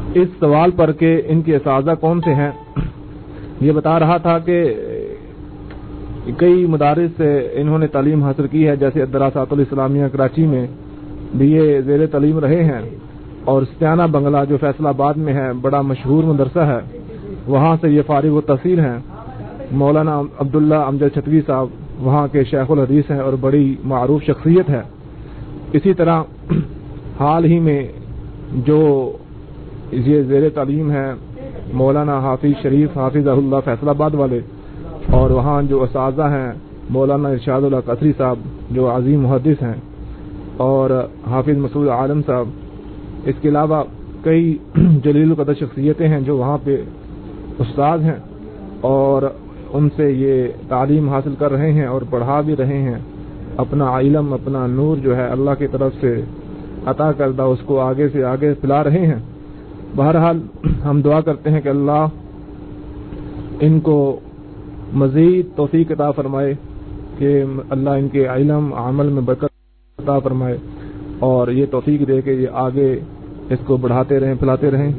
اس سوال پر کہ ان کے اساتذہ کون سے ہیں، یہ بتا رہا تھا کہ کئی مدارس سے انہوں نے تعلیم حاصل کی ہے، جیسے الدراسات الاسلامیہ کراچی میں بھی یہ زیر تعلیم رہے ہیں، اور سفیانہ بنگلہ جو فیصل آباد میں ہے بڑا مشہور مدرسہ ہے، وہاں سے یہ فارغ التحصیل ہیں۔ مولانا عبداللہ امجد چھتوی صاحب وہاں کے شیخ الحدیث ہیں اور بڑی معروف شخصیت ہے۔ اسی طرح حال ہی میں جو یہ زیر تعلیم ہے مولانا حافظ شریف حافظ اللہ فیصل آباد والے، اور وہاں جو اساتذہ ہیں مولانا ارشاد اللہ قصری صاحب جو عظیم محدث ہیں، اور حافظ مسعود عالم صاحب، اس کے علاوہ کئی جلیل القدر شخصیتیں ہیں جو وہاں پہ استاد ہیں اور ان سے یہ تعلیم حاصل کر رہے ہیں اور پڑھا بھی رہے ہیں۔ اپنا علم، اپنا نور جو ہے اللہ کی طرف سے عطا کردہ، اس کو آگے سے آگے پھیلا رہے ہیں۔ بہرحال ہم دعا کرتے ہیں کہ اللہ ان کو مزید توفیق عطا فرمائے، کہ اللہ ان کے علم عمل میں برکت عطا فرمائے، اور یہ توفیق دے کہ یہ آگے اس کو بڑھاتے رہیں، پھیلاتے رہیں۔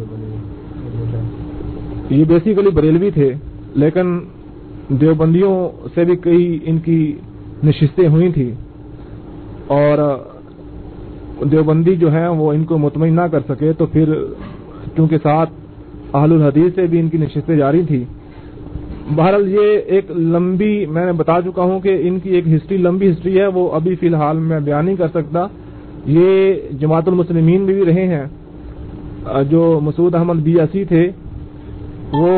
یہ بیسیکلی بریلوی تھے، لیکن دیوبندیوں سے بھی کئی ان کی نشستیں ہوئی تھیں، اور دیوبندی جو ہیں وہ ان کو مطمئن نہ کر سکے، تو پھر چونکہ ساتھ اہل الحدیث سے بھی ان کی نشستیں جاری تھیں۔ بہرحال یہ ایک لمبی، میں نے بتا چکا ہوں کہ ان کی ایک لمبی ہسٹری ہے، وہ ابھی فی الحال میں بیان نہیں کر سکتا۔ یہ جماعت المسلمین میں بھی رہے ہیں۔ جو مسعود احمد بیاسی تھے وہ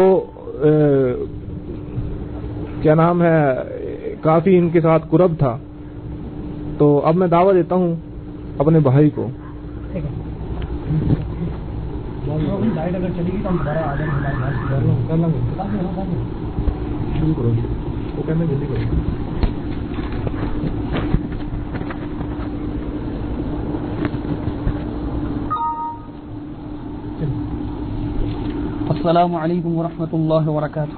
کیا نام ہے، کافی ان کے ساتھ قرب تھا۔ تو اب میں دعوت دیتا ہوں اپنے بھائی کو۔ السلام علیکم ورحمۃ اللہ وبرکاتہ۔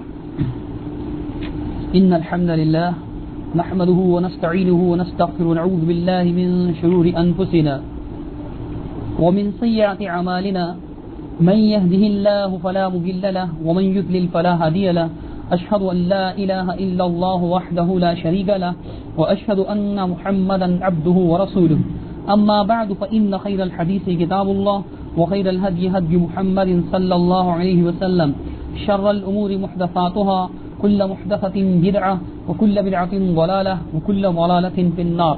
ان الحمد للہ نحمده ونستعینه ونستغفره ونعوذ باللہ من شرور انفسنا ومن سیئات اعمالنا، من يهده الله فلا مضل له ومن يضلل فلا هادي له، اشهد ان لا اله الا الله وحده لا شريك له واشهد ان محمدا عبده ورسوله، اما بعد فان خير الحديث كتاب الله وخير الهدي هدي محمد صلى الله عليه وسلم، شر الامور محدثاتها، كل محدثة بدعة وكل بدعة ضلالة وكل ضلالة في النار۔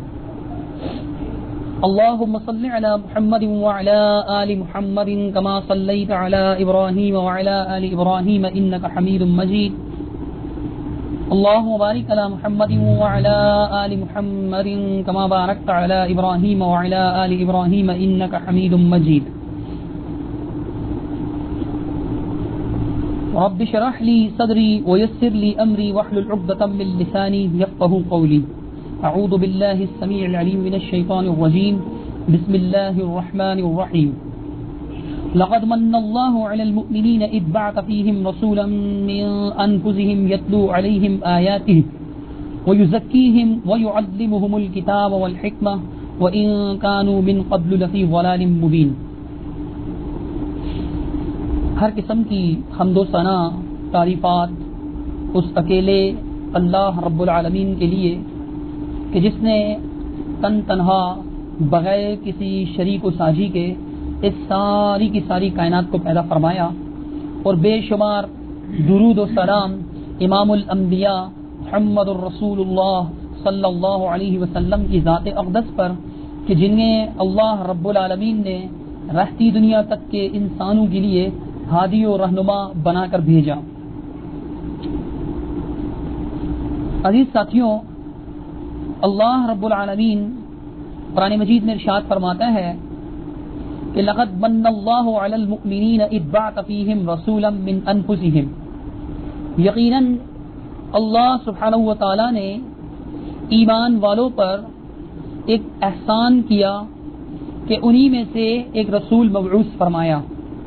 اللهم صل على محمد وعلى آل محمد كما صليت على إبراهيم وعلى آل إبراهيم إنك حميد مجيد، اللهم بارك على محمد وعلى آل محمد كما باركت على إبراهيم وعلى آل إبراهيم إنك حميد مجيد۔ رب اشرح لي صدري ويسر لي أمري واحلل عقدة من لساني يفقهوا قولي، أعوذ بالله السميع العليم من الشيطان الرجيم، بسم الله الرحمن الرحيم۔ لقد من الله على المؤمنين إذ بعث فيهم رسولا من أنفسهم يتلو عليهم آياته ويزكيهم ويعلمهم الكتاب والحكمة وإن كانوا من قبل لفي ضلال مبين۔ ہر قسم کی حمد و ثنا تعریفات اس اکیلے اللہ رب العالمین کے لیے کہ جس نے تن تنہا بغیر کسی شریک و ساجی کے اس ساری کی ساری کائنات کو پیدا فرمایا، اور بے شمار درود و سلام امام الانبیاء محمد الرسول اللہ صلی اللہ علیہ وسلم کی ذات اقدس پر کہ جنہیں اللہ رب العالمین نے رہتی دنیا تک کے انسانوں کے لیے ہادی و رہنما بنا کر بھیجا۔ عزیز ساتھیوں، اللہ رب العالمین قرآن مجید میں ارشاد فرماتا ہے کہ لقد من اللہ علی المؤمنین اذ بعث فیہم رسولا من انفسہم، یقیناً اللہ سبحانہ و تعالی نے ایمان والوں پر ایک احسان کیا کہ انہی میں سے ایک رسول مبعوث فرمایا۔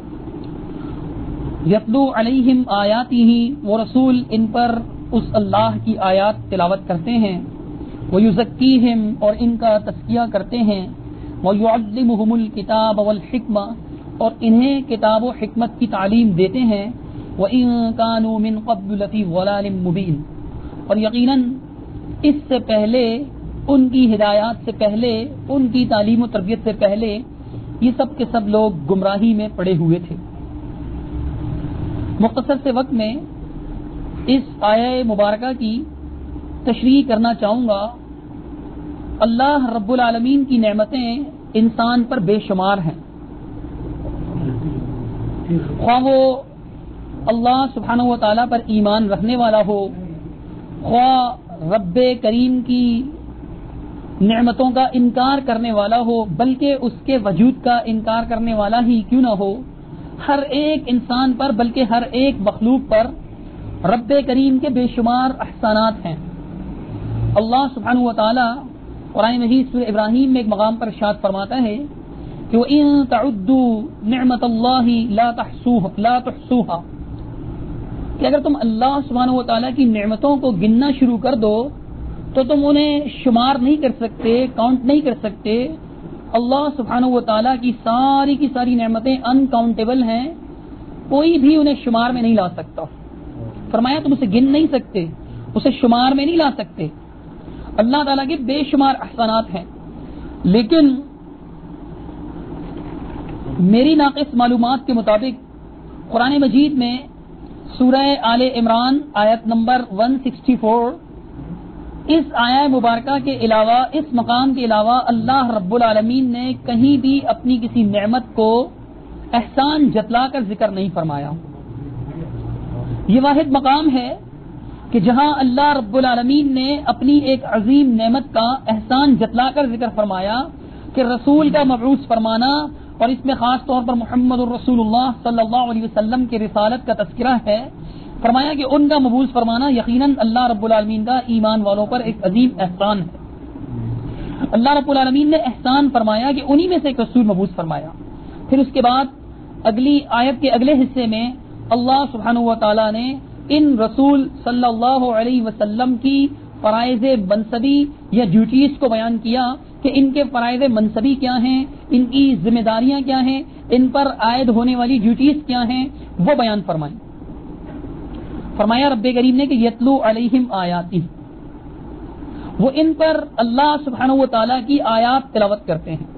یتلو علیہم آیاتہ، وہ رسول ان پر اس اللہ کی آیات تلاوت کرتے ہیں، ویزکیہم، اور ان کا تزکیہ کرتے ہیں، ویعلمہم الکتاب والحکمہ، اور انہیں کتاب و حکمت کی تعلیم دیتے ہیں وَإِن كَانُوا مِن قَبْلُ لَفِي ضَلَالٍ مُبِينٍ، اور یقیناً اس سے پہلے، ان کی ہدایات سے پہلے، ان کی تعلیم و تربیت سے پہلے یہ سب کے سب لوگ گمراہی میں پڑے ہوئے تھے۔ مختصر سے وقت میں اس آیہ مبارکہ کی تشریح کرنا چاہوں گا۔ اللہ رب العالمین کی نعمتیں انسان پر بے شمار ہیں، خواہ وہ اللہ سبحانہ و تعالیٰ پر ایمان رکھنے والا ہو، خواہ رب کریم کی نعمتوں کا انکار کرنے والا ہو، بلکہ اس کے وجود کا انکار کرنے والا ہی کیوں نہ ہو، ہر ایک انسان پر بلکہ ہر ایک مخلوق پر رب کریم کے بے شمار احسانات ہیں۔ اللہ سبحانہ و تعالیٰ قرآن مجید سورہ ابراہیم میں ایک مقام پر ارشاد فرماتا ہے کہ وَإِن تَعُدُّوا نِعْمَةَ اللَّهِ لَا تُحْصُوهَا، کہ اگر تم اللہ سبحانہ و تعالیٰ کی نعمتوں کو گننا شروع کر دو تو تم انہیں شمار نہیں کر سکتے، کاؤنٹ نہیں کر سکتے۔ اللہ سبحانہ و تعالیٰ کی ساری نعمتیں انکاؤنٹیبل ہیں، کوئی بھی انہیں شمار میں نہیں لا سکتا۔ فرمایا تم اسے گن نہیں سکتے، اسے شمار میں نہیں لا سکتے۔ اللہ تعالیٰ کے بے شمار احسانات ہیں، لیکن میری ناقص معلومات کے مطابق قرآن مجید میں سورہ آل عمران آیت نمبر 164 اس آیہ مبارکہ کے علاوہ، اس مقام کے علاوہ اللہ رب العالمین نے کہیں بھی اپنی کسی نعمت کو احسان جتلا کر ذکر نہیں فرمایا۔ یہ واحد مقام ہے کہ جہاں اللہ رب العالمین نے اپنی ایک عظیم نعمت کا احسان جتلا کر ذکر فرمایا کہ رسول کا مبعوث فرمانا، اور اس میں خاص طور پر محمد الرسول اللہ صلی اللہ علیہ وسلم کے رسالت کا تذکرہ ہے۔ فرمایا کہ ان کا مبعوث فرمانا یقیناً اللہ رب العالمین کا ایمان والوں پر ایک عظیم احسان ہے۔ اللہ رب العالمین نے احسان فرمایا کہ انہی میں سے ایک رسول مبعوث فرمایا۔ پھر اس کے بعد اگلی آیت کے اگلے حصے میں اللہ سبحانہ و تعالیٰ نے ان رسول صلی اللہ علیہ وسلم کی فرائض منصبی یا ڈیوٹیز کو بیان کیا کہ ان کے فرائض منصبی کیا ہیں، ان کی ذمہ داریاں کیا ہیں، ان پر عائد ہونے والی ڈیوٹیز کیا ہیں، وہ بیان فرمائیں۔ فرمایا رب کریم نے کہ یتلو علیہم آیاتہ، وہ ان پر اللہ سبحانہ و تعالیٰ کی آیات تلاوت کرتے ہیں۔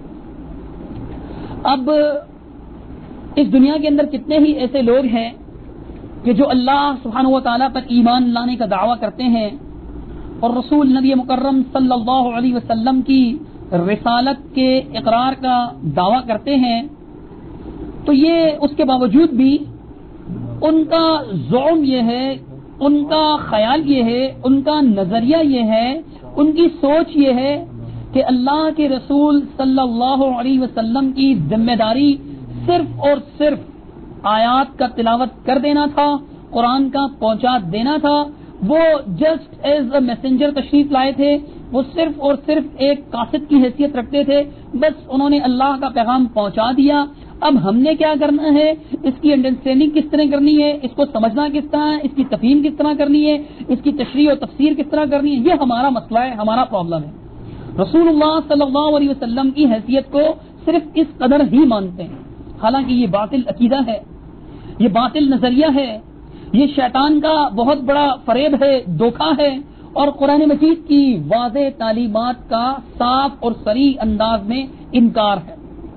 اب اس دنیا کے اندر کتنے ہی ایسے لوگ ہیں کہ جو اللہ سبحانہ و تعالیٰ پر ایمان لانے کا دعویٰ کرتے ہیں اور رسول نبی مکرم صلی اللہ علیہ وسلم کی رسالت کے اقرار کا دعویٰ کرتے ہیں، تو یہ اس کے باوجود بھی ان کا زعم یہ ہے، ان کا خیال یہ ہے، ان کا نظریہ یہ ہے، ان کی سوچ یہ ہے کہ اللہ کے رسول صلی اللہ علیہ وسلم کی ذمہ داری صرف اور صرف آیات کا تلاوت کر دینا تھا، قرآن کا پہنچا دینا تھا۔ وہ جسٹ ایز اے میسنجر تشریف لائے تھے، وہ صرف اور صرف ایک قاصد کی حیثیت رکھتے تھے، بس انہوں نے اللہ کا پیغام پہنچا دیا۔ اب ہم نے کیا کرنا ہے، اس کی انڈرسٹینڈنگ کس طرح کرنی ہے، اس کو سمجھنا کس طرح ہے، اس کی تفہیم کس طرح کرنی ہے، اس کی تشریح و تفسیر کس طرح کرنی ہے، یہ ہمارا مسئلہ ہے، ہمارا پرابلم ہے۔ رسول اللہ صلی اللہ علیہ وسلم کی حیثیت کو صرف اس قدر ہی مانتے ہیں، حالانکہ یہ باطل عقیدہ ہے، یہ باطل نظریہ ہے، یہ شیطان کا بہت بڑا فریب ہے، دھوکہ ہے، اور قرآن مجید کی واضح تعلیمات کا صاف اور صریح انداز میں انکار ہے۔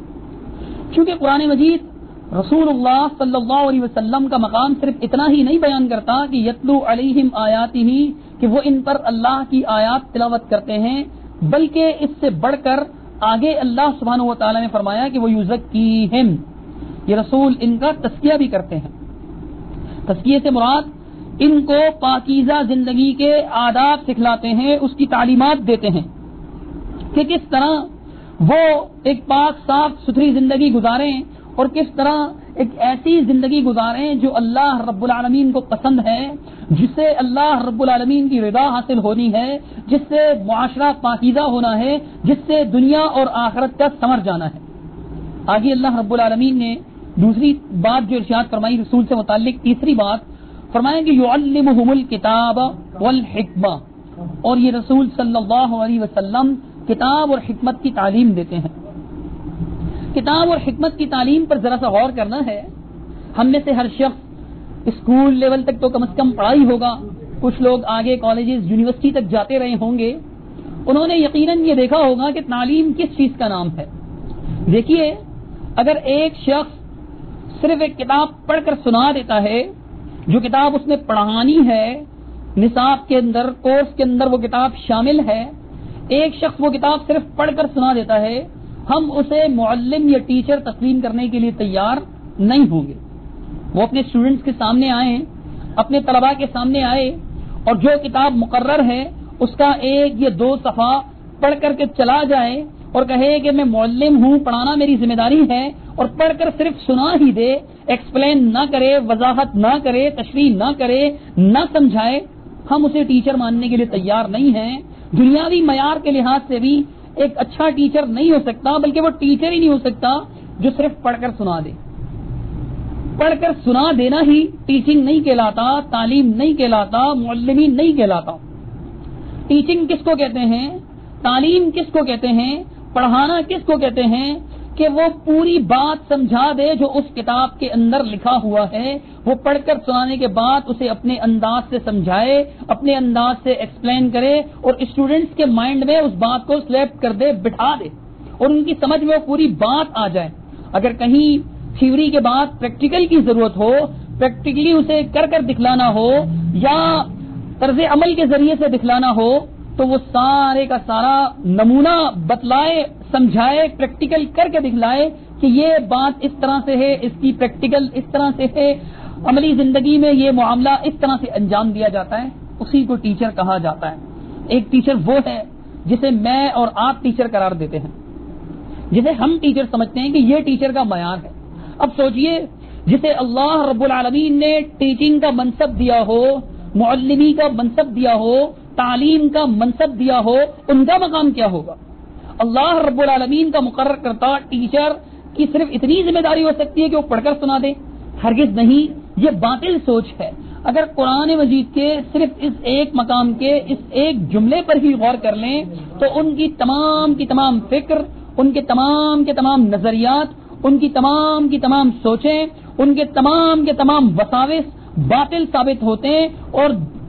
چونکہ قرآن مجید رسول اللہ صلی اللہ علیہ وسلم کا مقام صرف اتنا ہی نہیں بیان کرتا کہ یتلو علیہم آیاتہ، کہ وہ ان پر اللہ کی آیات تلاوت کرتے ہیں، بلکہ اس سے بڑھ کر آگے اللہ سبحانہ و تعالیٰ نے فرمایا کہ وہ یزکیہم، یہ رسول ان کا تزکیہ بھی کرتے ہیں۔ تزکیے سے مراد ان کو پاکیزہ زندگی کے آداب سکھلاتے ہیں، اس کی تعلیمات دیتے ہیں کہ کس طرح وہ ایک پاک صاف ستھری زندگی گزاریں اور کس طرح ایک ایسی زندگی گزاریں جو اللہ رب العالمین کو پسند ہے، جس سے اللہ رب العالمین کی رضا حاصل ہونی ہے، جس سے معاشرہ پاکیزہ ہونا ہے، جس سے دنیا اور آخرت کا ثمر جانا ہے۔ آگے اللہ رب العالمین نے دوسری بات جو ارشاد فرمائی رسول سے متعلق، تیسری بات فرمایا کہ یعلمہم الکتاب والحکمہ، اور یہ رسول صلی اللہ علیہ وسلم کتاب اور حکمت کی تعلیم دیتے ہیں۔ کتاب اور حکمت کی تعلیم پر ذرا سا غور کرنا ہے. ہم میں سے ہر شخص اسکول لیول تک تو کم از کم پڑھا ہی ہوگا. کچھ لوگ آگے کالجز یونیورسٹی تک جاتے رہے ہوں گے. انہوں نے یقیناً یہ دیکھا ہوگا کہ تعلیم کس چیز کا نام ہے. دیکھیے، اگر ایک شخص صرف ایک کتاب پڑھ کر سنا دیتا ہے، جو کتاب اس نے پڑھانی ہے، نصاب کے اندر، کورس کے اندر وہ کتاب شامل ہے، ایک شخص وہ کتاب صرف پڑھ کر سنا دیتا ہے، ہم اسے معلم یا ٹیچر تسلیم کرنے کے لیے تیار نہیں ہوں گے. وہ اپنے اسٹوڈنٹس کے سامنے آئیں، اپنے طلباء کے سامنے آئے اور جو کتاب مقرر ہے اس کا 1 یا 2 صفحہ پڑھ کر کے چلا جائے اور کہے کہ میں معلم ہوں، پڑھانا میری ذمہ داری ہے، اور پڑھ کر صرف سنا ہی دے، ایکسپلین نہ کرے، وضاحت نہ کرے، تشریح نہ کرے، نہ سمجھائے، ہم اسے ٹیچر ماننے کے لیے تیار نہیں ہیں. دنیاوی معیار کے لحاظ سے بھی ایک اچھا ٹیچر نہیں ہو سکتا، بلکہ وہ ٹیچر ہی نہیں ہو سکتا جو صرف پڑھ کر سنا دے. پڑھ کر سنا دینا ہی ٹیچنگ نہیں کہلاتا، تعلیم نہیں کہلاتا، معلمین نہیں کہلاتا. ٹیچنگ کس کو کہتے ہیں؟ تعلیم کس کو کہتے ہیں؟ پڑھانا کس کو کہتے ہیں؟ کہ وہ پوری بات سمجھا دے جو اس کتاب کے اندر لکھا ہوا ہے، وہ پڑھ کر سنانے کے بعد اسے اپنے انداز سے سمجھائے، اپنے انداز سے ایکسپلین کرے اور اسٹوڈنٹس کے مائنڈ میں اس بات کو سلیپ کر دے، بٹھا دے اور ان کی سمجھ میں وہ پوری بات آ جائے. اگر کہیں تھیوری کے بعد پریکٹیکل کی ضرورت ہو، پریکٹیکلی اسے کر کر دکھلانا ہو یا طرز عمل کے ذریعے سے دکھلانا ہو، تو وہ سارے کا سارا نمونہ بتلائے، سمجھائے، پریکٹیکل کر کے دکھلائے کہ یہ بات اس طرح سے ہے، اس کی پریکٹیکل اس طرح سے ہے، عملی زندگی میں یہ معاملہ اس طرح سے انجام دیا جاتا ہے. اسی کو ٹیچر کہا جاتا ہے. ایک ٹیچر وہ ہے جسے میں اور آپ ٹیچر قرار دیتے ہیں، جسے ہم ٹیچر سمجھتے ہیں کہ یہ ٹیچر کا معیار ہے. اب سوچئے، جسے اللہ رب العالمین نے ٹیچنگ کا منصب دیا ہو، معلمی کا منصب دیا ہو، تعلیم کا منصب دیا ہو، ان کا مقام کیا ہوگا؟ اللہ رب العالمین کا مقرر کرتا ٹیچر کی صرف اتنی ذمہ داری ہو سکتی ہے کہ وہ پڑھ کر سنا دے؟ ہرگز نہیں. یہ باطل سوچ ہے. اگر قرآن مجید کے صرف اس ایک مقام کے اس ایک جملے پر ہی غور کر لیں تو ان کی تمام فکر، ان کے تمام نظریات، ان کی تمام سوچیں، ان کے تمام وساوس باطل ثابت ہوتے ہیں اور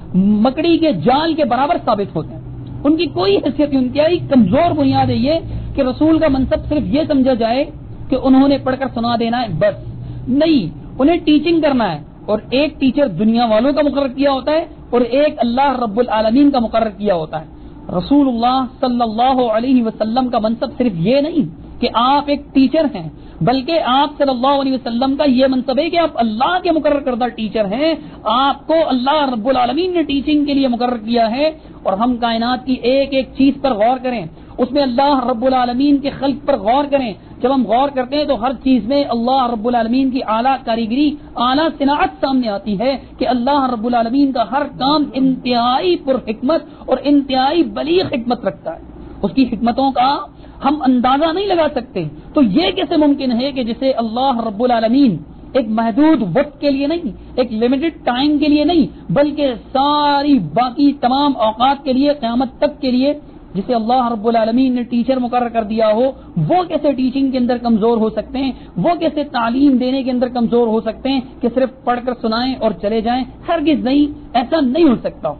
مکڑی کے جال کے برابر ثابت ہوتے ہیں. ان کی کوئی حیثیت انتہائی کمزور بنیاد ہے یہ کہ رسول کا منصب صرف یہ سمجھا جائے کہ انہوں نے پڑھ کر سنا دینا ہے، بس نہیں، انہیں ٹیچنگ کرنا ہے. اور ایک ٹیچر دنیا والوں کا مقرر کیا ہوتا ہے اور ایک اللہ رب العالمین کا مقرر کیا ہوتا ہے. رسول اللہ صلی اللہ علیہ وسلم کا منصب صرف یہ نہیں کہ آپ ایک ٹیچر ہیں، بلکہ آپ صلی اللہ علیہ وسلم کا یہ منصب ہے کہ آپ اللہ کے مقرر کردہ ٹیچر ہیں. آپ کو اللہ رب العالمین نے ٹیچنگ کے لیے مقرر کیا ہے. اور ہم کائنات کی ایک ایک چیز پر غور کریں، اس میں اللہ رب العالمین کے خلق پر غور کریں. جب ہم غور کرتے ہیں تو ہر چیز میں اللہ رب العالمین کی اعلیٰ کاریگری، اعلیٰ صنعت سامنے آتی ہے کہ اللہ رب العالمین کا ہر کام انتہائی پر حکمت اور انتہائی بلیغ حکمت رکھتا ہے. اس کی حکمتوں کا ہم اندازہ نہیں لگا سکتے. تو یہ کیسے ممکن ہے کہ جسے اللہ رب العالمین ایک محدود وقت کے لیے نہیں، ایک لمیٹڈ ٹائم کے لیے نہیں، بلکہ ساری باقی تمام اوقات کے لیے، قیامت تک کے لیے جسے اللہ رب العالمین نے ٹیچر مقرر کر دیا ہو، وہ کیسے ٹیچنگ کے اندر کمزور ہو سکتے ہیں؟ وہ کیسے تعلیم دینے کے اندر کمزور ہو سکتے ہیں کہ صرف پڑھ کر سنائیں اور چلے جائیں؟ ہرگز نہیں، ایسا نہیں ہو سکتا،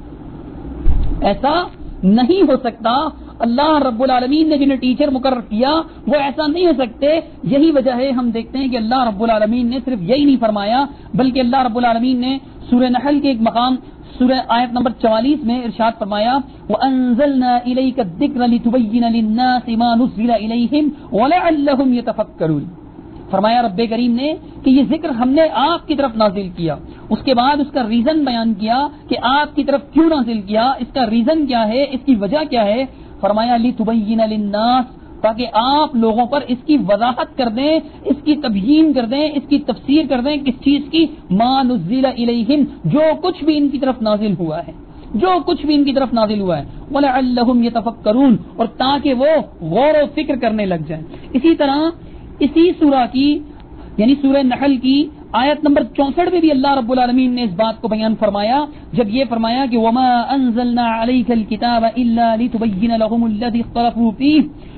ایسا نہیں ہو سکتا. اللہ رب العالمین نے جنہیں ٹیچر مقرر کیا وہ ایسا نہیں ہو سکتے. یہی وجہ ہے ہم دیکھتے ہیں کہ اللہ رب العالمین نے صرف یہی نہیں فرمایا، بلکہ اللہ رب العالمین نے سورہ نحل کے ایک مقام سورہ آیت نمبر 44 میں ارشاد فرمایا وَأَنزَلْنَا إِلَيْكَ الذِّكْرَ لِتُبَيِّنَ لِلنَّاسِ مَا نُزِّلَ إِلَيْهِمْ وَلَعَلَّهُمْ يَتَفَكَّرُونَ. فرمایا رب کریم نے کہ یہ ذکر ہم نے آپ کی طرف نازل کیا. اس کے بعد اس کا ریزن بیان کیا کہ آپ کی طرف کیوں نازل کیا، اس کا ریزن کیا ہے، اس کی وجہ کیا ہے. فرمایا لِتُبَيِّنَ لِلنَّاسِ، تاکہ آپ لوگوں پر اس کی وضاحت کر دیں، اس کی تبیین کر دیں، اس کی تفسیر کر دیں. کس چیز کی؟ ما نزل الیہم، جو کچھ بھی ان کی طرف نازل ہوا ہے، جو کچھ بھی ان کی طرف نازل ہوا ہے. وَلَعَلَّهُمْ يَتَفَكَّرُونَ، اور تاکہ وہ غور و فکر کرنے لگ جائیں. اسی طرح اسی سورہ کی یعنی سورہ نحل کی آیت نمبر 64 میں بھی اللہ رب العالمین نے اس بات کو بیان فرمایا جب یہ فرمایا کہ وَمَا أَنزَلْنَا عَلَيْكَ الْكِتَابَ إِلَّا لِتُبَيِّنَ لَهُمُ الَّذِي اخْتَلَفُوا فِيهِ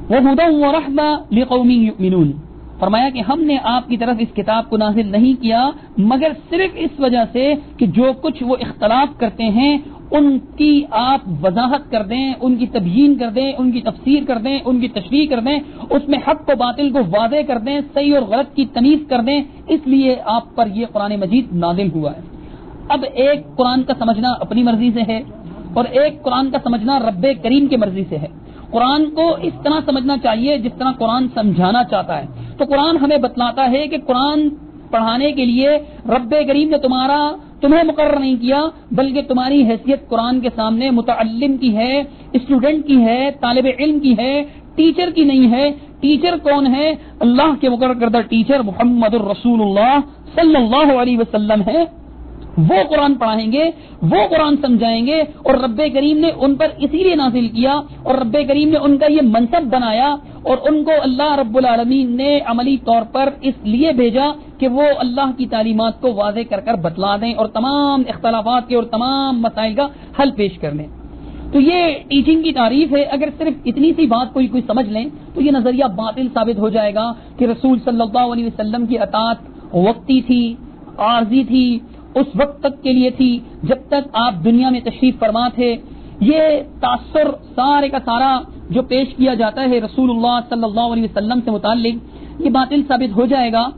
وَهُدًى وَرَحْمَةً لِقَوْمٍ يُؤْمِنُونَ. فرمایا کہ ہم نے آپ کی طرف اس کتاب کو نازل نہیں کیا مگر صرف اس وجہ سے کہ جو کچھ وہ اختلاف کرتے ہیں ان کی آپ وضاحت کر دیں، ان کی تبیین کر دیں، ان کی تفسیر کر دیں، ان کی تشریح کر دیں، اس میں حق و باطل کو واضح کر دیں، صحیح اور غلط کی تمیز کر دیں، اس لیے آپ پر یہ قرآن مجید نازل ہوا ہے. اب ایک قرآن کا سمجھنا اپنی مرضی سے ہے اور ایک قرآن کا سمجھنا رب کریم کی مرضی سے ہے. قرآن کو اس طرح سمجھنا چاہیے جس طرح قرآن سمجھانا چاہتا ہے. تو قرآن ہمیں بتلاتا ہے کہ قرآن پڑھانے کے لیے رب کریم نے تمہیں مقرر نہیں کیا بلکہ تمہاری حیثیت قرآن کے سامنے متعلم کی ہے، اسٹوڈنٹ کی ہے، طالب علم کی ہے، ٹیچر کی نہیں ہے. ٹیچر کون ہے؟ اللہ کے مقرر کردہ ٹیچر محمد الرسول اللہ صلی اللہ علیہ وسلم ہے. وہ قرآن پڑھائیں گے، وہ قرآن سمجھائیں گے اور رب کریم نے ان پر اسی لیے نازل کیا اور رب کریم نے ان کا یہ منصب بنایا اور ان کو اللہ رب العالمین نے عملی طور پر اس لیے بھیجا کہ وہ اللہ کی تعلیمات کو واضح کر کر بتلا دیں اور تمام اختلافات کے اور تمام مسائل کا حل پیش کر لیں. تو یہ ٹیچنگ کی تعریف ہے. اگر صرف اتنی سی بات کوئی سمجھ لیں تو یہ نظریہ باطل ثابت ہو جائے گا کہ رسول صلی اللہ علیہ وسلم کی اطاعت وقتی تھی، عارضی تھی، اس وقت تک کے لیے تھی جب تک آپ دنیا میں تشریف فرما تھے. یہ تاثر سارے کا سارا جو پیش کیا جاتا ہے رسول اللہ صلی اللہ علیہ وسلم سے متعلق یہ باطل ثابت ہو جائے گا.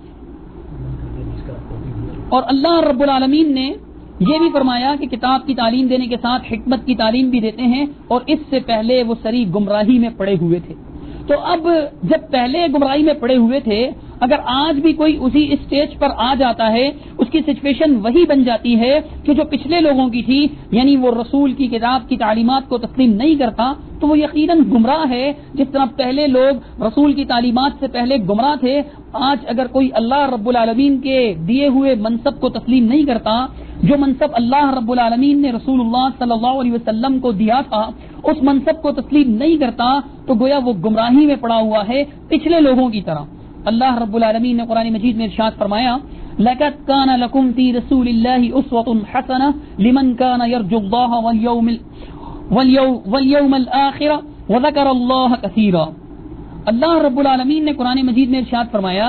اور اللہ رب العالمین نے یہ بھی فرمایا کہ کتاب کی تعلیم دینے کے ساتھ حکمت کی تعلیم بھی دیتے ہیں اور اس سے پہلے وہ سری گمراہی میں پڑے ہوئے تھے. تو اب جب پہلے گمراہی میں پڑے ہوئے تھے اگر آج بھی کوئی اسی اسٹیج پر آ جاتا ہے اس کی سچویشن وہی بن جاتی ہے کہ جو پچھلے لوگوں کی تھی، یعنی وہ رسول کی کتاب کی تعلیمات کو تسلیم نہیں کرتا تو وہ یقیناً گمراہ ہے. جس طرح پہلے لوگ رسول کی تعلیمات سے پہلے گمراہ تھے، آج اگر کوئی اللہ رب العالمین کے دیے ہوئے منصب کو تسلیم نہیں کرتا، جو منصب اللہ رب العالمین نے رسول اللہ صلی اللہ علیہ وسلم کو دیا تھا اس منصب کو تسلیم نہیں کرتا تو گویا وہ گمراہی میں پڑا ہوا ہے پچھلے لوگوں کی طرح. اللہ رب العالمین نے قرآن مجید میں ارشاد فرمایا لَقَدْ كَانَ لَكُمْ فِي رَسُولِ اللَّهِ أُسْوَةٌ حَسَنَةٌ لِمَنْ كَانَ يَرْجُو اللَّهَ وَالْيَوْمَ الْآخِرَ وَذَكَرَ اللَّهَ كَثِيرًا. اللہ رب العالمین نے قرآن مجید میں ارشاد فرمایا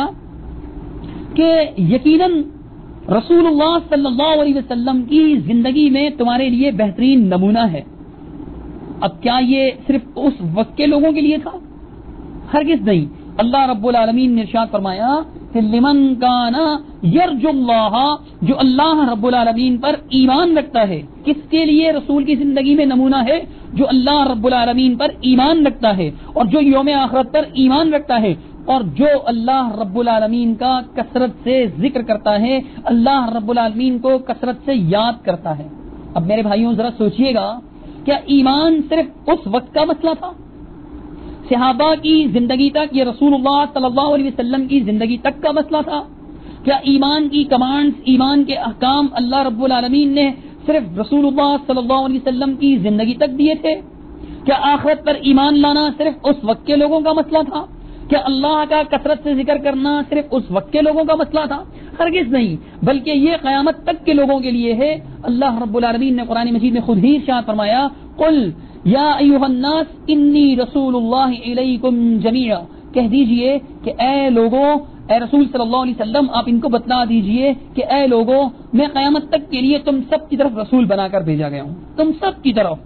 کہ یقیناً رسول اللہ صلی اللہ علیہ وسلم کی زندگی میں تمہارے لیے بہترین نمونہ ہے. اب کیا یہ صرف اس وقت کے لوگوں کے لیے تھا؟ ہرگز نہیں. اللہ رب العالمین نے ارشاد فرمایا کہ لمن کانا یرجو اللہ، جو اللہ رب العالمین پر ایمان رکھتا ہے. کس کے لیے رسول کی زندگی میں نمونہ ہے؟ جو اللہ رب العالمین پر ایمان رکھتا ہے اور جو یوم آخرت پر ایمان رکھتا ہے اور جو اللہ رب العالمین کا کثرت سے ذکر کرتا ہے، اللہ رب العالمین کو کثرت سے یاد کرتا ہے. اب میرے بھائیوں ذرا سوچئے گا، کیا ایمان صرف اس وقت کا مسئلہ تھا؟ صحابہ کی زندگی تک، یہ رسول اللہ صلی اللہ علیہ وسلم کی زندگی تک کا مسئلہ تھا؟ کیا ایمان کی کمانڈز، ایمان کے احکام اللہ رب العالمین نے صرف رسول اللہ صلی اللہ علیہ وسلم کی زندگی تک دیے تھے؟ کیا آخرت پر ایمان لانا صرف اس وقت کے لوگوں کا مسئلہ تھا؟ کیا اللہ کا کثرت سے ذکر کرنا صرف اس وقت کے لوگوں کا مسئلہ تھا؟ ہرگز نہیں، بلکہ یہ قیامت تک کے لوگوں کے لیے ہے. اللہ رب العالمین نے قرآن مجید میں خود ہی ارشاد فرمایا قل یا ایھا الناس انی رسول اللہ الیکم جمیعا، کہہ دیجئے کہ اے لوگوں، اے رسول صلی اللہ علیہ وسلم آپ ان کو بتلا دیجئے کہ اے لوگوں میں قیامت تک کے لیے تم سب کی طرف رسول بنا کر بھیجا گیا ہوں. تم سب کی طرف،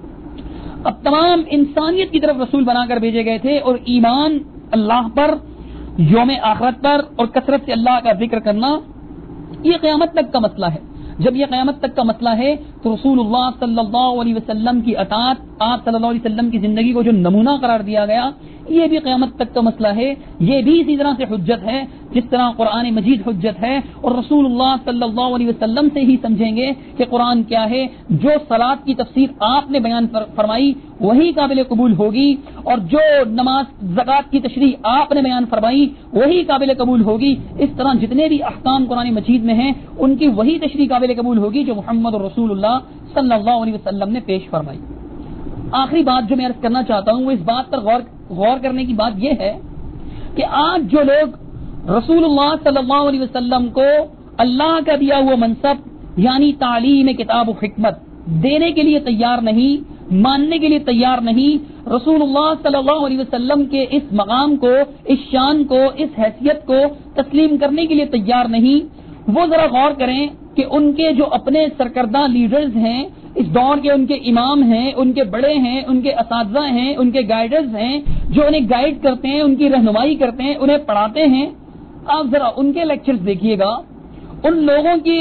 اب تمام انسانیت کی طرف رسول بنا کر بھیجے گئے تھے. اور ایمان اللہ پر، یوم آخرت پر اور کثرت سے اللہ کا ذکر کرنا یہ قیامت تک کا مسئلہ ہے. جب یہ قیامت تک کا مسئلہ ہے تو رسول اللہ صلی اللہ علیہ وسلم کی اطاعت، آپ صلی اللہ علیہ وسلم کی زندگی کو جو نمونہ قرار دیا گیا، یہ بھی قیامت تک کا مسئلہ ہے. یہ بھی اسی طرح سے حجت ہے جس طرح قرآن مجید حجت ہے. اور رسول اللہ صلی اللہ علیہ وسلم سے ہی سمجھیں گے کہ قرآن کیا ہے. جو صلاۃ کی تفسیر آپ نے بیان فرمائی وہی قابل قبول ہوگی، اور جو نماز زکوٰۃ کی تشریح آپ نے بیان فرمائی وہی قابل قبول ہوگی. اس طرح جتنے بھی احکام قرآن مجید میں ہیں ان کی وہی تشریح قابل قبول ہوگی جو محمد رسول اللہ صلی اللہ علیہ وسلم نے پیش فرمائی. آخری بات جو میں عرض کرنا چاہتا ہوں وہ اس بات پر غور کرنے کی بات یہ ہے کہ آج جو لوگ رسول اللہ صلی اللہ علیہ وسلم کو اللہ کا دیا ہوا منصب یعنی تعلیم کتاب و حکمت دینے کے لیے تیار نہیں، ماننے کے لیے تیار نہیں، رسول اللہ صلی اللہ علیہ وسلم کے اس مقام کو، اس شان کو، اس حیثیت کو تسلیم کرنے کے لیے تیار نہیں، وہ ذرا غور کریں کہ ان کے جو اپنے سرکردہ لیڈرز ہیں اس دور کے، ان کے امام ہیں، ان کے بڑے ہیں، ان کے اساتذہ ہیں، ان کے گائیڈرز ہیں، جو انہیں گائیڈ کرتے ہیں، ان کی رہنمائی کرتے ہیں، انہیں پڑھاتے ہیں، آپ ذرا ان کے لیکچرز دیکھیے گا، ان لوگوں کی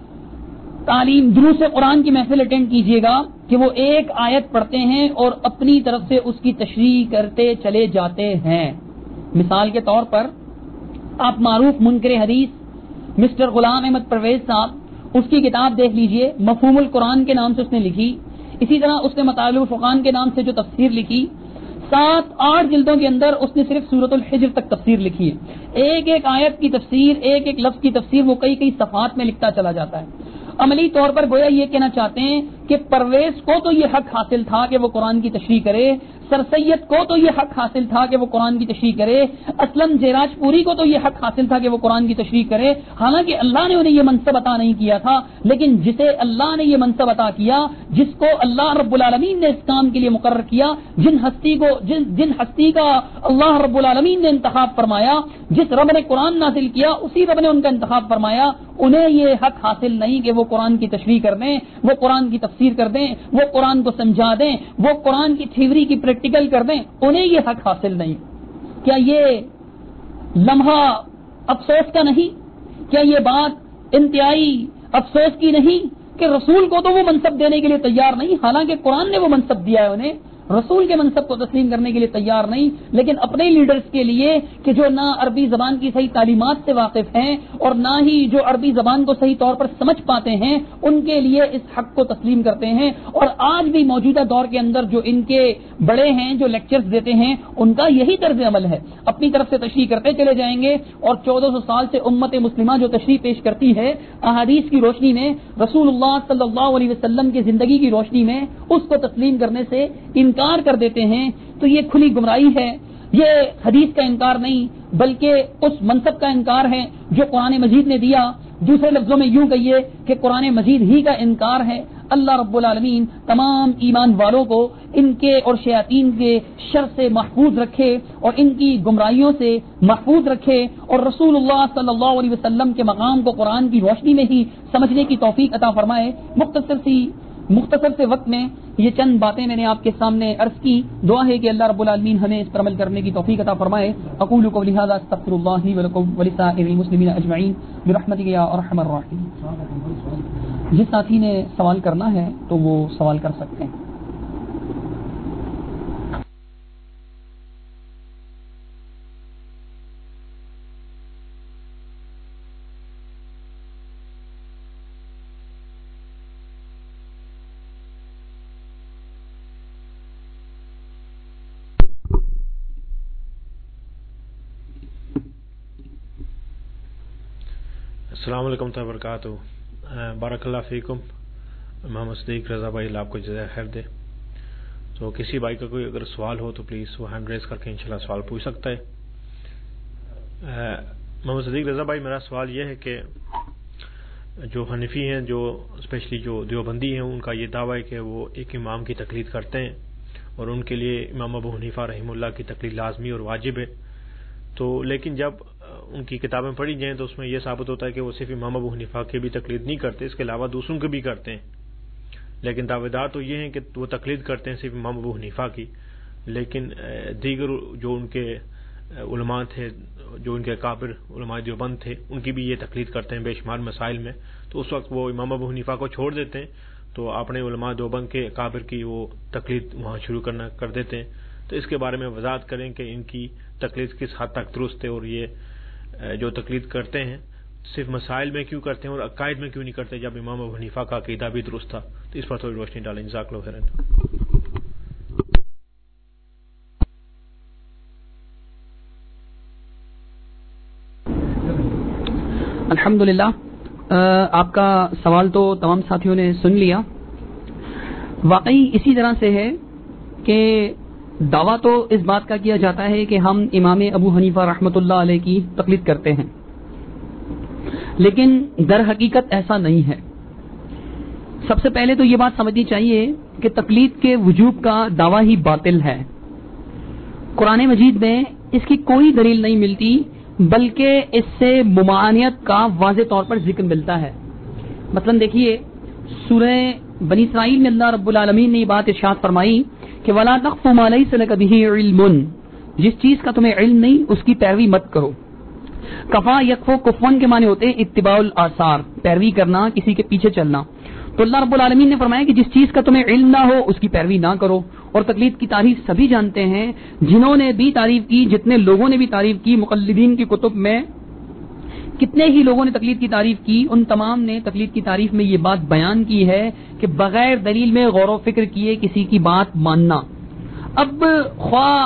تعلیم، دروس قرآن کی محفل اٹینڈ کیجیے گا کہ وہ ایک آیت پڑھتے ہیں اور اپنی طرف سے اس کی تشریح کرتے چلے جاتے ہیں۔ مثال کے طور پر آپ معروف منکر حدیث مسٹر غلام احمد پرویز صاحب، اس کی کتاب دیکھ لیجئے، مفہوم القرآن کے نام سے اس نے لکھی، اسی طرح اس نے مطالع الفرقان کے نام سے جو تفسیر لکھی، 7-8 جلدوں کے اندر اس نے صرف سورۃ الحجر تک تفسیر لکھی ہے۔ ایک ایک آیت کی تفسیر، ایک ایک لفظ کی تفسیر وہ کئی صفحات میں لکھتا چلا جاتا ہے۔ عملی طور پر گویا یہ کہنا چاہتے ہیں کہ پرویز کو تو یہ حق حاصل تھا کہ وہ قرآن کی تشریح کرے، سر سید کو تو یہ حق حاصل تھا کہ وہ قرآن کی تشریح کرے، اسلم جیراج پوری کو تو یہ حق حاصل تھا کہ وہ قرآن کی تشریح کرے، حالانکہ اللہ نے انہیں یہ منصب عطا نہیں کیا تھا، لیکن جسے اللہ نے یہ منصب عطا کیا، جس کو اللہ رب العالمین نے اس کام کے لیے مقرر کیا، جن ہستی کا اللہ رب العالمین نے انتخاب فرمایا، جس رب نے قرآن نازل کیا اسی رب نے ان کا انتخاب فرمایا، انہیں یہ حق حاصل نہیں کہ وہ قرآن کی تشریح کر دیں، وہ قرآن کی تفسیر کر دیں، وہ قرآن کو سمجھا دیں، وہ قرآن کی تھیوری کی پریکٹیکل کر دیں، انہیں یہ حق حاصل نہیں۔ کیا یہ لمحہ افسوس کا نہیں؟ کیا یہ بات انتہائی افسوس کی نہیں کہ رسول کو تو وہ منصب دینے کے لیے تیار نہیں، حالانکہ قرآن نے وہ منصب دیا ہے انہیں، رسول کے منصب کو تسلیم کرنے کے لیے تیار نہیں، لیکن اپنے لیڈرز کے لیے کہ جو نہ عربی زبان کی صحیح تعلیمات سے واقف ہیں اور نہ ہی جو عربی زبان کو صحیح طور پر سمجھ پاتے ہیں، ان کے لیے اس حق کو تسلیم کرتے ہیں۔ اور آج بھی موجودہ دور کے اندر جو ان کے بڑے ہیں، جو لیکچرز دیتے ہیں، ان کا یہی طرز عمل ہے، اپنی طرف سے تشریح کرتے چلے جائیں گے، اور 1400 سال سے امت مسلمہ جو تشریح پیش کرتی ہے احادیث کی روشنی میں، رسول اللہ صلی اللہ علیہ وسلم کی زندگی کی روشنی میں، اس کو تسلیم کرنے سے انکار کر دیتے ہیں، تو یہ کھلی گمراہی ہے۔ یہ حدیث کا انکار نہیں بلکہ اس منصب کا انکار ہے جو قرآن مجید نے دیا۔ دوسرے لفظوں میں یوں کہیے کہ قرآن مجید ہی کا انکار ہے۔ اللہ رب العالمین تمام ایمان والوں کو ان کے اور شیاطین کے شر سے محفوظ رکھے اور ان کی گمراہیوں سے محفوظ رکھے، اور رسول اللہ صلی اللہ علیہ وسلم کے مقام کو قرآن کی روشنی میں ہی سمجھنے کی توفیق عطا فرمائے۔ مختصر سے وقت میں یہ چند باتیں میں نے آپ کے سامنے عرض کی، دعا ہے کہ اللہ رب العالمین ہمیں اس پر عمل کرنے کی توفیق عطا فرمائے۔ اقول قولی ھذا استغفر اللہ لی ولکم ولسائر المسلمین اجمعین برحمتک یا ارحم الراحمین۔ جس ساتھی نے سوال کرنا ہے تو وہ سوال کر سکتے ہیں۔ السلام علیکم ورحمۃ اللہ وبرکاتہ۔ بارک اللہ فیکم۔ محمد صدیق رضا بھائی اللہ آپ کو جزائے خیر دے۔ تو کسی بھائی کا کوئی اگر سوال ہو تو پلیز وہ ہینڈ ریز کر کے انشاءاللہ سوال پوچھ سکتا ہے۔ محمد صدیق رضا بھائی، میرا سوال یہ ہے کہ جو حنفی ہیں، جو اسپیشلی جو دیوبندی ہیں، ان کا یہ دعویٰ ہے کہ وہ ایک امام کی تقلید کرتے ہیں اور ان کے لیے امام ابو حنیفہ رحمہ اللہ کی تقلید لازمی اور واجب ہے۔ تو لیکن جب ان کی کتابیں پڑھی جائیں تو اس میں یہ ثابت ہوتا ہے کہ وہ صرف امام ابو حنیفہ کی بھی تقلید نہیں کرتے، اس کے علاوہ دوسروں کی بھی کرتے ہیں، لیکن دعوے دار تو یہ ہیں کہ وہ تقلید کرتے ہیں صرف امام ابو حنیفہ کی، لیکن دیگر جو ان کے علماء تھے، جو ان کے اکابر علماء دیوبند تھے، ان کی بھی یہ تقلید کرتے ہیں بے شمار مسائل میں، تو اس وقت وہ امام ابو حنیفہ کو چھوڑ دیتے ہیں تو اپنے علماء دیوبند کے اکابر کی وہ تقلید وہاں شروع کر دیتے ہیں۔ تو اس کے بارے میں وضاحت کریں کہ ان کی تقلید کس حد تک درست ہے، اور یہ جو تقلید کرتے ہیں صرف مسائل میں کیوں کرتے ہیں اور عقائد میں کیوں نہیں کرتے، جب امام ابو حنیفہ کا عقیدہ بھی درست تھا۔ تو اس پر تھوڑی روشنی ڈالیں، جزاک اللہ خیرا۔ الحمدللہ، آپ کا سوال تو تمام ساتھیوں نے سن لیا۔ واقعی اسی طرح سے ہے کہ دعویٰ تو اس بات کا کیا جاتا ہے کہ ہم امام ابو حنیفہ رحمۃ اللہ علیہ کی تقلید کرتے ہیں، لیکن در حقیقت ایسا نہیں ہے۔ سب سے پہلے تو یہ بات سمجھنی چاہیے کہ تقلید کے وجوب کا دعویٰ ہی باطل ہے. قرآن مجید میں اس کی کوئی دلیل نہیں ملتی، بلکہ اس سے ممانعت کا واضح طور پر ذکر ملتا ہے. مثلا دیکھیے سورہ بنی اسرائیل میں اللہ رب العالمین نے یہ بات ارشاد فرمائی کہ وَلَا تَقْفُ مَا لَيْسَ لَكَ بِهِ عِلْمٌ، جس چیز کا تمہیں علم نہیں اس کی پیروی مت کرو. کفا یکفو کفون کے معنی ہوتے ہیں اتباع الآثار، پیروی کرنا، کسی کے پیچھے چلنا. تو اللہ رب العالمین نے فرمایا کہ جس چیز کا تمہیں علم نہ ہو اس کی پیروی نہ کرو. اور تقلید کی تعریف سبھی جانتے ہیں، جنہوں نے بھی تعریف کی، جتنے لوگوں نے بھی تعریف کی، مقلدین کی کتب میں کتنے ہی لوگوں نے تقلید کی تعریف کی، ان تمام نے تقلید کی تعریف میں یہ بات بیان کی ہے کہ بغیر دلیل میں غور و فکر کیے کسی کی بات ماننا. اب خواہ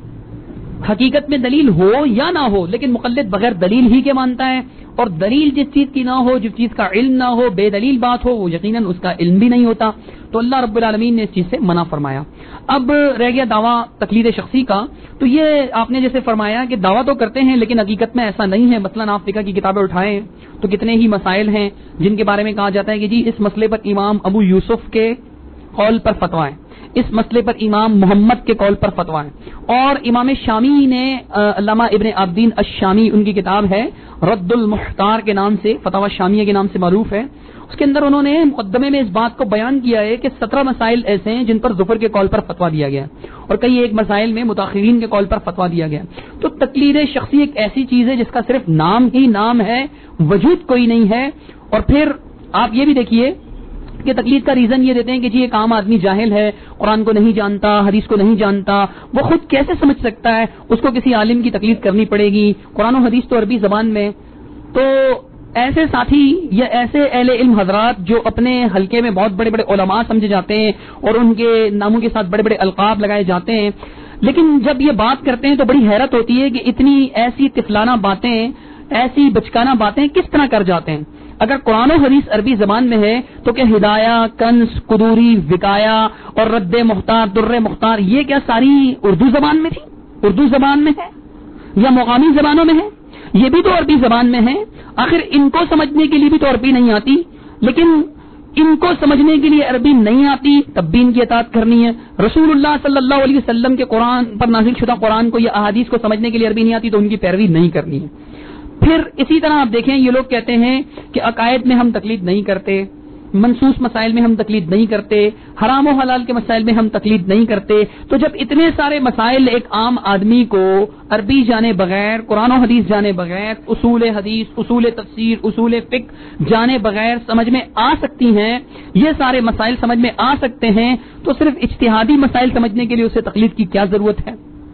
حقیقت میں دلیل ہو یا نہ ہو، لیکن مقلد بغیر دلیل ہی کے مانتا ہے، اور دلیل جس چیز کی نہ ہو، جس چیز کا علم نہ ہو، بے دلیل بات ہو، وہ یقیناً اس کا علم بھی نہیں ہوتا. تو اللہ رب العالمین نے اس چیز سے منع فرمایا. اب رہ گیا دعویٰ تقلید شخصی کا، تو یہ آپ نے جیسے فرمایا کہ دعویٰ تو کرتے ہیں لیکن حقیقت میں ایسا نہیں ہے. مثلا آپ فقہ کی کتابیں اٹھائیں تو کتنے ہی مسائل ہیں جن کے بارے میں کہا جاتا ہے کہ جی اس مسئلے پر امام ابو یوسف کے قول پر فتویٰ ہے، اس مسئلے پر امام محمد کے قول پر فتویٰ ہے. اور امام شامی نے علامہ ابن عابدین الشامی، ان کی کتاب ہے رد المحتار کے نام سے، فتاوی شامیہ کے نام سے معروف ہے. اس کے اندر انہوں نے مقدمے میں اس بات کو بیان کیا ہے کہ 17 مسائل ایسے ہیں جن پر ظفر کے قول پر فتویٰ دیا گیا، اور کئی ایک مسائل میں متاخرین کے قول پر فتویٰ دیا گیا. تو تقلید شخصی ایک ایسی چیز ہے جس کا صرف نام ہی نام ہے، وجود کوئی نہیں ہے. اور پھر آپ یہ بھی دیکھیے کہ تقلید کا ریزن یہ دیتے ہیں کہ جی ایک عام آدمی جاہل ہے، قرآن کو نہیں جانتا، حدیث کو نہیں جانتا، وہ خود کیسے سمجھ سکتا ہے، اس کو کسی عالم کی تقلید کرنی پڑے گی، قرآن و حدیث تو عربی زبان میں. تو ایسے ساتھی یا ایسے اہل علم حضرات جو اپنے حلقے میں بہت بڑے بڑے علماء سمجھے جاتے ہیں اور ان کے ناموں کے ساتھ بڑے بڑے القاب لگائے جاتے ہیں، لیکن جب یہ بات کرتے ہیں تو بڑی حیرت ہوتی ہے کہ اتنی ایسی طفلانہ باتیں، ایسی بچکانہ باتیں کس طرح کر جاتے ہیں. اگر قرآن و حدیث عربی زبان میں ہے تو کیا ہدایہ، کنز، قدوری، وقایا اور رد مختار، در مختار، یہ کیا ساری اردو زبان میں تھی، اردو زبان میں ہے یا مقامی زبانوں میں ہے؟ یہ بھی تو عربی زبان میں ہے. آخر ان کو سمجھنے کے لیے بھی تو عربی نہیں آتی، لیکن ان کو سمجھنے کے لیے عربی نہیں آتی تب بھی ان کی اطاعت کرنی ہے. رسول اللہ صلی اللہ علیہ وسلم کے قرآن پر نازل شدہ قرآن کو یا احادیث کو سمجھنے کے لیے عربی نہیں آتی تو ان کی پیروی نہیں کرنی ہے. پھر اسی طرح آپ دیکھیں یہ لوگ کہتے ہیں کہ عقائد میں ہم تقلید نہیں کرتے، منسوس مسائل میں ہم تقلید نہیں کرتے، حرام و حلال کے مسائل میں ہم تقلید نہیں کرتے. تو جب اتنے سارے مسائل ایک عام آدمی کو عربی جانے بغیر، قرآن و حدیث جانے بغیر، اصول حدیث، اصول تفسیر، اصول فقہ جانے بغیر سمجھ میں آ سکتی ہیں، یہ سارے مسائل سمجھ میں آ سکتے ہیں، تو صرف اجتہادی مسائل سمجھنے کے لیے اسے تقلید کی کیا ضرورت ہے؟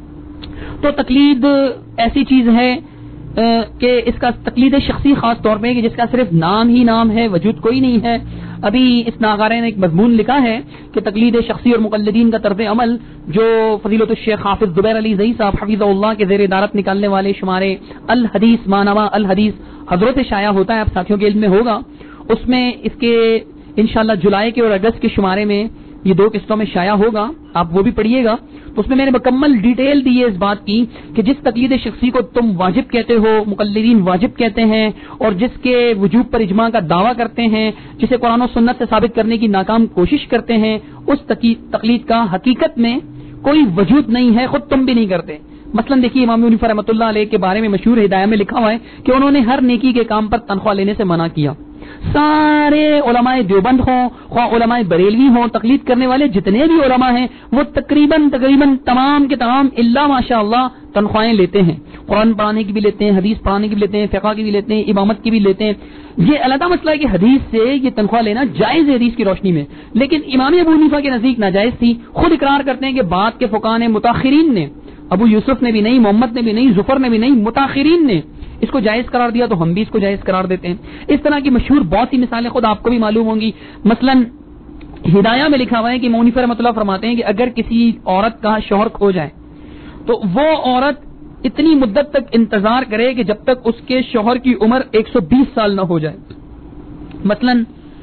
تو تقلید ایسی چیز ہے کہ اس کا تقلید شخصی خاص طور پہ کہ جس کا صرف نام ہی نام ہے، وجود کوئی نہیں ہے. ابھی اس ناغارے نے ایک مضمون لکھا ہے کہ تقلید شخصی اور مقلدین کا طرز عمل، جو فضیلت الشیخ حافظ زبیر علی زئی صاحب حفظہ اللہ کے زیر ادارت نکالنے والے شمارے الحدیث مانوا الحدیث حضرت شائع ہوتا ہے، اب ساتھیوں کے علم میں ہوگا. اس میں اس کے انشاءاللہ جولائی کے اور اگست کے شمارے میں یہ 2 قسطوں میں شائع ہوگا، آپ وہ بھی پڑھیے گا. تو اس میں میں نے مکمل ڈیٹیل دی ہے اس بات کی کہ جس تقلید شخصی کو تم واجب کہتے ہو، مقلدین واجب کہتے ہیں، اور جس کے وجوب پر اجماع کا دعویٰ کرتے ہیں، جسے قرآن و سنت سے ثابت کرنے کی ناکام کوشش کرتے ہیں، اس تقلید کا حقیقت میں کوئی وجود نہیں ہے، خود تم بھی نہیں کرتے. مثلا دیکھیے امام ابو حنیفہ رحمۃ اللہ علیہ کے بارے میں مشہور ہدایہ میں لکھا ہوا ہے کہ انہوں نے ہر نیکی کے کام پر تنخواہ لینے سے منع کیا. سارے علماء دیوبند ہوں، خواہ علماء بریلوی ہوں، تقلید کرنے والے جتنے بھی علماء ہیں وہ تقریباً تمام کے تمام الا ماشاء اللہ تنخواہیں لیتے ہیں. قرآن پڑھانے کی بھی لیتے ہیں، حدیث پڑھانے کی بھی لیتے ہیں، فقہ کی بھی لیتے ہیں، امامت کی بھی لیتے ہیں. یہ علیحدہ مسئلہ ہے کہ حدیث سے یہ تنخواہ لینا جائز ہے حدیث کی روشنی میں، لیکن امام ابو حنیفہ کے نزدیک ناجائز تھی. خود اقرار کرتے ہیں کہ بعد کے فقہاء نے، متاخرین نے، ابو یوسف نے بھی نہیں، محمد نے بھی نہیں، ظفر نے بھی نہیں، متاخرین نے اس کو جائز قرار دیا تو ہم بھی اس کو جائز قرار دیتے ہیں. اس طرح کی مشہور بہت سی مثالیں خود آپ کو بھی معلوم ہوں گی. مثلا ہدایہ میں لکھا ہوا ہے کہ امام حنیفہ رحمۃ اللہ فرماتے ہیں کہ اگر کسی عورت کا شوہر کھو جائے تو وہ عورت اتنی مدت تک انتظار کرے کہ جب تک اس کے شوہر کی عمر 120 سال نہ ہو جائے. مثلا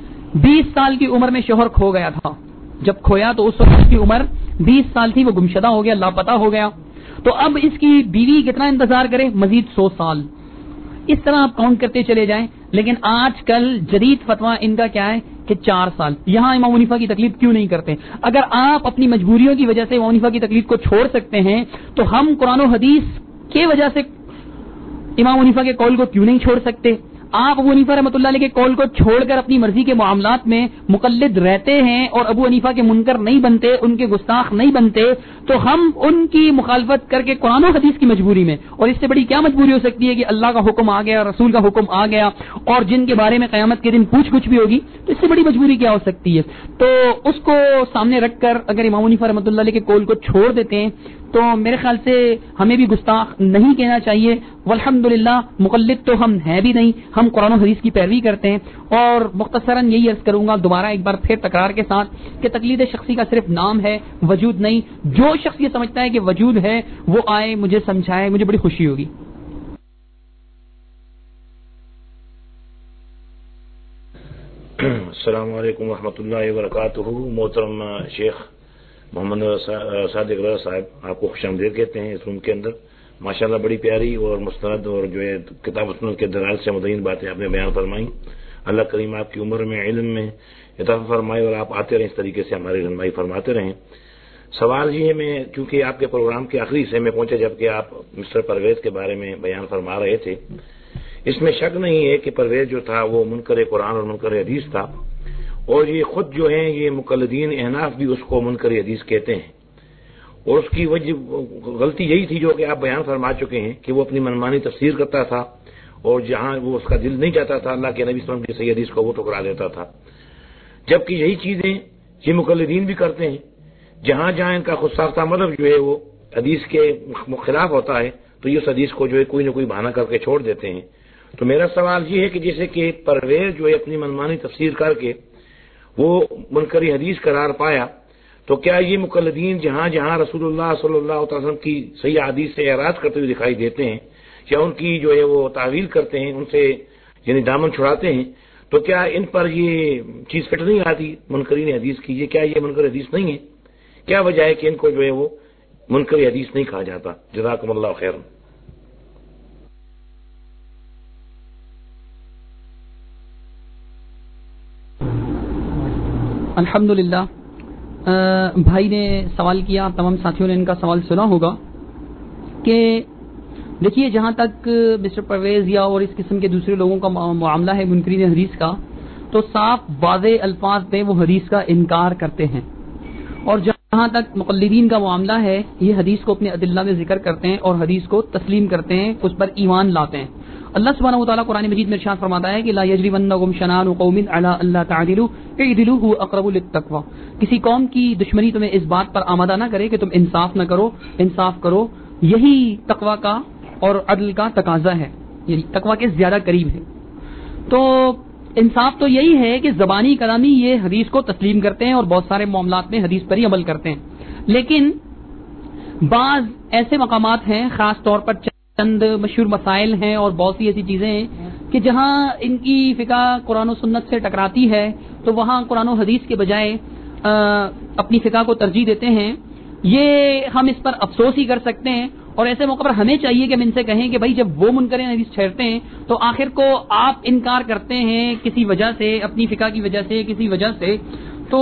20 سال کی عمر میں شوہر کھو گیا تھا، جب کھویا تو اس وقت کی عمر 20 سال تھی، وہ گمشدہ ہو گیا، لاپتہ ہو گیا. تو اب اس کی بیوی کتنا انتظار کرے؟ مزید 100 سال. اس طرح آپ کاؤنٹ کرتے چلے جائیں. لیکن آج کل جدید فتویٰ ان کا کیا ہے کہ 4 سال. یہاں امام حنیفہ کی تقلید کیوں نہیں کرتے؟ اگر آپ اپنی مجبوریوں کی وجہ سے امام حنیفہ کی تقلید کو چھوڑ سکتے ہیں تو ہم قرآن و حدیث کی وجہ سے امام حنیفہ کے قول کو کیوں نہیں چھوڑ سکتے؟ آپ ابو حنیفہ رحمۃ اللہ علیہ کے قول کو چھوڑ کر اپنی مرضی کے معاملات میں مقلد رہتے ہیں اور ابو حنیفہ کے منکر نہیں بنتے، ان کے گستاخ نہیں بنتے، تو ہم ان کی مخالفت کر کے قرآن و حدیث کی مجبوری میں، اور اس سے بڑی کیا مجبوری ہو سکتی ہے کہ اللہ کا حکم آ گیا، رسول کا حکم آ گیا، اور جن کے بارے میں قیامت کے دن پوچھ گچھ بھی ہوگی، تو اس سے بڑی مجبوری کیا ہو سکتی ہے؟ تو اس کو سامنے رکھ کر اگر امام حنیفہ رحمۃ اللہ علیہ کے قول کو چھوڑ دیتے ہیں تو میرے خیال سے ہمیں بھی گستاخ نہیں کہنا چاہیے. والحمدللہ مقلد تو ہم ہیں بھی نہیں، ہم قرآن و حدیث کی پیروی کرتے ہیں. اور مختصراً یہی عرض کروں گا دوبارہ ایک بار پھر تکرار کے ساتھ کہ تقلید شخصی کا صرف نام ہے، وجود نہیں. جو شخص یہ سمجھتا ہے کہ وجود ہے وہ آئے، مجھے سمجھائے، مجھے بڑی خوشی ہوگی. السلام علیکم ورحمۃ اللہ وبرکاتہ. محترم شیخ محمد صادق رضا صاحب، آپ کو خوش آمدید کہتے ہیں اس روم کے اندر. ماشاءاللہ بڑی پیاری اور مستند اور جو ہے کتاب و سنت کے دلائل سے مدین باتیں آپ نے بیان فرمائیں. اللہ کریم آپ کی عمر میں، علم میں اضافہ فرمائے اور آپ آتے رہیں اس طریقے سے ہماری رہنمائی فرماتے رہیں. سوال یہ ہے، میں چونکہ آپ کے پروگرام کے آخری حصے میں پہنچا جبکہ آپ مسٹر پرویز کے بارے میں بیان فرما رہے تھے، اس میں شک نہیں ہے کہ پرویز جو تھا وہ منکر قرآن اور منکر حدیث تھا، اور یہ خود جو ہیں یہ مقلدین احناف بھی اس کو منکر حدیث کہتے ہیں. اور اس کی وجہ غلطی یہی تھی جو کہ آپ بیان فرما چکے ہیں کہ وہ اپنی منمانی تفسیر کرتا تھا، اور جہاں وہ اس کا دل نہیں چاہتا تھا اللہ کے نبی صلی اللہ علیہ وسلم کی صحیح حدیث کو وہ ٹکرا دیتا تھا. جبکہ یہی چیزیں یہ مقلدین بھی کرتے ہیں. جہاں جہاں ان کا خود ساختہ مذہب جو ہے وہ حدیث کے خلاف ہوتا ہے تو یہ اس حدیث کو جو ہے کوئی نہ کوئی بہانہ کر کے چھوڑ دیتے ہیں. تو میرا سوال یہ ہے کہ جیسے کہ پرویز جو ہے اپنی منمانی تفسیر کر کے وہ منکری حدیث قرار پایا، تو کیا یہ مقلدین جہاں جہاں رسول اللہ صلی اللہ علیہ وسلم کی صحیح حدیث سے اعراض کرتے ہوئے دکھائی دیتے ہیں یا ان کی جو ہے وہ تعویل کرتے ہیں، ان سے یعنی دامن چھڑاتے ہیں، تو کیا ان پر یہ چیز فٹ نہیں آتی منکرین حدیث کی؟ یہ کیا یہ منکر حدیث نہیں ہے؟ کیا وجہ ہے کہ ان کو جو ہے وہ منکر حدیث نہیں کہا جاتا؟ جزاکم اللہ خیر. الحمدللہ بھائی نے سوال کیا، تمام ساتھیوں نے ان کا سوال سنا ہوگا کہ دیکھیے جہاں تک مسٹر پرویز یا اور اس قسم کے دوسرے لوگوں کا معاملہ ہے منکرین حدیث کا، تو صاف واضح الفاظ میں وہ حدیث کا انکار کرتے ہیں. اور جہاں تک مقلدین کا معاملہ ہے یہ حدیث کو اپنے ادلہ میں ذکر کرتے ہیں اور حدیث کو تسلیم کرتے ہیں، اس پر ایمان لاتے ہیں. اللہ سبحانہ و تعالیٰ قرآن مجید میں ارشاد فرماتا ہے کہ لا یجرمنکم شنآن قوم علی الا تعدلوا اعدلوا هو اقرب للتقوی. کسی قوم کی دشمنی تمہیں اس بات پر آمادہ نہ کرے کہ تم انصاف نہ کرو، انصاف کرو. یہی تقوی کا اور عدل کا تقاضا ہے، یعنی تقوی کے زیادہ قریب ہے. تو انصاف تو یہی ہے کہ زبانی کلامی یہ حدیث کو تسلیم کرتے ہیں اور بہت سارے معاملات میں حدیث پر ہی عمل کرتے ہیں. لیکن بعض ایسے مقامات ہیں، خاص طور پر چند مشہور مسائل ہیں اور بہت سی ایسی چیزیں ہیں کہ جہاں ان کی فقہ قرآن و سنت سے ٹکراتی ہے تو وہاں قرآن و حدیث کے بجائے اپنی فقہ کو ترجیح دیتے ہیں. یہ ہم اس پر افسوس ہی کر سکتے ہیں، اور ایسے موقع پر ہمیں چاہیے کہ ہم ان سے کہیں کہ بھائی جب وہ منکر حدیث ٹھہرتے ہیں تو آخر کو آپ انکار کرتے ہیں کسی وجہ سے، اپنی فقہ کی وجہ سے، کسی وجہ سے، تو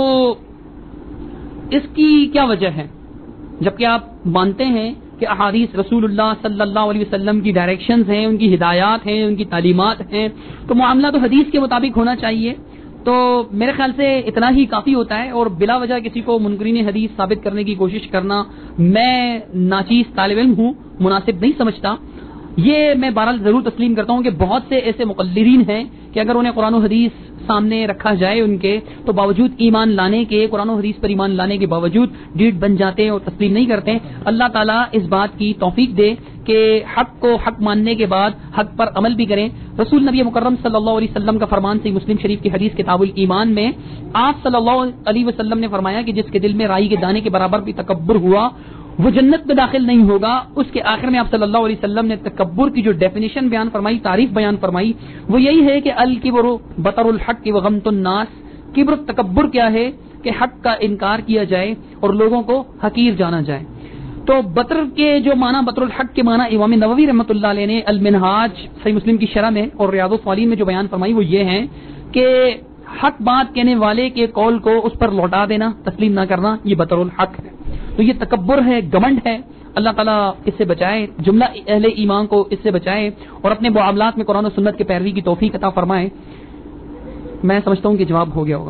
اس کی کیا وجہ ہے؟ جبکہ آپ مانتے ہیں کہ احادیث رسول اللہ صلی اللہ علیہ وسلم کی ڈائریکشنز ہیں، ان کی ہدایات ہیں، ان کی تعلیمات ہیں، تو معاملہ تو حدیث کے مطابق ہونا چاہیے. تو میرے خیال سے اتنا ہی کافی ہوتا ہے، اور بلا وجہ کسی کو منکرین حدیث ثابت کرنے کی کوشش کرنا میں ناچیز طالب علم ہوں، مناسب نہیں سمجھتا. یہ میں بہرحال ضرور تسلیم کرتا ہوں کہ بہت سے ایسے مقلدین ہیں کہ اگر انہیں قرآن و حدیث سامنے رکھا جائے ان کے، تو باوجود ایمان لانے کے، قرآن و حدیث پر ایمان لانے کے باوجود ڈیٹ بن جاتے ہیں اور تسلیم نہیں کرتے. اللہ تعالیٰ اس بات کی توفیق دے کہ حق کو حق ماننے کے بعد حق پر عمل بھی کریں. رسول نبی مکرم صلی اللہ علیہ وسلم کا فرمان صحیح مسلم شریف کی حدیث کتاب الایمان میں آپ صلی اللہ علیہ وسلم نے فرمایا کہ جس کے دل میں رائی کے دانے کے برابر بھی تکبر ہوا وہ جنت میں داخل نہیں ہوگا. اس کے آخر میں آپ صلی اللہ علیہ وسلم نے تکبر کی جو ڈیفینیشن بیان فرمائی، تعریف بیان فرمائی، وہ یہی ہے کہ الکبر بطر الحق وغمط الناس. کبر تکبر کیا ہے کہ حق کا انکار کیا جائے اور لوگوں کو حقیر جانا جائے. تو بطر کے جو معنی، بطر الحق کے معنی امام نووی رحمۃ اللہ علیہ نے المنہاج صحیح مسلم کی شرح میں اور ریاض الصالحین میں جو بیان فرمائی وہ یہ ہیں کہ حق بات کہنے والے کے قول کو اس پر لوٹا دینا، تسلیم نہ کرنا، یہ بطور الحق ہے. تو یہ تکبر ہے، گمنڈ ہے. اللہ تعالیٰ اس سے بچائے، جملہ اہل ایمان کو اس سے بچائے اور اپنے معاملات میں قرآن و سنت کے پیروی کی توفیق عطا فرمائے. میں سمجھتا ہوں کہ جواب ہو گیا ہوگا.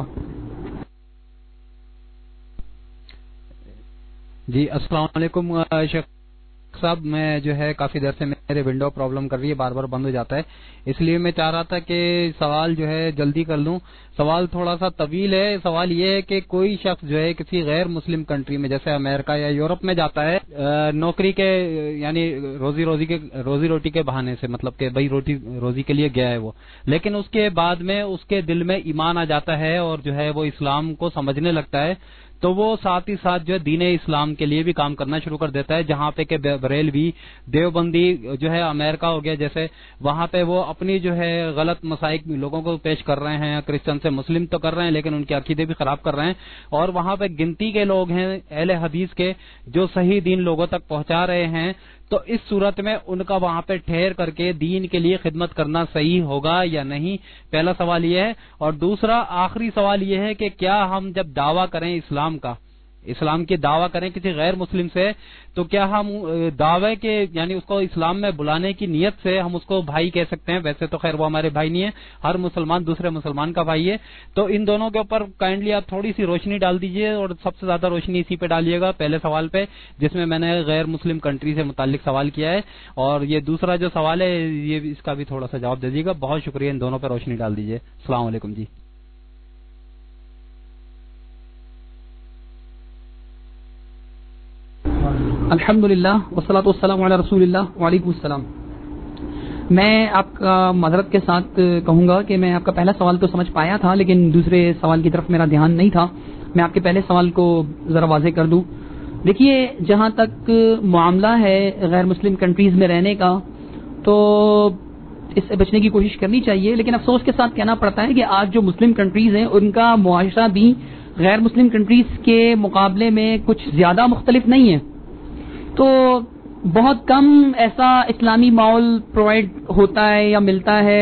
جی السلام علیکم شیخ صاحب. میں جو ہے کافی دیر سے میرے ونڈو پرابلم کر رہی ہے، بار بار بند ہو جاتا ہے، اس لیے میں چاہ رہا تھا کہ سوال جو ہے جلدی کر لوں. سوال تھوڑا سا طویل ہے. سوال یہ ہے کہ کوئی شخص جو ہے کسی غیر مسلم کنٹری میں جیسے امریکہ یا یورپ میں جاتا ہے نوکری کے یعنی روزی روٹی کے بہانے سے، مطلب کہ بھائی روزی کے لیے گیا ہے وہ، لیکن اس کے بعد میں اس کے دل میں ایمان آ جاتا ہے اور جو ہے وہ اسلام کو سمجھنے لگتا ہے، تو وہ ساتھ ہی ساتھ جو ہے دین اسلام کے لیے بھی کام کرنا شروع کر دیتا ہے. جہاں پہ کہ بریلوی دیوبندی جو ہے امریکہ ہو گیا جیسے، وہاں پہ وہ اپنی جو ہے غلط مسائل لوگوں کو پیش کر رہے ہیں. کرسچن سے مسلم تو کر رہے ہیں لیکن ان کے عقیدے بھی خراب کر رہے ہیں. اور وہاں پہ گنتی کے لوگ ہیں اہل حدیث کے جو صحیح دین لوگوں تک پہنچا رہے ہیں. تو اس صورت میں ان کا وہاں پہ ٹھہر کر کے دین کے لیے خدمت کرنا صحیح ہوگا یا نہیں؟ پہلا سوال یہ ہے. اور دوسرا آخری سوال یہ ہے کہ کیا ہم جب دعویٰ کریں اسلام کی دعویٰ کریں کسی غیر مسلم سے، تو کیا ہم دعوے کے یعنی اس کو اسلام میں بلانے کی نیت سے ہم اس کو بھائی کہہ سکتے ہیں؟ ویسے تو خیر وہ ہمارے بھائی نہیں ہے، ہر مسلمان دوسرے مسلمان کا بھائی ہے. تو ان دونوں کے اوپر کائنڈلی آپ تھوڑی سی روشنی ڈال دیجئے، اور سب سے زیادہ روشنی اسی پہ ڈالیے گا، پہلے سوال پہ جس میں نے غیر مسلم کنٹری سے متعلق سوال کیا ہے، اور یہ دوسرا جو سوال ہے یہ اس کا بھی تھوڑا سا جواب دے دیجیے گا. بہت شکریہ. ان دونوں پہ روشنی ڈال دیجیے. السلام علیکم. جی الحمدللہ والصلاۃ والسلام علی رسول اللہ. وعلیکم السلام. میں آپ کا معذرت کے ساتھ کہوں گا کہ میں آپ کا پہلا سوال تو سمجھ پایا تھا لیکن دوسرے سوال کی طرف میرا دھیان نہیں تھا. میں آپ کے پہلے سوال کو ذرا واضح کر دوں. دیکھیے جہاں تک معاملہ ہے غیر مسلم کنٹریز میں رہنے کا تو اس سے بچنے کی کوشش کرنی چاہیے، لیکن افسوس کے ساتھ کہنا پڑتا ہے کہ آج جو مسلم کنٹریز ہیں ان کا معاشرہ بھی غیر مسلم کنٹریز کے مقابلے میں کچھ زیادہ مختلف نہیں ہے. تو بہت کم ایسا اسلامی ماحول پرووائڈ ہوتا ہے یا ملتا ہے،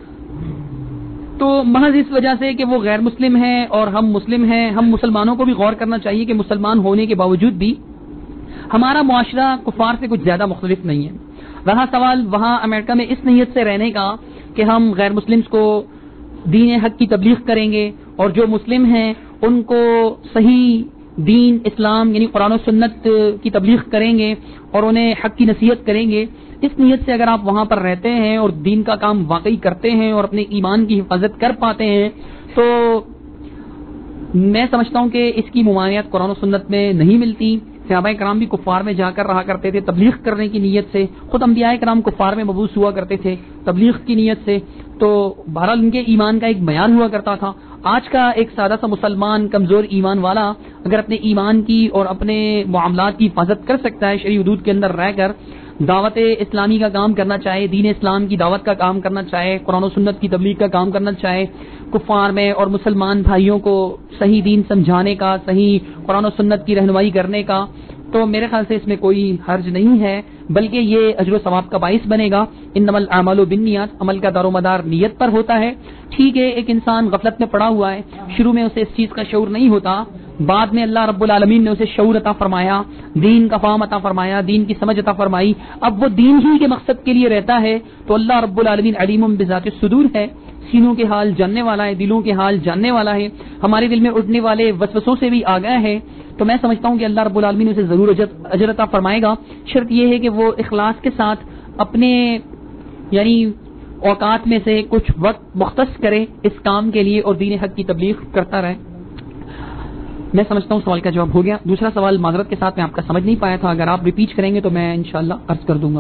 تو محض اس وجہ سے کہ وہ غیر مسلم ہیں اور ہم مسلم ہیں. ہم مسلمانوں کو بھی غور کرنا چاہیے کہ مسلمان ہونے کے باوجود بھی ہمارا معاشرہ کفار سے کچھ زیادہ مختلف نہیں ہے. رہا سوال وہاں امریکہ میں اس نیت سے رہنے کا کہ ہم غیر مسلمز کو دین حق کی تبلیغ کریں گے اور جو مسلم ہیں ان کو صحیح دین اسلام یعنی قرآن و سنت کی تبلیغ کریں گے اور انہیں حق کی نصیحت کریں گے. اس نیت سے اگر آپ وہاں پر رہتے ہیں اور دین کا کام واقعی کرتے ہیں اور اپنے ایمان کی حفاظت کر پاتے ہیں تو میں سمجھتا ہوں کہ اس کی ممانعت قرآن و سنت میں نہیں ملتی. صحابہ کرام بھی کفار میں جا کر رہا کرتے تھے تبلیغ کرنے کی نیت سے، خود انبیاء کرام کفار میں مبعوث ہوا کرتے تھے تبلیغ کی نیت سے. تو بہرحال ان کے ایمان کا ایک معیار ہوا کرتا تھا. آج کا ایک سادہ سا مسلمان کمزور ایمان والا اگر اپنے ایمان کی اور اپنے معاملات کی حفاظت کر سکتا ہے شرعی حدود کے اندر رہ کر، دعوت اسلامی کا کام کرنا چاہے، دین اسلام کی دعوت کا کام کرنا چاہے، قرآن و سنت کی تبلیغ کا کام کرنا چاہے، کفار میں اور مسلمان بھائیوں کو صحیح دین سمجھانے کا، صحیح قرآن و سنت کی رہنمائی کرنے کا، تو میرے خیال سے اس میں کوئی حرج نہیں ہے، بلکہ یہ اجر و ثواب کا باعث بنے گا. انما الاعمال بالنیات، عمل کا دار و مدار نیت پر ہوتا ہے. ٹھیک ہے ایک انسان غفلت میں پڑا ہوا ہے، شروع میں اسے اس چیز کا شعور نہیں ہوتا، بعد میں اللہ رب العالمین نے اسے شعور عطا فرمایا، دین کا فہم عطا فرمایا، دین کی سمجھ عطا فرمائی، اب وہ دین ہی کے مقصد کے لیے رہتا ہے. تو اللہ رب العالمین علیم بذات الصدور ہے، سینوں کے حال جاننے والا ہے، دلوں کے حال جاننے والا ہے، ہمارے دل میں اٹھنے والے وسوسوں سے بھی آگاہ ہے. تو میں سمجھتا ہوں کہ اللہ رب العالمین اسے ضرور اجر عطا فرمائے گا. شرط یہ ہے کہ وہ اخلاص کے ساتھ اپنے یعنی اوقات میں سے کچھ وقت مختص کرے اس کام کے لیے اور دین حق کی تبلیغ کرتا رہے. میں سمجھتا ہوں سوال کا جواب ہو گیا. دوسرا سوال معذرت کے ساتھ میں آپ کا سمجھ نہیں پایا تھا، اگر آپ ریپیٹ کریں گے تو میں انشاءاللہ عرض کر دوں گا.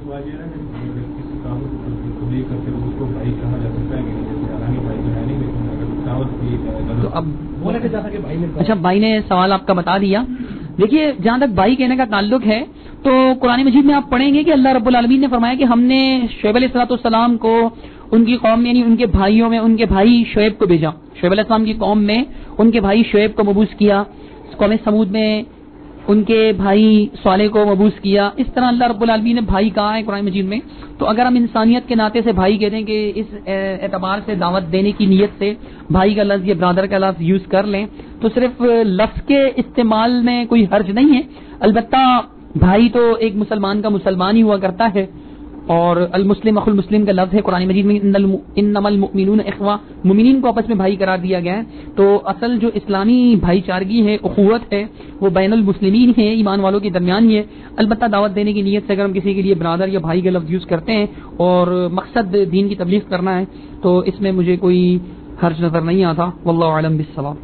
تو اب اچھا بھائی نے سوال آپ کا بتا دیا. دیکھیے جہاں تک بھائی کہنے کا تعلق ہے تو قرآن مجید میں آپ پڑھیں گے کہ اللہ رب العالمین نے فرمایا کہ ہم نے شعیب علیہ الصلوۃ والسلام کو ان کی قوم یعنی ان کے بھائیوں میں ان کے بھائی شعیب کو بھیجا. شعیب علیہ السلام کی قوم میں ان کے بھائی شعیب کو مبعوث کیا. قوم سمود میں ان کے بھائی صالح کو مبعوث کیا. اس طرح اللہ رب العالمین نے بھائی کہا ہے قرآن مجید میں. تو اگر ہم انسانیت کے ناطے سے بھائی کہتے ہیں کہ اس اعتبار سے دعوت دینے کی نیت سے بھائی کا لفظ یا برادر کا لفظ یوز کر لیں تو صرف لفظ کے استعمال میں کوئی حرج نہیں ہے. البتہ بھائی تو ایک مسلمان کا مسلمان ہی ہوا کرتا ہے, اور المسلم اخو المسلم کا لفظ ہے قرآن مجید میں, انما المؤمنون اخوہ, مومنین کو آپس میں بھائی قرار دیا گیا ہے. تو اصل جو اسلامی بھائی چارگی ہے, اخوت ہے, وہ بین المسلمین ہے, ایمان والوں کے درمیان ہی ہے. البتہ دعوت دینے کی نیت سے اگر ہم کسی کے لیے برادر یا بھائی کا لفظ یوز کرتے ہیں اور مقصد دین کی تبلیغ کرنا ہے تو اس میں مجھے کوئی حرج نظر نہیں آتا. واللہ اعلم بالصواب.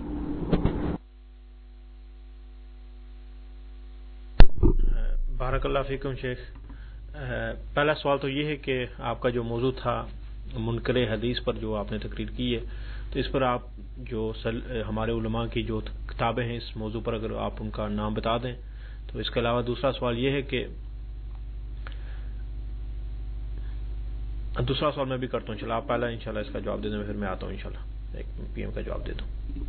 بارک اللہ فیکم شیخ. پہلا سوال تو یہ ہے کہ آپ کا جو موضوع تھا منکر حدیث پر جو آپ نے تقریر کی ہے, تو اس پر آپ جو ہمارے علماء کی جو کتابیں ہیں اس موضوع پر اگر آپ ان کا نام بتا دیں. تو اس کے علاوہ دوسرا سوال یہ ہے کہ دوسرا سوال میں بھی کرتا ہوں, چلا آپ پہلا انشاءاللہ اس کا جواب دے دیں, پھر میں آتا ہوں انشاءاللہ ایک پی ایم کا جواب دے دوں.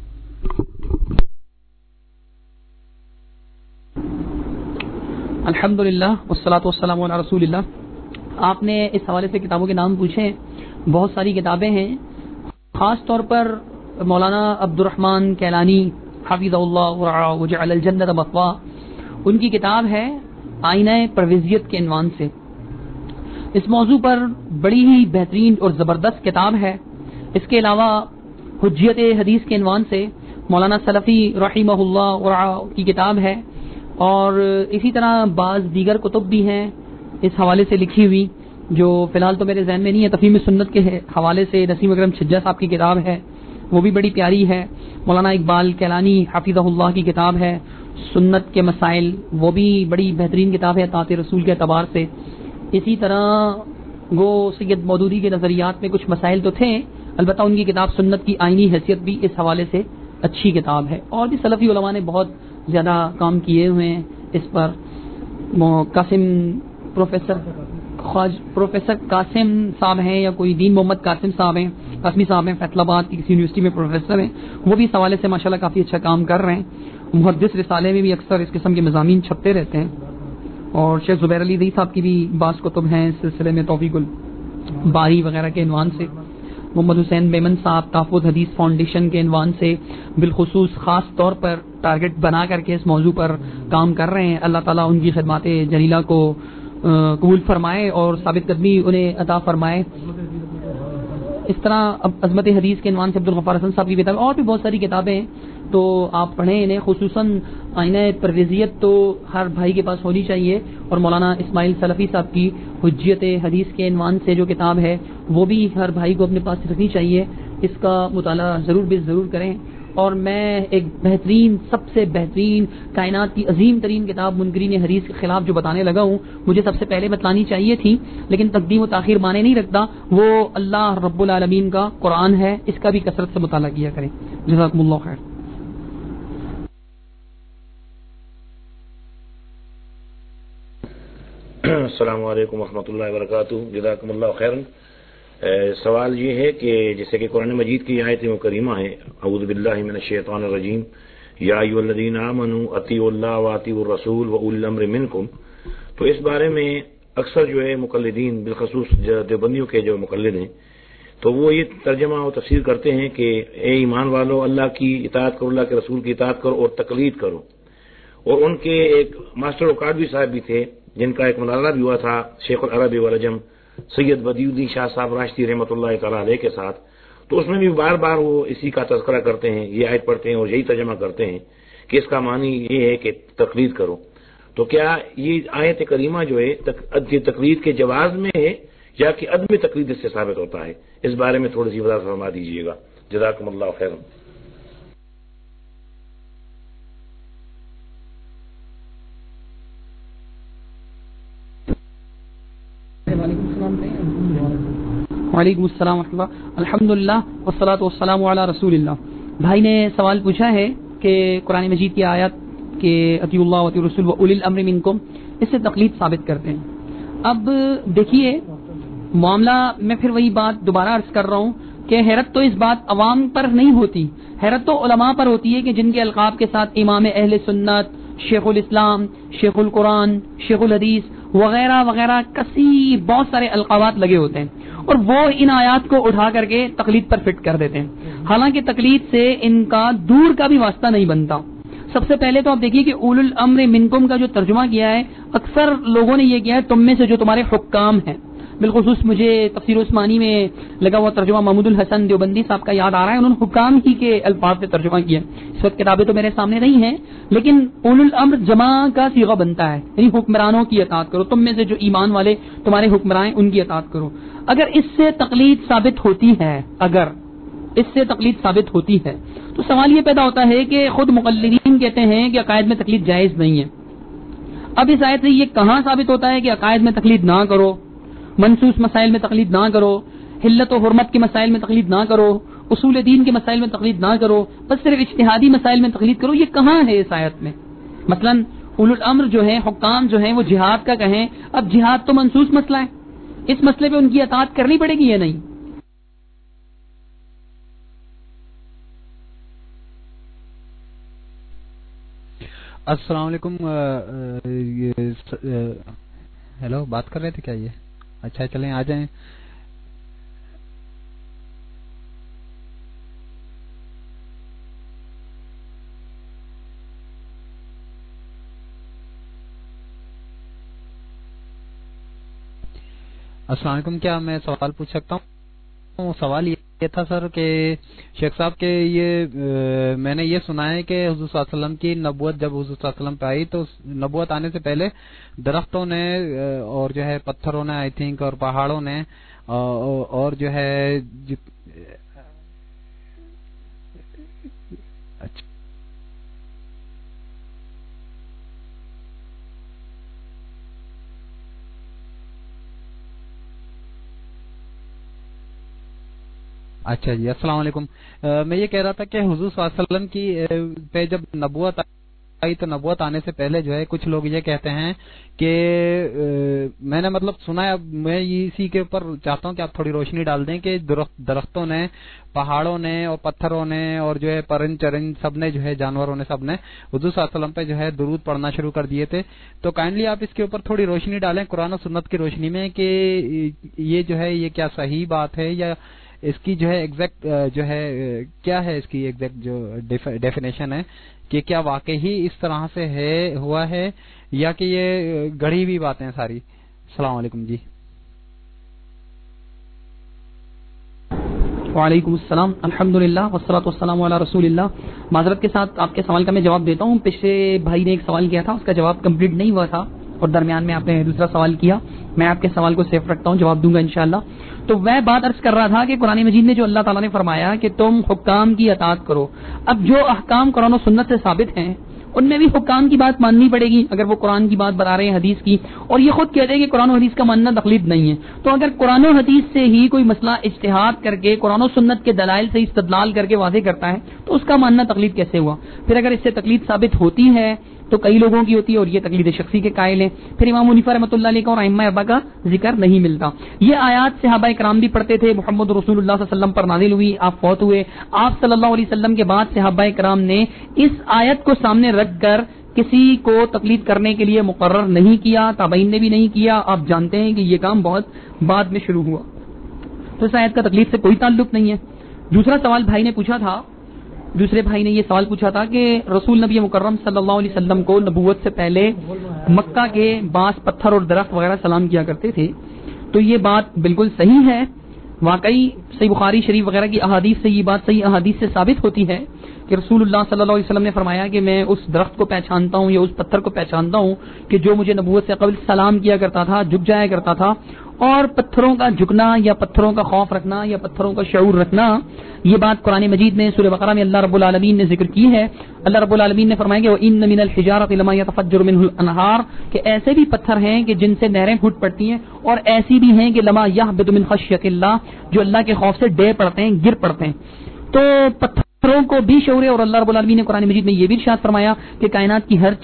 الحمدللہ والصلاۃ والسلام علی رسول اللہ. آپ نے اس حوالے سے کتابوں کے نام پوچھے, بہت ساری کتابیں ہیں. خاص طور پر مولانا عبد الرحمن کیلانی حفظہ اللہ ورعاہ وجعل الجنۃ مثواہ, ان کی کتاب ہے آئینہ پرویزیت کے عنوان سے. اس موضوع پر بڑی ہی بہترین اور زبردست کتاب ہے. اس کے علاوہ حجیت حدیث کے عنوان سے مولانا سلفی رحمہ اللہ ورعاہ کی کتاب ہے, اور اسی طرح بعض دیگر کتب بھی ہیں اس حوالے سے لکھی ہوئی جو فی الحال تو میرے ذہن میں نہیں ہے. تفہیم سنت کے حوالے سے نسیم اکرم چھجا صاحب کی کتاب ہے, وہ بھی بڑی پیاری ہے. مولانا اقبال کیلانی حفظہ اللہ کی کتاب ہے سنت کے مسائل, وہ بھی بڑی بہترین کتاب ہے اطاعت رسول کے اعتبار سے. اسی طرح وہ سید مودودی کے نظریات میں کچھ مسائل تو تھے, البتہ ان کی کتاب سنت کی آئینی حیثیت بھی اس حوالے سے اچھی کتاب ہے. اور بھی سلفی علماء نے بہت زیادہ کام کیے ہوئے ہیں اس پر. قاسم پروفیسر قاسم صاحب ہیں یا کوئی دین محمد قاسمی صاحب ہیں, فیصل آباد کی کسی یونیورسٹی میں پروفیسر ہیں, وہ بھی اس حوالے سے ماشاءاللہ کافی اچھا کام کر رہے ہیں. محدث رسالے میں بھی اکثر اس قسم کے مضامین چھپتے رہتے ہیں. اور شیخ زبیر علی دی صاحب کی بھی بعض کتب ہیں اس سلسلے میں, توفیق الباری وغیرہ کے عنوان سے. محمد حسین بیمن صاحب تحفظ حدیث فاؤنڈیشن کے عنوان سے بالخصوص خاص طور پر ٹارگٹ بنا کر کے اس موضوع پر کام کر رہے ہیں. اللہ تعالیٰ ان کی خدمات جلیلہ کو قبول فرمائے اور ثابت قدمی انہیں عطا فرمائے. اس طرح عظمت حدیث کے عنوان سے عبدالغفار حسن صاحب کی کتاب, اور بھی بہت ساری کتابیں ہیں, تو آپ پڑھیں انہیں. خصوصاً آئینہ پرویزیت تو ہر بھائی کے پاس ہونی چاہیے, اور مولانا اسماعیل سلفی صاحب کی حجیت حدیث کے عنوان سے جو کتاب ہے وہ بھی ہر بھائی کو اپنے پاس رکھنی چاہیے. اس کا مطالعہ ضرور کریں. اور میں ایک بہترین, سب سے بہترین, کائنات کی عظیم ترین کتاب منکرین حدیث کے خلاف جو بتانے لگا ہوں, مجھے سب سے پہلے بتلانی چاہیے تھی لیکن تقدیم و تاخیر مانے نہیں رکھتا. وہ اللہ رب العالمین کا قرآن ہے, اس کا بھی کثرت سے مطالعہ کیا کریں. جزاکم اللہ خیر. السلام علیکم ورحمۃ اللہ وبرکاتہ. جزاکم اللہ خیرا. سوال یہ ہے کہ جیسے کہ قرآن مجید کی آیت کریمہ ہے, اعوذ باللہ من الشیطان الرجیم, یا ایھا الذین آمنوا اطیعوا اللہ واطیعوا الرسول واولی الامر منکم. تو اس بارے میں اکثر جو ہے مقلدین, بالخصوص دیوبندیوں کے جو مقلد ہیں, تو وہ یہ ترجمہ و تفسیر کرتے ہیں کہ اے ایمان والو, اللہ کی اطاعت کرو, اللہ کے رسول کی اطاعت کرو اور تقلید کرو. اور ان کے ایک ماسٹر اکاڈوی صاحب بھی تھے جن کا ایک مطالعہ بھی ہوا تھا شیخ العربی والعجم سید بدی الدین شاہ صاحب راشدی رحمۃ اللہ تعالیٰ علیہ کے ساتھ. تو اس میں بھی بار بار وہ اسی کا تذکرہ کرتے ہیں, یہ آیت پڑھتے ہیں اور یہی ترجمہ کرتے ہیں کہ اس کا معنی یہ ہے کہ تقلید کرو. تو کیا یہ آیت کریمہ جو ہے تقلید کے جواز میں ہے یا کہ عدم تقلید اس سے ثابت ہوتا ہے؟ اس بارے میں تھوڑی سی وضاحت فرما دیجیے گا. جزاکم اللہ خیرا. وعلیکم السلام ورحمۃ اللہ. الحمدللہ والصلاۃ والسلام علی رسول اللہ. بھائی نے سوال پوچھا ہے کہ قرآن مجید کی آیت کہ اطیعوا اللہ واطیعوا الرسول واولی الامر منکم, اس سے تقلید ثابت کرتے ہیں. اب دیکھیے معاملہ, میں پھر وہی بات دوبارہ عرض کر رہا ہوں کہ حیرت تو اس بات عوام پر نہیں ہوتی, حیرت تو علماء پر ہوتی ہے کہ جن کے القاب کے ساتھ امام اہل سنت, شیخ الاسلام، شیخ القرآن، شیخ الحدیث وغیرہ وغیرہ کثیر بہت سارے القابات لگے ہوتے ہیں، اور وہ ان آیات کو اٹھا کر کے تقلید پر فٹ کر دیتے ہیں، حالانکہ تقلید سے ان کا دور کا بھی واسطہ نہیں بنتا۔ سب سے پہلے تو آپ دیکھیے کہ اولو الامر منکم کا جو ترجمہ کیا ہے، اکثر لوگوں نے یہ کیا ہے تم میں سے جو تمہارے حکام ہیں۔ بالخصوص مجھے تفسیر عثمانی میں لگا ہوا ترجمہ محمود الحسن دیوبندی صاحب کا یاد آ رہا ہے، انہوں نے حکام ہی کے الفاظ سے ترجمہ کیا۔ اس وقت کتابیں تو میرے سامنے نہیں ہیں، لیکن اولو الامر جمع کا صیغہ بنتا ہے، یعنی حکمرانوں کی اطاعت کرو، تم میں سے جو ایمان والے تمہارے حکمران ہیں ان کی اطاعت کرو۔ اگر اس سے تقلید ثابت ہوتی ہے تو سوال یہ پیدا ہوتا ہے کہ خود مقلدین کہتے ہیں کہ عقائد میں تقلید جائز نہیں ہے۔ اب اس آیت سے یہ کہاں ثابت ہوتا ہے کہ عقائد میں تقلید نہ کرو، منسوس مسائل میں تقلید نہ کرو، حلت و حرمت کے مسائل میں تقلید نہ کرو، اصول دین کے مسائل میں تقلید نہ کرو، بس صرف اجتہادی مسائل میں تقلید کرو؟ یہ کہاں ہے اس آیت میں؟ مثلا اولو الامر جو ہیں، حکام جو ہیں، وہ جہاد کا کہیں، اب جہاد تو منسوس مسئلہ ہے، اس مسئلے پہ ان کی اطاعت کرنی پڑے گی یا نہیں؟ السلام علیکم، ہیلو، بات کر رہے تھے کیا یہ؟ اچھا چلیں آ جائیں۔ السلام علیکم، کیا میں سوال پوچھ سکتا ہوں؟ سوال یہ تھا سر کہ شیخ صاحب کے یہ میں نے یہ سنا ہے کہ حضور صلی اللہ علیہ وسلم کی نبوت جب حضور صلی اللہ علیہ وسلم پہ آئی تو نبوت آنے سے پہلے درختوں نے اور جو ہے پتھروں نے آئی تھنک اور پہاڑوں نے اور جو ہے اچھا جی، السلام علیکم۔ میں یہ کہہ رہا تھا کہ حضور صلی اللہ علیہ وسلم کی پہ جب نبوت آئی تو نبوت آنے سے پہلے جو ہے کچھ لوگ یہ کہتے ہیں کہ میں نے مطلب سنا ہے، میں اسی کے اوپر چاہتا ہوں کہ آپ تھوڑی روشنی ڈال دیں کہ درختوں نے، پہاڑوں نے اور پتھروں نے اور جو ہے پرند چرند سب نے جو ہے جانوروں نے سب نے حضور صلی اللہ علیہ وسلم پہ جو ہے درود پڑھنا شروع کر دیے تھے۔ تو کائنڈلی آپ اس کے اوپر تھوڑی روشنی ڈالیں قرآن و سنت کی روشنی میں کہ یہ جو ہے یہ کیا صحیح بات ہے یا اس کی جو ہے ایگزیکٹ جو ہے کیا ہے اس کی ایگزیکٹ جو ڈیفینیشن ہے کہ کیا واقعی اس طرح سے ہے ہوا ہے یا کہ یہ گڑھی ہوئی باتیں ساری؟ السلام علیکم جی۔ وعلیکم السلام، الحمدللہ والصلاۃ والسلام علی رسول اللہ۔ معذرت کے ساتھ آپ کے سوال کا میں جواب دیتا ہوں۔ پچھلے بھائی نے ایک سوال کیا تھا، اس کا جواب کمپلیٹ نہیں ہوا تھا اور درمیان میں آپ نے دوسرا سوال کیا، میں آپ کے سوال کو سیف رکھتا ہوں، جواب دوں گا انشاءاللہ۔ تو میں بات عرض کر رہا تھا کہ قرآن مجید میں جو اللہ تعالیٰ نے فرمایا کہ تم حکام کی اطاعت کرو، اب جو احکام قرآن و سنت سے ثابت ہیں ان میں بھی حکام کی بات ماننی پڑے گی اگر وہ قرآن کی بات بتا رہے ہیں، حدیث کی، اور یہ خود کہتے ہیں کہ قرآن و حدیث کا ماننا تقلید نہیں ہے۔ تو اگر قرآن و حدیث سے ہی کوئی مسئلہ اجتہاد کر کے قرآن و سنت کے دلائل سے استدلال کر کے واضح کرتا ہے تو اس کا ماننا تقلید کیسے ہوا؟ پھر اگر اس سے تقلید ثابت ہوتی ہے تو کئی لوگوں کی ہوتی ہے اور یہ تقلید شخصی کے قائل ہیں، پھر امام حنیفہ رحمۃ اللہ علیہ کا اور ائمہ اربعہ کا ذکر نہیں ملتا۔ یہ آیات صحابہ کرام بھی پڑھتے تھے، محمد رسول اللہ صلی اللہ علیہ وسلم پر نازل ہوئی، آپ فوت ہوئے، آپ صلی اللہ علیہ وسلم کے بعد صحابہ کرام نے اس آیت کو سامنے رکھ کر کسی کو تقلید کرنے کے لیے مقرر نہیں کیا، تابعین نے بھی نہیں کیا۔ آپ جانتے ہیں کہ یہ کام بہت بعد میں شروع ہوا، تو اس آیت کا تقلید سے کوئی تعلق نہیں ہے۔ دوسرا سوال بھائی نے پوچھا تھا، دوسرے بھائی نے یہ سوال پوچھا تھا کہ رسول نبی مکرم صلی اللہ علیہ وسلم کو نبوت سے پہلے مکہ کے بانس، پتھر اور درخت وغیرہ سلام کیا کرتے تھے، تو یہ بات بالکل صحیح ہے۔ واقعی صحیح بخاری شریف وغیرہ کی احادیث سے یہ بات صحیح احادیث سے ثابت ہوتی ہے کہ رسول اللہ صلی اللہ علیہ وسلم نے فرمایا کہ میں اس درخت کو پہچانتا ہوں یا اس پتھر کو پہچانتا ہوں کہ جو مجھے نبوت سے قبل سلام کیا کرتا تھا، جھک جایا کرتا تھا۔ اور پتھروں کا جھکنا یا پتھروں کا خوف رکھنا یا پتھروں کا شعور رکھنا، یہ بات قرآن مجید میں سورہ بقرہ میں اللہ رب العالمین نے ذکر کی ہے۔ اللہ رب العالمین نے فرمایا کہ وَإِنَّ مِنَ الْحِجَارَةِ لَمَا يَتَفَجَّرُ مِنْهُ الْأَنْهَارُ، کہ ایسے بھی پتھر ہیں کہ جن سے نہریں پھوٹ پڑتی ہیں، اور ایسی بھی ہیں کہ لَمَا يَهْبِطُ مِنْ خَشْيَةِ اللَّهِ، جو اللہ کے خوف سے ڈے پڑتے ہیں، گر پڑتے ہیں۔ تو پتھروں کو بھی شعور ہے، اور اللہ رب العالمین نے قرآن مجید میں یہ بھی ارشاد فرمایا کہ کائنات کی ہر چیز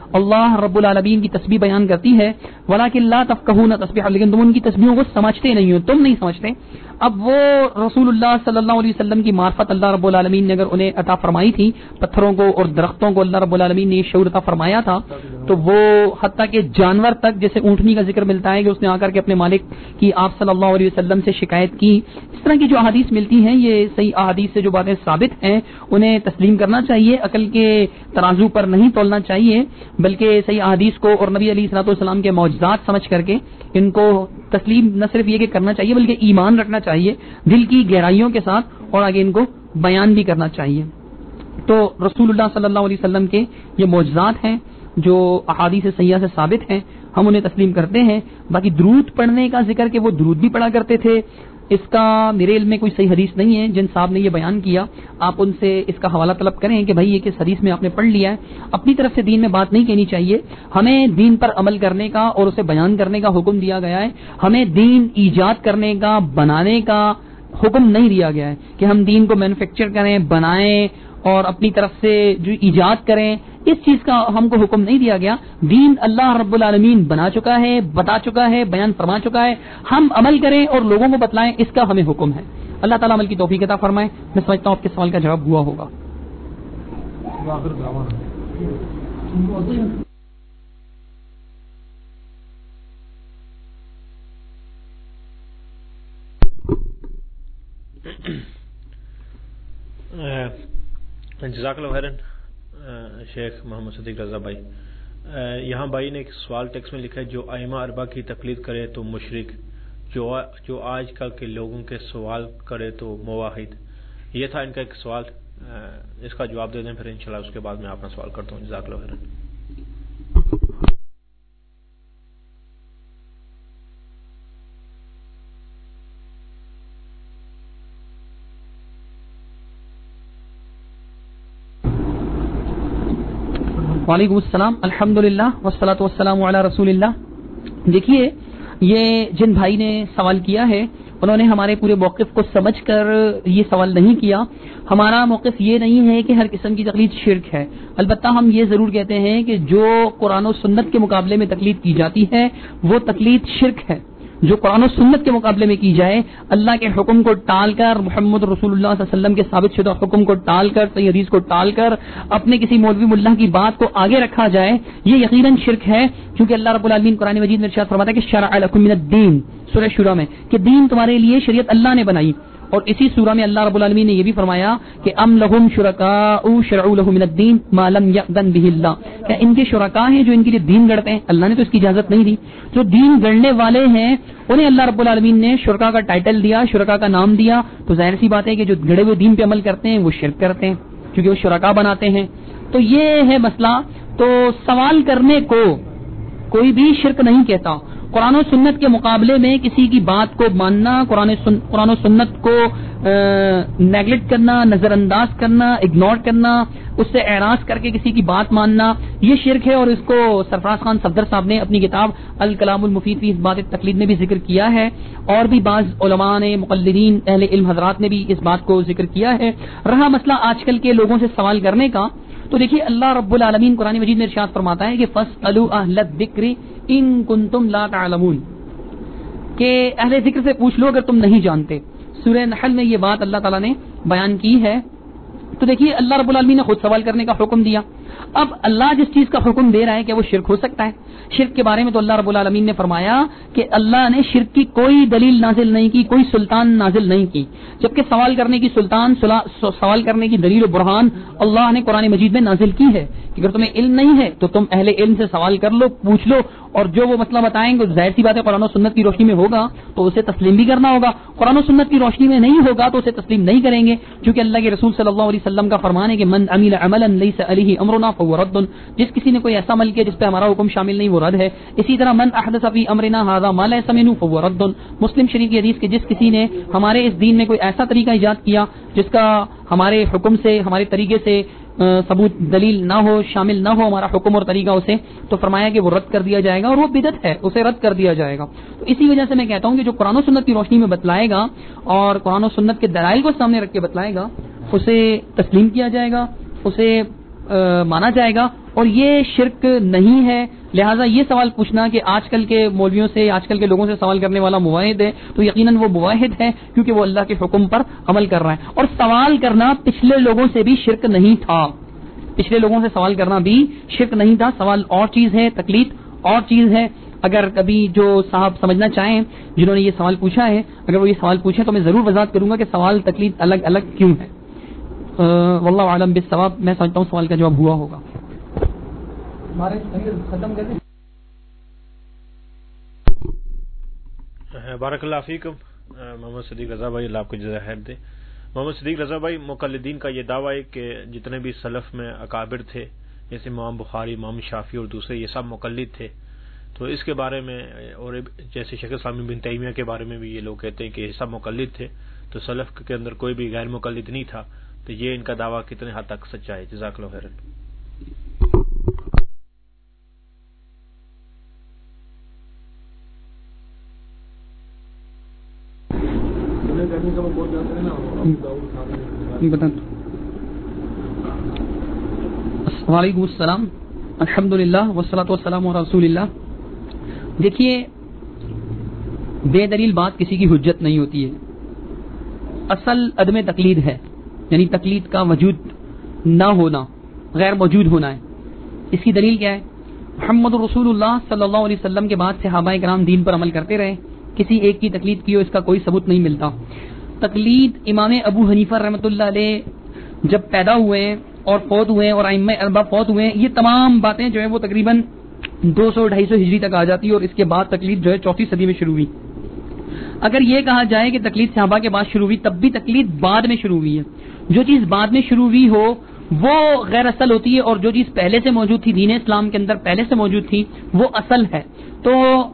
اللہ رب العالمین کی تسبیح بیان کرتی ہے ولکن لا تفقهون تسبیحهم، لیکن تم ان کی تسبیحوں کو سمجھتے نہیں ہو، تم نہیں سمجھتے. اب وہ رسول اللہ صلی اللہ علیہ وسلم کی معرفت اللہ رب العالمین نے اگر انہیں عطا فرمائی تھی، پتھروں کو اور درختوں کو اللہ رب العالمین نے یہ شعور عطا فرمایا تھا، تو وہ حتیٰ کہ جانور تک، جیسے اونٹنی کا ذکر ملتا ہے کہ اس نے آ کر کے اپنے مالک کی آپ صلی اللہ علیہ وسلم سے شکایت کی، اس طرح کی جو احادیث ملتی ہیں یہ صحیح احادیث سے جو باتیں ثابت ہیں انہیں تسلیم کرنا چاہیے، عقل کے ترازو پر نہیں تولنا چاہیے، بلکہ صحیح احادیث کو اور نبی علیہ الصلوۃ والسلام کے معجزات سمجھ کر کے ان کو تسلیم نہ صرف یہ کہ کرنا چاہیے بلکہ ایمان رکھنا چاہیے دل کی گہرائیوں کے ساتھ، اور آگے ان کو بیان بھی کرنا چاہیے. تو رسول اللہ صلی اللہ علیہ وسلم کے یہ معجزات ہیں جو احادیث صحیحہ سے ثابت ہیں، ہم انہیں تسلیم کرتے ہیں. باقی درود پڑھنے کا ذکر کہ وہ درود بھی پڑھا کرتے تھے، اس کا میرے علم میں کوئی صحیح حدیث نہیں ہے. جن صاحب نے یہ بیان کیا آپ ان سے اس کا حوالہ طلب کریں کہ بھائی یہ کس حدیث میں آپ نے پڑھ لیا ہے. اپنی طرف سے دین میں بات نہیں کہنی چاہیے، ہمیں دین پر عمل کرنے کا اور اسے بیان کرنے کا حکم دیا گیا ہے. ہمیں دین ایجاد کرنے کا، بنانے کا حکم نہیں دیا گیا ہے کہ ہم دین کو مینوفیکچر کریں، بنائیں اور اپنی طرف سے جو ایجاد کریں، اس چیز کا ہم کو حکم نہیں دیا گیا. دین اللہ رب العالمین بنا چکا ہے، بتا چکا ہے، بیان فرما چکا ہے، ہم عمل کریں اور لوگوں کو بتلائیں، اس کا ہمیں حکم ہے. اللہ تعالیٰ عمل کی توفیق عطا فرمائے. میں سمجھتا ہوں آپ کے سوال کا جواب ہوا ہوگا. جزاک اللہ خیرن شیخ محمد صدیق رضا بھائی. یہاں بھائی نے ایک سوال ٹیکسٹ میں لکھا ہے جو ائمہ اربعہ کی تقلید کرے تو مشرک، جو آج کل کے لوگوں کے سوال کرے تو موحد. یہ تھا ان کا ایک سوال، اس کا جواب دے دیں پھر انشاءاللہ اس کے بعد میں اپنا سوال کرتا ہوں. جزاک اللہ خیرن. وعلیکم السلام. الحمدللہ والصلاۃ والسلام علی رسول اللہ. دیکھیے یہ جن بھائی نے سوال کیا ہے انہوں نے ہمارے پورے موقف کو سمجھ کر یہ سوال نہیں کیا. ہمارا موقف یہ نہیں ہے کہ ہر قسم کی تقلید شرک ہے، البتہ ہم یہ ضرور کہتے ہیں کہ جو قرآن و سنت کے مقابلے میں تقلید کی جاتی ہے وہ تقلید شرک ہے. جو قرآن و سنت کے مقابلے میں کی جائے، اللہ کے حکم کو ٹال کر، محمد رسول اللہ صلی اللہ علیہ وسلم کے ثابت شدہ حکم کو ٹال کر، صحیح حدیث کو ٹال کر اپنے کسی مولوی ملا کی بات کو آگے رکھا جائے، یہ یقیناً شرک ہے. کیونکہ اللہ رب العالمین قرآن مجید میں ارشاد فرماتا ہے کہ شرع لکم من الدین، سورہ شورى میں، کہ دین تمہارے لیے شریعت اللہ نے بنائی. اور اسی سورہ میں اللہ رب العالمین نے یہ بھی فرمایا کہ ام لہم شرکاء شرعوا لهم من الدین ما لم یأذن به اللہ، کہ ان کے شرکاء ہیں جو ان کے لیے دین گڑھتے ہیں، اللہ نے تو اس کی اجازت نہیں دی. جو دین گڑھنے والے ہیں انہیں اللہ رب العالمین نے شرکاء کا ٹائٹل دیا، شرکاء کا نام دیا. تو ظاہر سی بات ہے کہ جو گڑھے ہوئے دین پہ عمل کرتے ہیں وہ شرک کرتے ہیں کیونکہ وہ شرکاء بناتے ہیں. تو یہ ہے مسئلہ. تو سوال کرنے کو کوئی بھی شرک نہیں کہتا. قرآن و سنت کے مقابلے میں کسی کی بات کو ماننا، قرآن و سنت کو نیگلیکٹ کرنا، نظر انداز کرنا، اگنور کرنا، اس سے اعراض کر کے کسی کی بات ماننا، یہ شرک ہے. اور اس کو سرفراز خان صفدر صاحب نے اپنی کتاب الکلام المفید فی اثبات التقلید میں بھی ذکر کیا ہے، اور بھی بعض علماء نے، مقلدین، اہل علم حضرات نے بھی اس بات کو ذکر کیا ہے. رہا مسئلہ آج کل کے لوگوں سے سوال کرنے کا، تو دیکھیے اللہ رب العالمین قرآن مجید میں ارشاد فرماتا ہے کہ فاسألوا اہل الذکر ان کنتم لا تعلمون، کہ اہل ذکر سے پوچھ لو اگر تم نہیں جانتے. سورہ نحل میں یہ بات اللہ تعالیٰ نے بیان کی ہے. تو دیکھیے اللہ رب العالمین نے خود سوال کرنے کا حکم دیا. اب اللہ جس چیز کا حکم دے رہا ہے کہ وہ شرک ہو سکتا ہے. شرک کے بارے میں تو اللہ رب العالمین نے فرمایا کہ اللہ نے شرک کی کوئی دلیل نازل نہیں کی، کوئی سلطان نازل نہیں کی، جبکہ سوال کرنے کی سوال کرنے کی دلیل و برہان اللہ نے قرآن مجید میں نازل کی ہے کہ اگر تمہیں علم نہیں ہے تو تم اہل علم سے سوال کر لو، پوچھ لو، اور جو وہ مسئلہ بتائیں گے ظاہر سی بات ہے قرآن و سنت کی روشنی میں ہوگا تو اسے تسلیم بھی کرنا ہوگا. قرآن و سنت کی روشنی میں نہیں ہوگا تو اسے تسلیم نہیں کریں گے، کیونکہ اللہ کے رسول صلی اللہ علیہ وسلم کا فرمان ہے کہ من عمل عملا لیس علیہ امرنا فهو رد، جس کسی نے کوئی ایسا عمل کیا جس پہ ہمارا حکم شامل نہیں وہ رد ہے. اسی طرح من احدث فی امرنا هذا ما ليس منه فهو رد، مسلم شریف کی حدیث کہ جس کسی نے ہمارے اس دین میں کوئی ایسا طریقہ ایجاد کیا جس کا ہمارے حکم سے، ہمارے طریقے سے ثبوت دلیل نہ ہو، شامل نہ ہو ہمارا حکم اور طریقہ اسے، تو فرمایا کہ وہ رد کر دیا جائے گا اور وہ بدعت ہے، اسے رد کر دیا جائے گا. تو اسی وجہ سے میں کہتا ہوں کہ جو قرآن و سنت کی روشنی میں بتلائے گا اور قرآن و سنت کے دلائل کو سامنے رکھ کے بتلائے گا اسے تسلیم کیا جائے گا، اسے مانا جائے گا اور یہ شرک نہیں ہے. لہٰذا یہ سوال پوچھنا کہ آج کل کے مولویوں سے آج کل کے لوگوں سے سوال کرنے والا موحد ہے تو یقیناً وہ موحد ہے کیونکہ وہ اللہ کے حکم پر عمل کر رہا ہے. اور سوال کرنا پچھلے لوگوں سے بھی شرک نہیں تھا, پچھلے لوگوں سے سوال کرنا بھی شرک نہیں تھا. سوال اور چیز ہے, تقلید اور چیز ہے. اگر کبھی جو صاحب سمجھنا چاہیں جنہوں نے یہ سوال پوچھا ہے, اگر وہ یہ سوال پوچھیں تو میں ضرور وضاحت کروں گا کہ سوال تقلید الگ الگ کیوں ہے. واللہ عالم بالصواب. میں سمجھتا ہوں سوال کا جواب ہوا ہوگا. ختم کر دیں. بارک اللہ فیکم. محمد صدیق رضا بھائی, اللہ آپ کو جزائے خیر دے. محمد صدیق رضا بھائی, مقلدین کا یہ دعویٰ ہے کہ جتنے بھی سلف میں اکابر تھے جیسے امام بخاری, امام شافعی اور دوسرے, یہ سب مقلد تھے. تو اس کے بارے میں, اور جیسے شیخ الاسلام ابن تیمیہ کے بارے میں بھی یہ لوگ کہتے ہیں کہ یہ سب مقلد تھے, تو سلف کے اندر کوئی بھی غیر مقلد نہیں تھا. تو یہ ان کا دعویٰ کتنے حد تک سچا ہے؟ جزاک اللہ خیرا. وعلیکم السلام. الحمدللہ والصلاۃ والسلام علی رسول اللہ. دیکھیے, بے دلیل بات کسی کی حجت نہیں ہوتی ہے. اصل عدم تقلید ہے, یعنی تقلید کا وجود نہ ہونا, غیر موجود ہونا ہے. اس کی دلیل کیا ہے؟ محمد رسول اللہ صلی اللہ علیہ وسلم کے بعد صحابہ کرام دین پر عمل کرتے رہے, کسی ایک کی تقلید کی ہو اس کا کوئی ثبوت نہیں ملتا. تقلید امام ابو حنیفہ رحمۃ اللہ علیہ جب پیدا ہوئے اور فوت ہوئے اور ائمہ اربعہ فوت ہوئے, یہ تمام باتیں جو ہیں وہ تقریباً 200-250 ہجری تک آ جاتی ہے, اور اس کے بعد تقلید جو ہے 4 صدی میں شروع ہوئی. اگر یہ کہا جائے کہ تقلید صحابہ کے بعد شروع ہوئی, تب بھی تقلید بعد میں شروع ہوئی ہے. جو چیز بعد میں شروع ہوئی ہو وہ غیر اصل ہوتی ہے, اور جو چیز پہلے سے موجود تھی دین اسلام کے اندر پہلے سے موجود تھی وہ اصل ہے. تو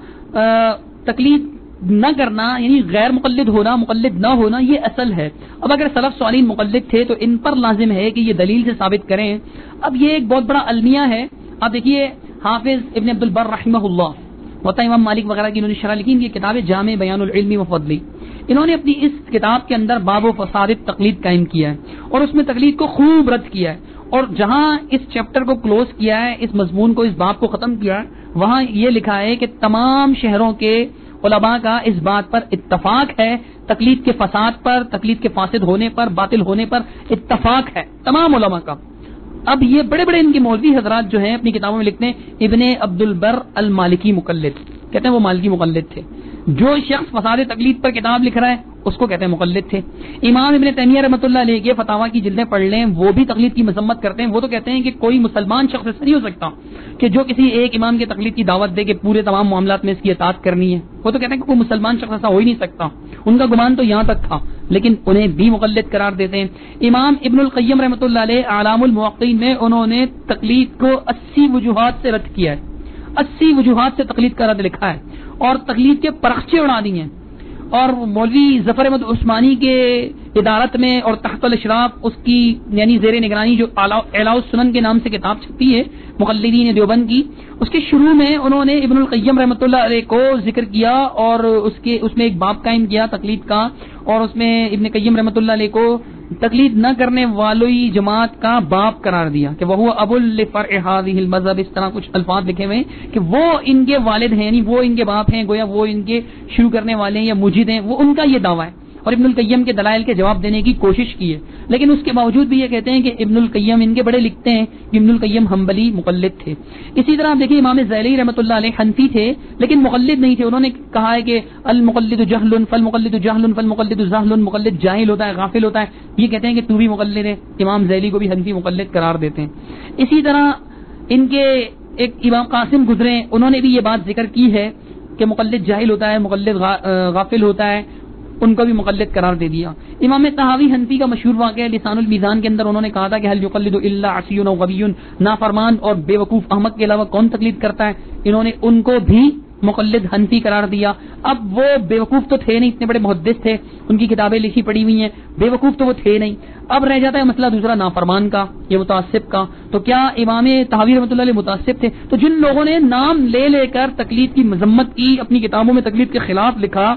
تقلید نہ کرنا یعنی غیر مقلد ہونا, مقلد نہ ہونا, یہ اصل ہے. اب اگر سلف صالحین مقلد تھے تو ان پر لازم ہے کہ یہ دلیل سے ثابت کریں. اب یہ ایک بہت بڑا المیہ ہے. اب دیکھیے, حافظ ابن عبد البر رحمہ اللہ, وطا امام مالک وغیرہ کی انہوں نے شرح لکھی, ان کی کتاب جامع بیان العلم و فضلی. انہوں نے اپنی اس کتاب کے اندر باب و فساد تقلید قائم کیا ہے, اور اس میں تقلید کو خوب رد کیا ہے. اور جہاں اس چیپٹر کو کلوز کیا ہے, اس مضمون کو, اس باب کو ختم کیا ہے, وہاں یہ لکھا ہے کہ تمام شہروں کے علماء کا اس بات پر اتفاق ہے, تقلید کے فساد پر, تقلید کے فاسد ہونے پر, باطل ہونے پر اتفاق ہے تمام علماء کا. اب یہ بڑے بڑے ان کے مولوی حضرات جو ہیں اپنی کتابوں میں لکھتے ہیں ابن عبد البر المالکی مقلد, کہتے ہیں وہ مالکی مقلد تھے. جو شخص فساد تقلید پر کتاب لکھ رہا ہے اس کو کہتے ہیں مقلد تھے. امام ابن تیمیہ رحمۃ اللہ علیہ کے فتاوی کی جلدیں پڑھ لیں, وہ بھی تقلید کی مذمت کرتے ہیں. وہ تو کہتے ہیں کہ کوئی مسلمان شخص ایسا نہیں ہو سکتا کہ جو کسی ایک امام کی تقلید کی دعوت دے کہ پورے تمام معاملات میں اس کی اطاعت کرنی ہے. وہ تو کہتے ہیں کہ کوئی مسلمان شخص ایسا ہو ہی نہیں سکتا. ان کا گمان تو یہاں تک تھا, لیکن انہیں بھی مقلد قرار دیتے ہیں. امام ابن القیم رحمۃ اللہ علیہ اعلام الموقعین میں انہوں نے تقلید کو 80 وجوہات سے رد کیا ہے, 80 وجوہات سے تقلید کا رد لکھا ہے, اور تقلید کے پرخچے اڑا دی ہیں. اور مولوی ظفر احمد عثمانی کے ادارت میں اور تحت الاشراف اس کی یعنی زیر نگرانی جو اعلاء السنن کے نام سے کتاب چھپی ہے مقلدین دیوبند کی, اس کے شروع میں انہوں نے ابن القیم رحمۃ اللہ علیہ کو ذکر کیا, اور اس میں ایک باب قائم کیا تقلید کا, اور اس میں ابن قیم رحمۃ اللہ علیہ کو تقلید نہ کرنے والی جماعت کا باپ قرار دیا کہ وہ ابو لفرع هذه المذهب. اس طرح کچھ الفاظ لکھے ہوئے کہ وہ ان کے والد ہیں, یعنی وہ ان کے باپ ہیں, گویا وہ ان کے شروع کرنے والے ہیں یا مجید ہیں. وہ ان کا یہ دعویٰ ہے, اور ابن القیم کے دلائل کے جواب دینے کی کوشش کی ہے. لیکن اس کے باوجود بھی یہ کہتے ہیں کہ ابن القیم ان کے بڑے لکھتے ہیں کہ ابن القیم حنبلی مقلد تھے. اسی طرح آپ دیکھیے امام ذیلی رحمۃ اللہ علیہ حنفی تھے لیکن مقلد نہیں تھے. انہوں نے کہا ہے کہ المقلد جہل فالمقلد جہل فالمقلد جہل, مقلد جاہل ہوتا ہے, غافل ہوتا ہے. یہ کہتے ہیں کہ تو بھی مقلد ہے. امام ذیلی کو بھی حنفی مقلد قرار دیتے ہیں. اسی طرح ان کے ایک امام قاسم گزرے, انہوں نے بھی یہ بات ذکر کی ہے کہ مقلد جاہل ہوتا ہے, مقلد غافل ہوتا ہے, ان کو بھی مقلد قرار دے دیا. امام طحاوی حنفی کا مشہور واقعہ لسان المیزان کے اندر انہوں نے کہا تھا کہ هل يقلد الا عصي او غبي, نافرمان اور بے وقوف احمق کے علاوہ کون تقلید کرتا ہے. انہوں نے ان کو بھی مقلد حنفی قرار دیا. اب وہ بے وقوف تو تھے نہیں, اتنے بڑے محدث تھے, ان کی کتابیں لکھی پڑی ہوئی ہیں, بے وقوف تو وہ تھے نہیں. اب رہ جاتا ہے مسئلہ دوسرا نافرمان کا یا متعصب کا. تو کیا امام طحاوی رحمۃ اللہ علیہ متعصب تھے؟ تو جن لوگوں نے نام لے لے کر تقلید کی مذمت کی, اپنی کتابوں میں تقلید کے خلاف لکھا,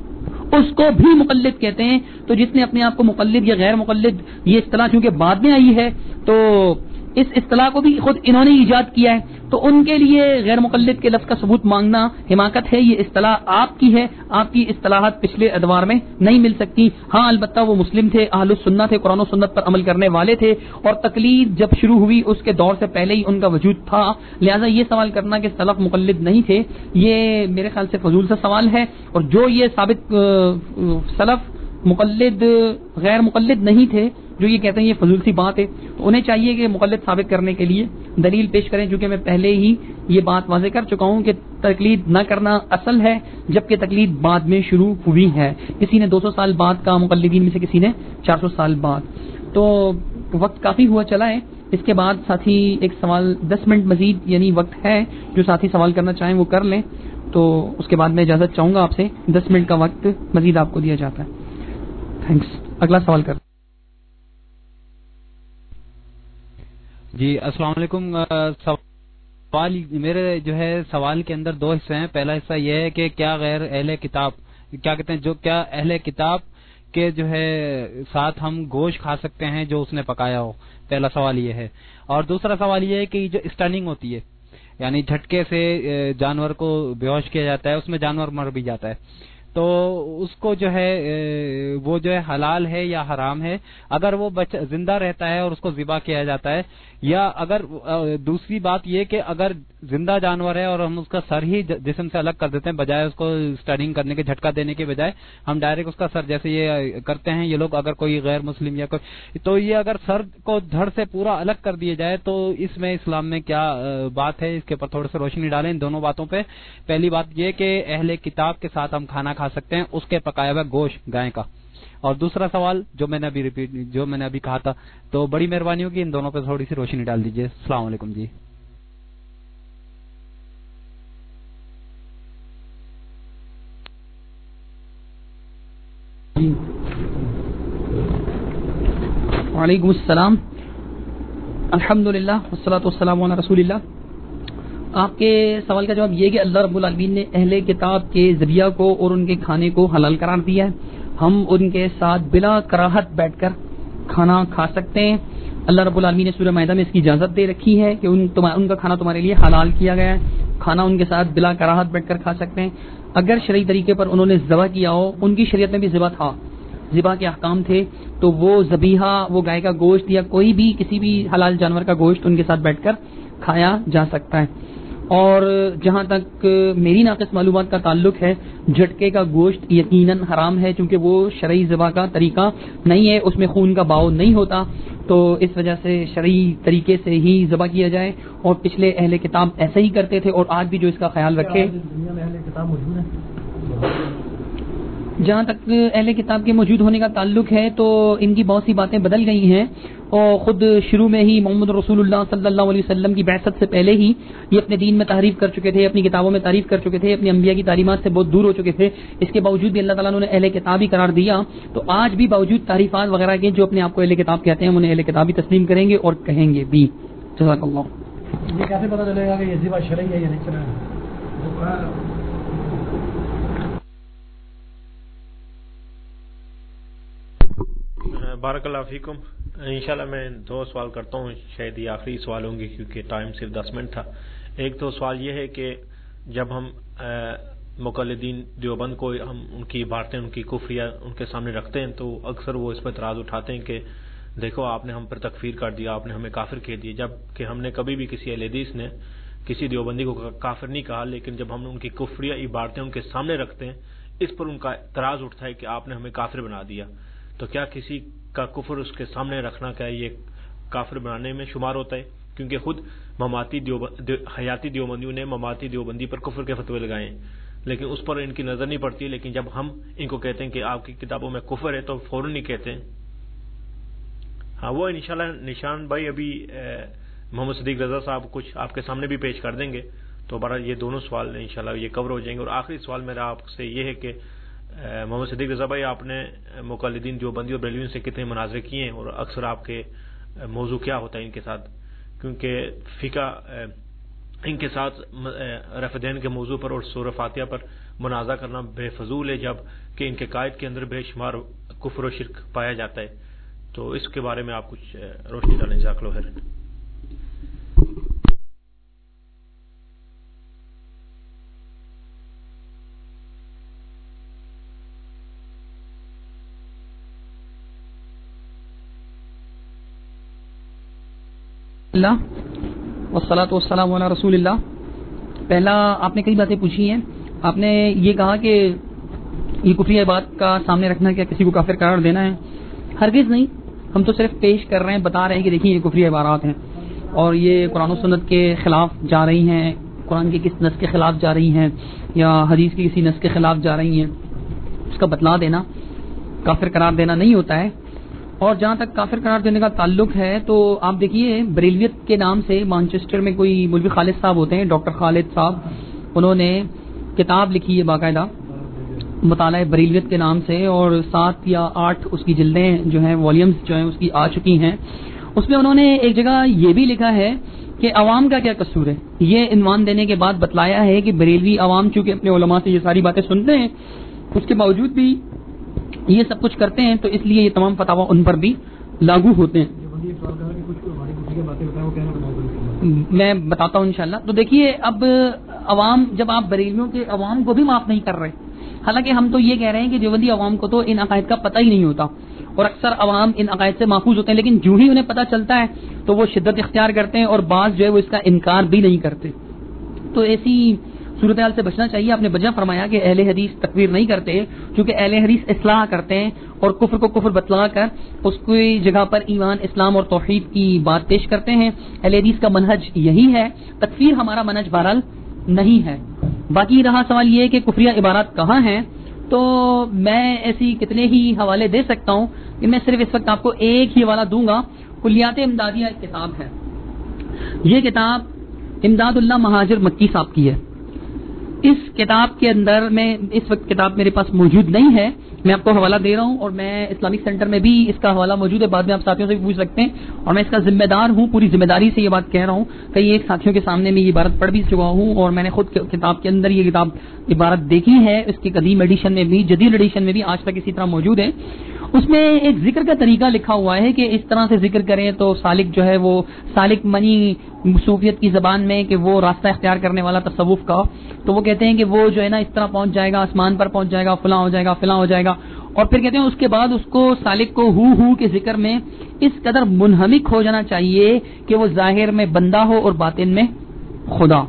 اس کو بھی مقلد کہتے ہیں. تو جس نے اپنے آپ کو مقلد یا غیر مقلد, یہ اصطلاح چونکہ بعد میں آئی ہے تو اس اصطلاح کو بھی خود انہوں نے ایجاد کیا ہے، تو ان کے لیے غیر مقلد کے لفظ کا ثبوت مانگنا حماقت ہے. یہ اصطلاح آپ کی ہے، آپ کی اصطلاحات پچھلے ادوار میں نہیں مل سکتی. ہاں البتہ وہ مسلم تھے، اہل السنہ تھے، قرآن و سنت پر عمل کرنے والے تھے، اور تقلید جب شروع ہوئی اس کے دور سے پہلے ہی ان کا وجود تھا. لہذا یہ سوال کرنا کہ سلف مقلد نہیں تھے، یہ میرے خیال سے فضول سا سوال ہے. اور جو یہ ثابت سلف مقلد غیر مقلد نہیں تھے، جو یہ کہتے ہیں یہ فضول سی بات ہے، تو انہیں چاہیے کہ مقلد ثابت کرنے کے لیے دلیل پیش کریں. چونکہ میں پہلے ہی یہ بات واضح کر چکا ہوں کہ تقلید نہ کرنا اصل ہے، جبکہ تقلید بعد میں شروع ہوئی ہے. کسی نے 200 سال بعد کا، مقلدین میں سے کسی نے 400 سال بعد. تو وقت کافی ہوا چلا ہے. اس کے بعد ساتھی ایک سوال 10 منٹ مزید یعنی وقت ہے، جو ساتھی سوال کرنا چاہیں وہ کر لیں. تو اس کے بعد میں اجازت چاہوں گا آپ سے، 10 منٹ کا وقت مزید آپ کو دیا جاتا ہے. تھینکس. اگلا سوال کر. جی السلام علیکم. سوال میرے جو ہے سوال کے اندر 2 حصے ہیں. پہلا حصہ یہ ہے کہ کیا غیر اہل کتاب کیا کہتے ہیں، جو کیا اہل کتاب کے جو ہے ساتھ ہم گوشت کھا سکتے ہیں جو اس نے پکایا ہو. پہلا سوال یہ ہے. اور دوسرا سوال یہ ہے کہ جو اسٹننگ ہوتی ہے، یعنی جھٹکے سے جانور کو بے ہوش کیا جاتا ہے، اس میں جانور مر بھی جاتا ہے، تو اس کو جو ہے وہ جو ہے حلال ہے یا حرام ہے اگر وہ زندہ رہتا ہے اور اس کو ذبح کیا جاتا ہے؟ یا اگر دوسری بات یہ کہ اگر زندہ جانور ہے اور ہم اس کا سر ہی جسم سے الگ کر دیتے ہیں، بجائے اس کو اسٹننگ کرنے کے، جھٹکا دینے کے بجائے ہم ڈائریکٹ اس کا سر، جیسے یہ کرتے ہیں یہ لوگ، اگر کوئی غیر مسلم یا کوئی، تو یہ اگر سر کو دھڑ سے پورا الگ کر دیا جائے تو اس میں اسلام میں کیا بات ہے؟ اس کے اوپر تھوڑے سے روشنی ڈالیں ان دونوں باتوں پہ. پہلی بات یہ کہ اہل کتاب کے ساتھ ہم کھانا کھا سکتے ہیں اس کے پکایا ہوا گوشت گائے کا. اور دوسرا سوال جو میں نے ابھی کہا تھا، تو بڑی مہربانی ہوگی ان دونوں پہ تھوڑی سی روشنی ڈال دیجیے. السلام علیکم. جی وعلیکم السلام. الحمدللہ والصلاۃ والسلام علی رسول اللہ. آپ کے سوال کا جواب یہ کہ اللہ رب العالمین نے اہل کتاب کے ذبیحہ کو اور ان کے کھانے کو حلال قرار دیا ہے. ہم ان کے ساتھ بلا کراہت بیٹھ کر کھانا کھا سکتے ہیں. اللہ رب العالمین نے سورہ مائدہ میں اس کی اجازت دے رکھی ہے کہ ان کا کھانا تمہارے لیے حلال کیا گیا ہے. کھانا ان کے ساتھ بلا کراہت بیٹھ کر کھا سکتے ہیں. اگر شرعی طریقے پر انہوں نے ذبح کیا ہو، ان کی شریعت میں بھی ذبح تھا، ذبح کے احکام تھے، تو وہ ذبیحہ، وہ گائے کا گوشت یا کوئی بھی کسی بھی حلال جانور کا گوشت ان کے ساتھ بیٹھ کر کھایا جا سکتا ہے. اور جہاں تک میری ناقص معلومات کا تعلق ہے، جھٹکے کا گوشت یقیناً حرام ہے، چونکہ وہ شرعی ذبح کا طریقہ نہیں ہے، اس میں خون کا بہاؤ نہیں ہوتا، تو اس وجہ سے شرعی طریقے سے ہی ذبح کیا جائے. اور پچھلے اہل کتاب ایسے ہی کرتے تھے، اور آج بھی جو اس کا خیال رکھے. دنیا میں اہل کتاب موجود ہیں؟ جہاں تک اہل کتاب کے موجود ہونے کا تعلق ہے تو ان کی بہت سی باتیں بدل گئی ہیں، اور خود شروع میں ہی محمد رسول اللہ صلی اللہ علیہ وسلم کی بعثت سے پہلے ہی یہ اپنے دین میں تعریف کر چکے تھے، اپنی کتابوں میں تعریف کر چکے تھے، اپنی انبیاء کی تعلیمات سے بہت دور ہو چکے تھے. اس کے باوجود بھی اللہ تعالیٰ نے اہل کتاب ہی قرار دیا. تو آج بھی باوجود تعریفات وغیرہ کے جو اپنے آپ کو اہل کتاب کہتے ہیں، انہیں اہل کتاب ہی تسلیم کریں گے اور کہیں گے بھی. جزاک اللہ. یہ کیسے پتہ چلے گا کہ یہ ذبح شرعی ہے یا نہیں شرعی؟ بارک اللہ فیکم. انشاءاللہ میں 2 سوال کرتا ہوں، شاید یہ آخری سوال ہوں گے کیونکہ ٹائم صرف 10 منٹ تھا. ایک تو سوال یہ ہے کہ جب ہم مقلدین دیوبند کو ہم ان کی عبارتیں، ان کی کفریہ ان کے سامنے رکھتے ہیں تو اکثر وہ اس پر اعتراض اٹھاتے ہیں کہ دیکھو آپ نے ہم پر تکفیر کر دیا، آپ نے ہمیں کافر کہہ دیا، جب کہ ہم نے کبھی بھی کسی اہل حدیث نے کسی دیوبندی کو کافر نہیں کہا، لیکن جب ہم ان کی کفریہ عبارتیں ان کے سامنے رکھتے ہیں اس پر ان کا اعتراض اٹھتا ہے کہ آپ نے ہمیں کافر بنا دیا. تو کیا کسی کا کفر اس کے سامنے رکھنا کیا یہ کافر بنانے میں شمار ہوتا ہے؟ کیونکہ خود حیاتی دیوبندیوں نے مماتی دیوبندی پر کفر کے فتوے لگائے ہیں، لیکن اس پر ان کی نظر نہیں پڑتی. لیکن جب ہم ان کو کہتے ہیں کہ آپ کی کتابوں میں کفر ہے تو فوراً نہیں کہتے ہیں. ہاں وہ انشاءاللہ نشان بھائی ابھی محمد صدیق رضا صاحب کچھ آپ کے سامنے بھی پیش کر دیں گے، تو بہرحال یہ دونوں سوال انشاءاللہ یہ کور ہو جائیں گے. اور آخری سوال میرا آپ سے یہ ہے کہ محمد صدیق رضا بھائی آپ نے مقلدین دیوبندی اور بریلویوں سے کتنے مناظرے کیے ہیں، اور اکثر آپ کے موضوع کیا ہوتا ہے ان کے ساتھ؟ کیونکہ فقہ ان کے ساتھ رفع دین کے موضوع پر اور سورہ فاتحہ پر منازعہ کرنا بے فضول ہے، جب کہ ان کے قائد کے اندر بے شمار کفر و شرک پایا جاتا ہے. تو اس کے بارے میں آپ کچھ روشنی ڈالیں. جزاک اللہ خیر. اللہ والصلاۃ والسلام علی رسول اللہ. پہلا آپ نے کئی باتیں پوچھی ہیں. آپ نے یہ کہا کہ یہ کفری بات کا سامنے رکھنا کیا کسی کو کافر قرار دینا ہے؟ ہرگز نہیں. ہم تو صرف پیش کر رہے ہیں, بتا رہے ہیں کہ دیکھیں یہ کفری عبارات ہیں اور یہ قرآن و سنت کے خلاف جا رہی ہیں, قرآن کے کس نص کے خلاف جا رہی ہیں یا حدیث کی کسی نص کے خلاف جا رہی ہیں. اس کا بتلا دینا کافر قرار دینا نہیں ہوتا ہے. اور جہاں تک کافر قرار دینے کا تعلق ہے تو آپ دیکھیے بریلویت کے نام سے مانچسٹر میں کوئی مولوی خالد صاحب ہوتے ہیں, ڈاکٹر خالد صاحب, انہوں نے کتاب لکھی ہے باقاعدہ مطالعہ بریلویت کے نام سے, اور 7 یا 8 اس کی جلدیں جو ہیں والیومز جو ہیں اس کی آ چکی ہیں. اس میں انہوں نے ایک جگہ یہ بھی لکھا ہے کہ عوام کا کیا قصور ہے. یہ عنوان دینے کے بعد بتلایا ہے کہ بریلوی عوام چونکہ اپنے علماء سے یہ ساری باتیں سنتے ہیں, اس کے باوجود بھی یہ سب کچھ کرتے ہیں, تو اس لیے یہ تمام فتاوی ان پر بھی لاگو ہوتے ہیں. میں بتاتا ہوں انشاءاللہ. تو دیکھیے اب عوام, جب آپ بریلویوں کے عوام کو بھی معاف نہیں کر رہے, حالانکہ ہم تو یہ کہہ رہے ہیں کہ دیوبندی عوام کو تو ان عقائد کا پتہ ہی نہیں ہوتا اور اکثر عوام ان عقائد سے محفوظ ہوتے ہیں, لیکن جو ہی انہیں پتہ چلتا ہے تو وہ شدت اختیار کرتے ہیں اور بعض جو ہے وہ اس کا انکار بھی نہیں کرتے. تو ایسی صورتحال سے بچنا چاہیے. آپ نے بجا فرمایا کہ اہل حدیث تکفیر نہیں کرتے, کیونکہ اہل حدیث اصلاح کرتے ہیں اور کفر کو کفر بتلا کر اس کی جگہ پر ایمان, اسلام اور توحید کی بات پیش کرتے ہیں. اہل حدیث کا منہج یہی ہے, تکفیر ہمارا منہج بہرحال نہیں ہے. باقی رہا سوال یہ کہ کفریہ عبارات کہاں ہیں, تو میں ایسی کتنے ہی حوالے دے سکتا ہوں کہ میں صرف اس وقت آپ کو ایک ہی حوالہ دوں گا. کلیات امدادیہ ایک کتاب ہے, یہ کتاب امداد اللہ مہاجر مکی صاحب کی ہے. اس کتاب کے اندر, میں اس وقت کتاب میرے پاس موجود نہیں ہے, میں آپ کو حوالہ دے رہا ہوں اور میں اسلامک سینٹر میں بھی اس کا حوالہ موجود ہے, بعد میں آپ ساتھیوں سے بھی پوچھ سکتے ہیں, اور میں اس کا ذمہ دار ہوں, پوری ذمہ داری سے یہ بات کہہ رہا ہوں. کئی ایک ساتھیوں کے سامنے میں یہ عبارت پڑھ بھی چکا ہوں اور میں نے خود کتاب کے اندر یہ کتاب عبارت دیکھی ہے. اس کی قدیم ایڈیشن میں بھی, جدید ایڈیشن میں بھی آج تک اسی طرح موجود ہے. اس میں ایک ذکر کا طریقہ لکھا ہوا ہے کہ اس طرح سے ذکر کریں تو سالک جو ہے وہ سالک منی صوفیت کی زبان میں کہ وہ راستہ اختیار کرنے والا تصوف کا, تو وہ کہتے ہیں کہ وہ جو ہے نا اس طرح پہنچ جائے گا, آسمان پر پہنچ جائے گا, فلاں ہو جائے گا, فلاں ہو جائے گا. اور پھر کہتے ہیں اس کے بعد اس کو سالک کو ہو کے ذکر میں اس قدر منہمک ہو جانا چاہیے کہ وہ ظاہر میں بندہ ہو اور باطن میں خدا.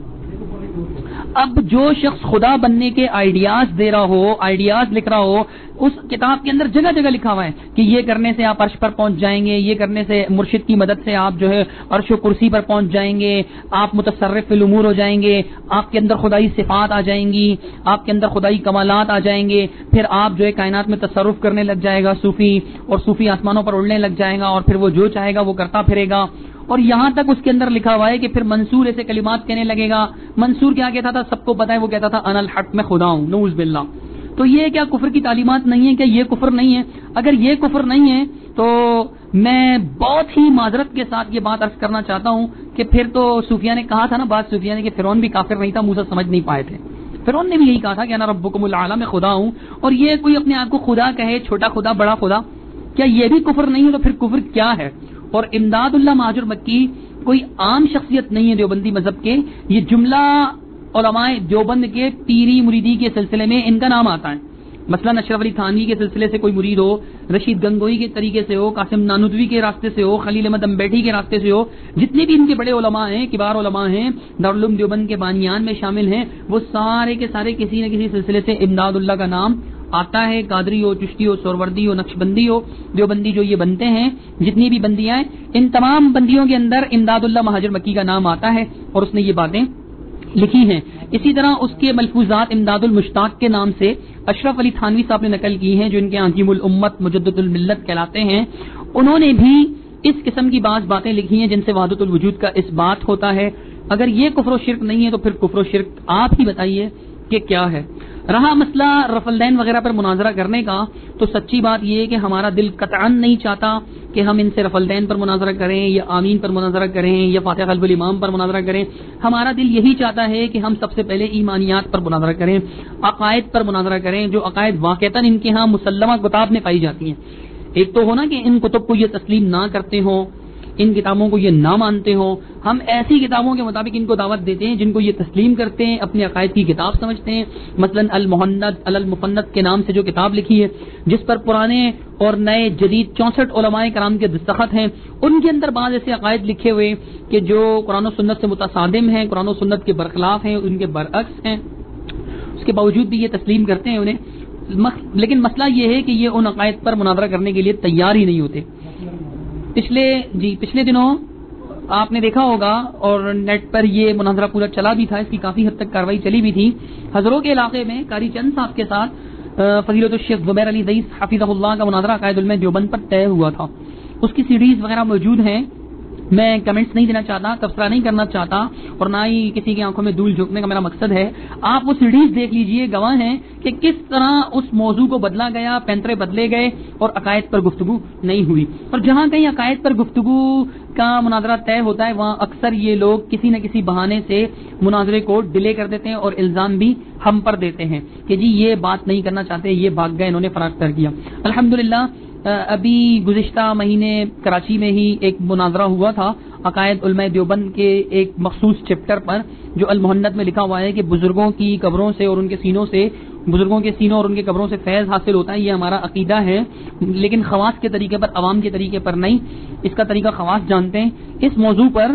اب جو شخص خدا بننے کے آئیڈیاز دے رہا ہو, آئیڈیاز لکھ رہا ہو, اس کتاب کے اندر جگہ جگہ لکھا ہوا ہے کہ یہ کرنے سے آپ عرش پر پہنچ جائیں گے, یہ کرنے سے مرشد کی مدد سے آپ جو ہے عرش و کرسی پر پہنچ جائیں گے, آپ متصرف فی الامور ہو جائیں گے, آپ کے اندر خدائی صفات آ جائیں گی, آپ کے اندر خدائی کمالات آ جائیں گے, پھر آپ جو ہے کائنات میں تصرف کرنے لگ جائے گا صوفی, اور صوفی آسمانوں پر اڑنے لگ جائے گا, اور پھر وہ جو چاہے گا وہ کرتا پھرے گا. اور یہاں تک اس کے اندر لکھا ہوا ہے کہ پھر منصور ایسے کلمات کہنے لگے گا. منصور کیا کہتا تھا سب کو پتا ہے, وہ کہتا تھا انا الحق, میں خدا ہوں, نعوذ باللہ. تو یہ کیا کفر کی تعلیمات نہیں ہے؟ کیا یہ کفر نہیں ہے؟ اگر یہ کفر نہیں ہے تو میں بہت ہی معذرت کے ساتھ یہ بات عرض کرنا چاہتا ہوں کہ پھر تو صوفیہ نے کہا تھا نا, بعض صوفیہ نے, کہ فرعون بھی کافر نہیں تھا, موسیٰ سمجھ نہیں پائے تھے. فرعون نے بھی یہی کہا تھا کہ انا ربکم الاعلی, میں خدا ہوں. اور یہ کوئی اپنے آپ کو خدا کہے, چھوٹا خدا بڑا خدا, کیا یہ بھی کفر نہیں ہے؟ تو پھر کفر کیا ہے؟ اور امداد اللہ مہاجر مکی کوئی عام شخصیت نہیں ہے دیوبندی مذہب کے. یہ جملہ علماء دیوبند کے پیری مریدی کے سلسلے میں ان کا نام آتا ہے. مثلا اشرف علی تھانوی کے سلسلے سے کوئی مرید ہو, رشید گنگوئی کے طریقے سے ہو, قاسم نانوتوی کے راستے سے ہو, خلیل احمد امبیٹھی کے راستے سے ہو, جتنے بھی ان کے بڑے علماء ہیں, کبار علماء ہیں, دارالعلوم دیوبند کے بانیان میں شامل ہیں, وہ سارے کے سارے کسی نہ کسی سلسلے سے امداد اللہ کا نام آتا ہے. قادری ہو, چشتی ہو, سوروردی ہو, نقشبندی ہو, دیوبندی جو یہ بنتے ہیں, جتنی بھی بندیاں ہیں, ان تمام بندیوں کے اندر امداد اللہ مہاجر مکی کا نام آتا ہے اور اس نے یہ باتیں لکھی ہیں. اسی طرح اس کے ملفوظات امداد المشتاق کے نام سے اشرف علی تھانوی صاحب نے نقل کی ہیں, جو ان کے حکیم الامت مجدد الملت کہلاتے ہیں. انہوں نے بھی اس قسم کی بعض باتیں لکھی ہیں جن سے وحدت الوجود کا اس بات ہوتا ہے. اگر یہ کفر و شرک نہیں ہے تو پھر کفر و شرک آپ ہی بتائیے کہ کیا ہے. رہا مسئلہ رفع الدین وغیرہ پر مناظرہ کرنے کا, تو سچی بات یہ ہے کہ ہمارا دل قطعاً نہیں چاہتا کہ ہم ان سے رفع الدین پر مناظرہ کریں یا آمین پر مناظرہ کریں یا فاتحہ قلب الامام پر مناظرہ کریں. ہمارا دل یہی چاہتا ہے کہ ہم سب سے پہلے ایمانیات پر مناظرہ کریں, عقائد پر مناظرہ کریں, جو عقائد واقعتاً ان کے ہاں مسلمہ کتاب میں پائی جاتی ہیں. ایک تو ہونا کہ ان کتب کو یہ تسلیم نہ کرتے ہوں, ان کتابوں کو یہ نہ مانتے ہوں. ہم ایسی کتابوں کے مطابق ان کو دعوت دیتے ہیں جن کو یہ تسلیم کرتے ہیں, اپنے عقائد کی کتاب سمجھتے ہیں. مثلا المفند کے نام سے جو کتاب لکھی ہے, جس پر پرانے اور نئے جدید 64 علماء کرام کے دستخط ہیں, ان کے اندر بعض ایسے عقائد لکھے ہوئے کہ جو قرآن و سنت سے متصادم ہیں, قرآن و سنت کے برخلاف ہیں, ان کے برعکس ہیں. اس کے باوجود بھی یہ تسلیم کرتے ہیں انہیں. لیکن مسئلہ یہ ہے کہ یہ ان عقائد پر مناظرہ کرنے کے لیے تیار ہی نہیں ہوتے. پچھلے دنوں آپ نے دیکھا ہوگا اور نیٹ پر یہ مناظرہ پورا چلا بھی تھا, اس کی کافی حد تک کاروائی چلی بھی تھی. ہزروں کے علاقے میں قاری چند صاحب کے ساتھ فضیلت الشیخ زبیر علی رئیس حفظہ اللہ کا مناظرہ عقائد علم دیوبند پر طے ہوا تھا. اس کی سیڈیز وغیرہ موجود ہیں. میں کمنٹس نہیں دینا چاہتا, تبصرہ نہیں کرنا چاہتا, اور نہ ہی کسی کی آنکھوں میں دھول جھونکنے کا میرا مقصد ہے. آپ وہ سیڈیز دیکھ لیجئے, گواہ ہیں کہ کس طرح اس موضوع کو بدلا گیا, پینترے بدلے گئے اور عقائد پر گفتگو نہیں ہوئی. اور جہاں کہیں عقائد پر گفتگو کا مناظرہ طے ہوتا ہے وہاں اکثر یہ لوگ کسی نہ کسی بہانے سے مناظرے کو ڈیلے کر دیتے ہیں اور الزام بھی ہم پر دیتے ہیں کہ جی یہ بات نہیں کرنا چاہتے, یہ بھاگ گئے, انہوں نے فراغ کر دیا. الحمدللہ ابھی گزشتہ مہینے کراچی میں ہی ایک مناظرہ ہوا تھا عقائد علماء دیوبند کے ایک مخصوص چیپٹر پر, جو المحند میں لکھا ہوا ہے کہ بزرگوں کی قبروں سے اور ان کے سینوں سے, بزرگوں کے سینوں اور ان کے قبروں سے فیض حاصل ہوتا ہے. یہ ہمارا عقیدہ ہے, لیکن خواص کے طریقے پر, عوام کے طریقے پر نہیں. اس کا طریقہ خواص جانتے ہیں. اس موضوع پر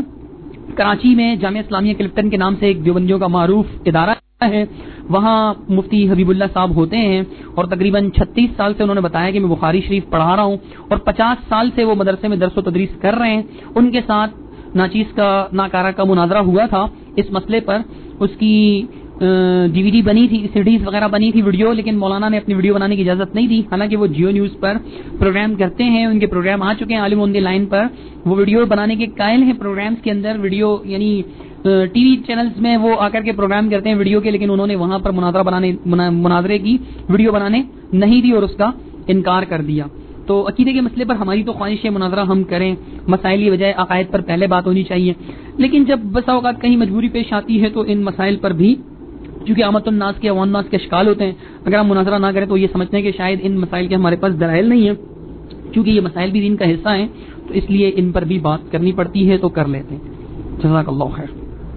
کراچی میں جامعہ اسلامیہ کلپٹن کے نام سے ایک دیوبندیوں کا معروف ادارہ ہے, وہاں مفتی حبیب اللہ صاحب ہوتے ہیں اور تقریباً 36 سال سے انہوں نے بتایا کہ میں بخاری شریف پڑھا رہا ہوں اور 50 سال سے وہ مدرسے میں درس و تدریس کر رہے ہیں. ان کے ساتھ ناچیز کا ناکارہ کا مناظرہ ہوا تھا اس مسئلے پر. اس کی ڈی وی ڈی بنی تھی, سیڈیز وغیرہ بنی تھی, ویڈیو, لیکن مولانا نے اپنی ویڈیو بنانے کی اجازت نہیں دی. حالانکہ وہ جیو نیوز پر پروگرام کرتے ہیں, ان کے پروگرام آ چکے ہیں عالم آن دی لائن پر, وہ ویڈیو بنانے کے قائل ہیں. پروگرامز کے اندر ویڈیو یعنی ٹی وی چینلز میں وہ آ کر کے پروگرام کرتے ہیں ویڈیو کے, لیکن انہوں نے وہاں پر مناظرے کی ویڈیو بنانے نہیں دی اور اس کا انکار کر دیا. تو عقیدے کے مسئلے پر ہماری تو خواہش ہے مناظرہ ہم کریں, مسائل کی بجائے عقائد پر پہلے بات ہونی چاہیے. لیکن جب بسا اوقات کہیں مجبوری پیش آتی ہے تو ان مسائل پر بھی, چونکہ عامت الناس کے عوام الناس کے اشکال ہوتے ہیں, اگر ہم مناظرہ نہ کریں تو یہ سمجھتے ہیں کہ شاید ان مسائل کے ہمارے پاس دلائل نہیں ہیں. چونکہ یہ مسائل بھی دین کا حصہ ہیں تو اس لیے ان پر بھی بات کرنی پڑتی ہے, تو کر لیتے ہیں. جزاک اللہ خیر.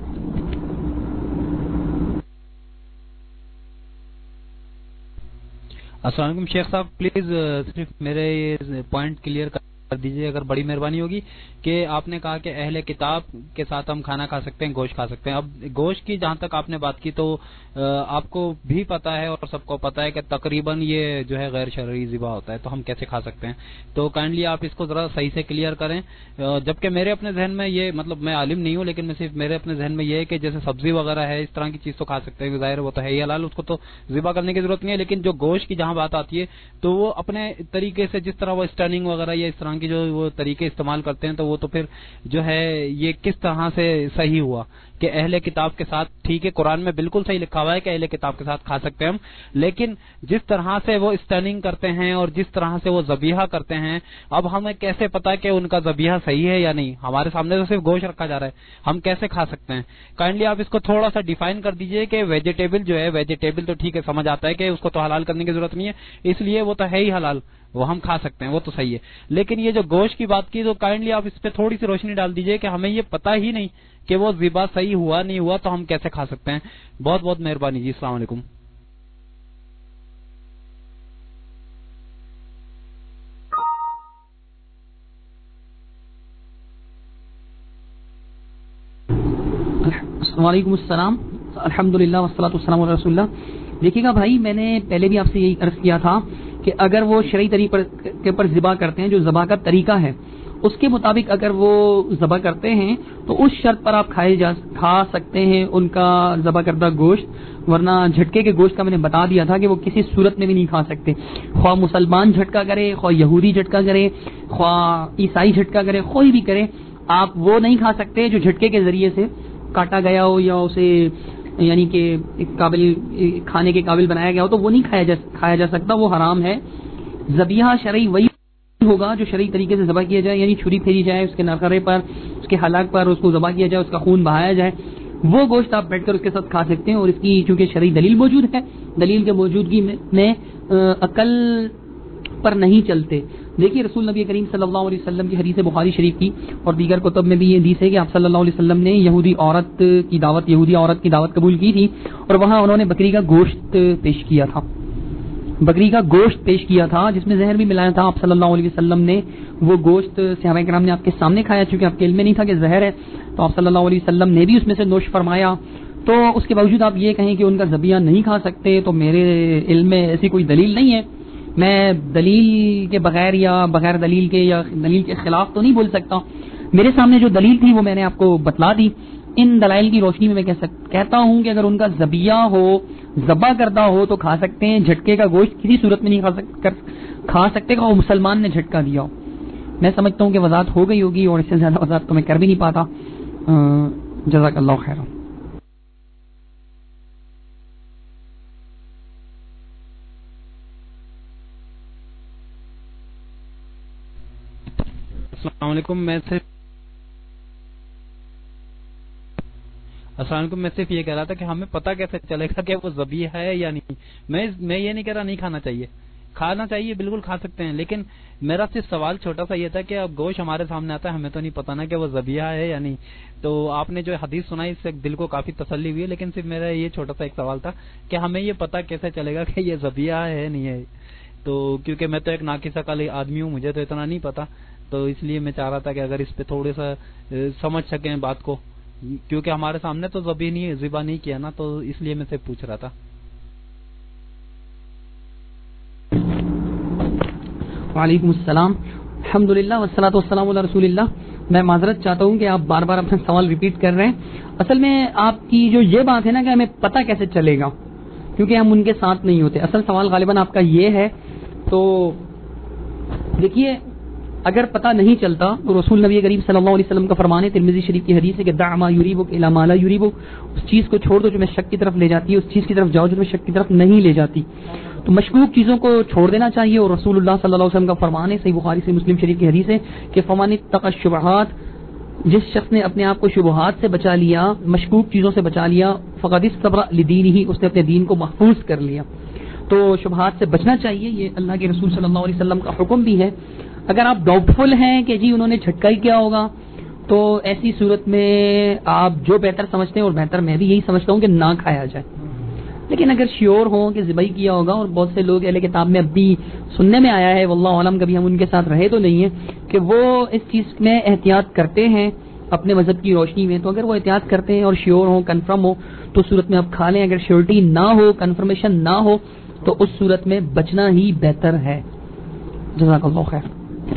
السلام علیکم شیخ صاحب, پلیز صرف میرے پوائنٹ کلیئر کر دیجیے اگر بڑی مہربانی ہوگی. کہ آپ نے کہا کہ اہل کتاب کے ساتھ ہم کھانا کھا سکتے ہیں, گوشت کھا سکتے ہیں. اب گوشت کی جہاں تک آپ نے بات کی تو آپ کو بھی پتا ہے اور سب کو پتا ہے کہ تقریباً یہ جو ہے غیر شرعی ذبح ہوتا ہے, تو ہم کیسے کھا سکتے ہیں؟ تو کائنڈلی آپ اس کو ذرا صحیح سے کلیئر کریں. جبکہ میرے اپنے ذہن میں یہ, مطلب میں عالم نہیں ہوں لیکن میں صرف میرے اپنے ذہن میں یہ ہے کہ جیسے سبزی وغیرہ ہے اس طرح کی چیز تو کھا سکتے ہیں, ظاہر وہ تو ہے ہی حلال, اس کو تو ذبح کرنے کی ضرورت نہیں ہے. لیکن جو گوشت کی جہاں بات آتی ہے تو وہ اپنے طریقے سے, جس طرح وہ اسٹرننگ وغیرہ یا اس طرح کی جو وہ طریقے استعمال کرتے ہیں, تو وہ تو پھر جو ہے یہ کس طرح سے صحیح ہوا کہ اہل کتاب کے ساتھ, ٹھیک ہے قرآن میں بالکل صحیح لکھا ہوا ہے کہ اہل کتاب کے ساتھ کھا سکتے ہیں ہم, لیکن جس طرح سے وہ اسٹرننگ کرتے ہیں اور جس طرح سے وہ ذبیحہ کرتے ہیں, اب ہمیں کیسے پتا کہ ان کا ذبیحہ صحیح ہے یا نہیں؟ ہمارے سامنے تو صرف گوشت رکھا جا رہا ہے, ہم کیسے کھا سکتے ہیں؟ کائنڈلی آپ اس کو تھوڑا سا ڈیفائن کر دیجئے کہ ویجیٹیبل جو ہے, ویجیٹیبل تو ٹھیک ہے سمجھ آتا ہے کہ اس کو تو حلال کرنے کی ضرورت نہیں ہے, اس لیے وہ تو ہے ہی حلال, وہ ہم کھا سکتے ہیں, وہ تو صحیح ہے. لیکن یہ جو گوشت کی بات کی تو کائنڈلی آپ اس پہ تھوڑی سی روشنی ڈال دیجئے کہ ہمیں یہ پتا ہی نہیں کہ وہ ذبح صحیح ہوا نہیں ہوا, تو ہم کیسے کھا سکتے ہیں؟ بہت بہت مہربانی جی. السلام علیکم. وعلیکم السلام. الحمدللہ والصلاۃ والسلام علی رسول اللہ. دیکھیے گا بھائی, میں نے پہلے بھی آپ سے یہی عرض کیا تھا کہ اگر وہ شرعی طریقے پر ذبح کرتے ہیں, جو ذبح کا طریقہ ہے اس کے مطابق اگر وہ ذبح کرتے ہیں تو اس شرط پر آپ کھا سکتے ہیں ان کا ذبح کردہ گوشت. ورنہ جھٹکے کے گوشت کا میں نے بتا دیا تھا کہ وہ کسی صورت میں بھی نہیں کھا سکتے, خواہ مسلمان جھٹکا کرے, خواہ یہودی جھٹکا کرے, خواہ عیسائی جھٹکا کرے, کوئی بھی کرے, آپ وہ نہیں کھا سکتے جو جھٹکے کے ذریعے سے کاٹا گیا ہو یا اسے یعنی کہ کھانے کے قابل بنایا گیا ہو, تو وہ نہیں کھایا جا سکتا, وہ حرام ہے. ذبیحہ شرعی وہی ہوگا جو شرعی طریقے سے ذبح کیا جائے, یعنی چھری پھیری جائے اس کے ناخرے پر, اس کے حلق پر, اس کو ذبح کیا جائے, اس کا خون بہایا جائے, وہ گوشت آپ بیٹھ کر اس کے ساتھ کھا سکتے ہیں. اور اس کی چونکہ شرعی دلیل موجود ہے, دلیل کے موجودگی میں عقل پر نہیں چلتے, دیکھیے رسول نبی کریم صلی اللہ علیہ وسلم کی حدیث بخاری شریف کی اور دیگر کتب میں بھی یہ حدیث ہے کہ آپ صلی اللہ علیہ وسلم نے یہودی عورت کی دعوت قبول کی تھی اور وہاں انہوں نے بکری کا گوشت پیش کیا تھا جس میں زہر بھی ملایا تھا. آپ صلی اللہ علیہ وسلم نے وہ گوشت صحابہ کرام نے آپ کے سامنے کھایا, چونکہ آپ کے علم میں نہیں تھا کہ زہر ہے, تو آپ صلی اللہ علیہ وسلم نے بھی اس میں سے نوش فرمایا. تو اس کے باوجود آپ یہ کہیں کہ ان کا ذبیحہ نہیں کھا سکتے, تو میرے علم میں ایسی کوئی دلیل نہیں ہے. میں دلیل کے بغیر یا بغیر دلیل کے یا دلیل کے خلاف تو نہیں بول سکتا. میرے سامنے جو دلیل تھی وہ میں نے آپ کو بتلا دی. ان دلائل کی روشنی میں کہتا ہوں کہ اگر ان کا ذبیحہ ہو, ذبح کردہ ہو تو کھا سکتے ہیں. جھٹکے کا گوشت کسی صورت میں نہیں کھا سکتے گا وہ مسلمان نے جھٹکا دیا ہو. میں سمجھتا ہوں کہ وضاحت ہو گئی ہوگی اور اس سے زیادہ وضاحت تو میں کر بھی نہیں پاتا. جزاک اللہ خیر. السلام علیکم. میں صرف یہ کہہ رہا تھا کہ ہمیں پتہ کیسے چلے گا کہ وہ ذبیحہ ہے یا نہیں. میں یہ نہیں کہہ رہا نہیں کھانا چاہیے بالکل کھا سکتے ہیں, لیکن میرا صرف سوال چھوٹا سا یہ تھا کہ اب گوشت ہمارے سامنے آتا ہے, ہمیں تو نہیں پتا نا کہ وہ ذبیحہ ہے یا نہیں. تو آپ نے جو حدیث سنائی اس سے دل کو کافی تسلی ہوئی ہے, لیکن صرف میرا یہ چھوٹا سا ایک سوال تھا کہ ہمیں یہ پتہ کیسے چلے گا کہ یہ ذبیحہ ہے نہیں ہے. تو کیونکہ میں تو ایک ناقص عقل آدمی ہوں, مجھے تو اتنا نہیں پتا, تو اس لیے میں چاہ رہا تھا کہ اگر اس پہ تھوڑے سا سمجھ سکیں بات کو, کیونکہ ہمارے سامنے تو ذبح نہیں کیا نا, تو اس لیے میں سے پوچھ رہا تھا. وعلیکم السلام. الحمدللہ والصلاۃ والسلام علی رسول اللہ. میں معذرت چاہتا ہوں کہ آپ بار بار اپنا سوال ریپیٹ کر رہے ہیں. اصل میں آپ کی جو یہ بات ہے نا کہ ہمیں پتہ کیسے چلے گا کیونکہ ہم ان کے ساتھ نہیں ہوتے, اصل سوال غالباً آپ کا یہ ہے. تو دیکھیے اگر پتہ نہیں چلتا تو رسول نبی کریم صلی اللہ علیہ وسلم کا فرمان ہے, ترمذی شریف کی حدیث ہے کہ دع ما یریبک الی ما لا یریبک, اس چیز کو چھوڑ دو جو میں شک کی طرف لے جاتی ہے, اس چیز کی طرف جاؤ جو میں شک کی طرف نہیں لے جاتی. تو مشکوک چیزوں کو چھوڑ دینا چاہیے, اور رسول اللہ صلی اللہ علیہ وسلم کا فرمان ہے, صحیح بخاری سے مسلم شریف کی حدیث ہے کہ فمن اتقى الشبہات, جس شخص نے اپنے آپ کو شبہات سے بچا لیا, مشکوک چیزوں سے بچا لیا, فقد استبرأ لدینہ, اس نے اپنے دین کو محفوظ کر لیا. تو شبہات سے بچنا چاہیے, یہ اللہ کے رسول صلی اللہ علیہ وسلم کا حکم بھی ہے. اگر آپ ڈاؤٹ فل ہیں کہ جی انہوں نے جھٹکا ہی کیا ہوگا, تو ایسی صورت میں آپ جو بہتر سمجھتے ہیں, اور بہتر میں بھی یہی سمجھتا ہوں کہ نہ کھایا جائے. لیکن اگر شیور ہوں کہ ذبح کیا ہوگا, اور بہت سے لوگ اہل کتاب میں اب بھی سننے میں آیا ہے, واللہ عالم, کبھی ہم ان کے ساتھ رہے تو نہیں ہیں, کہ وہ اس چیز میں احتیاط کرتے ہیں اپنے مذہب کی روشنی میں. تو اگر وہ احتیاط کرتے ہیں اور شیور ہوں, کنفرم ہو, تو صورت میں آپ کھا لیں. اگر شیورٹی نہ ہو, کنفرمیشن نہ ہو, تو اس صورت میں بچنا ہی بہتر ہے. جزاک اللہ خیر.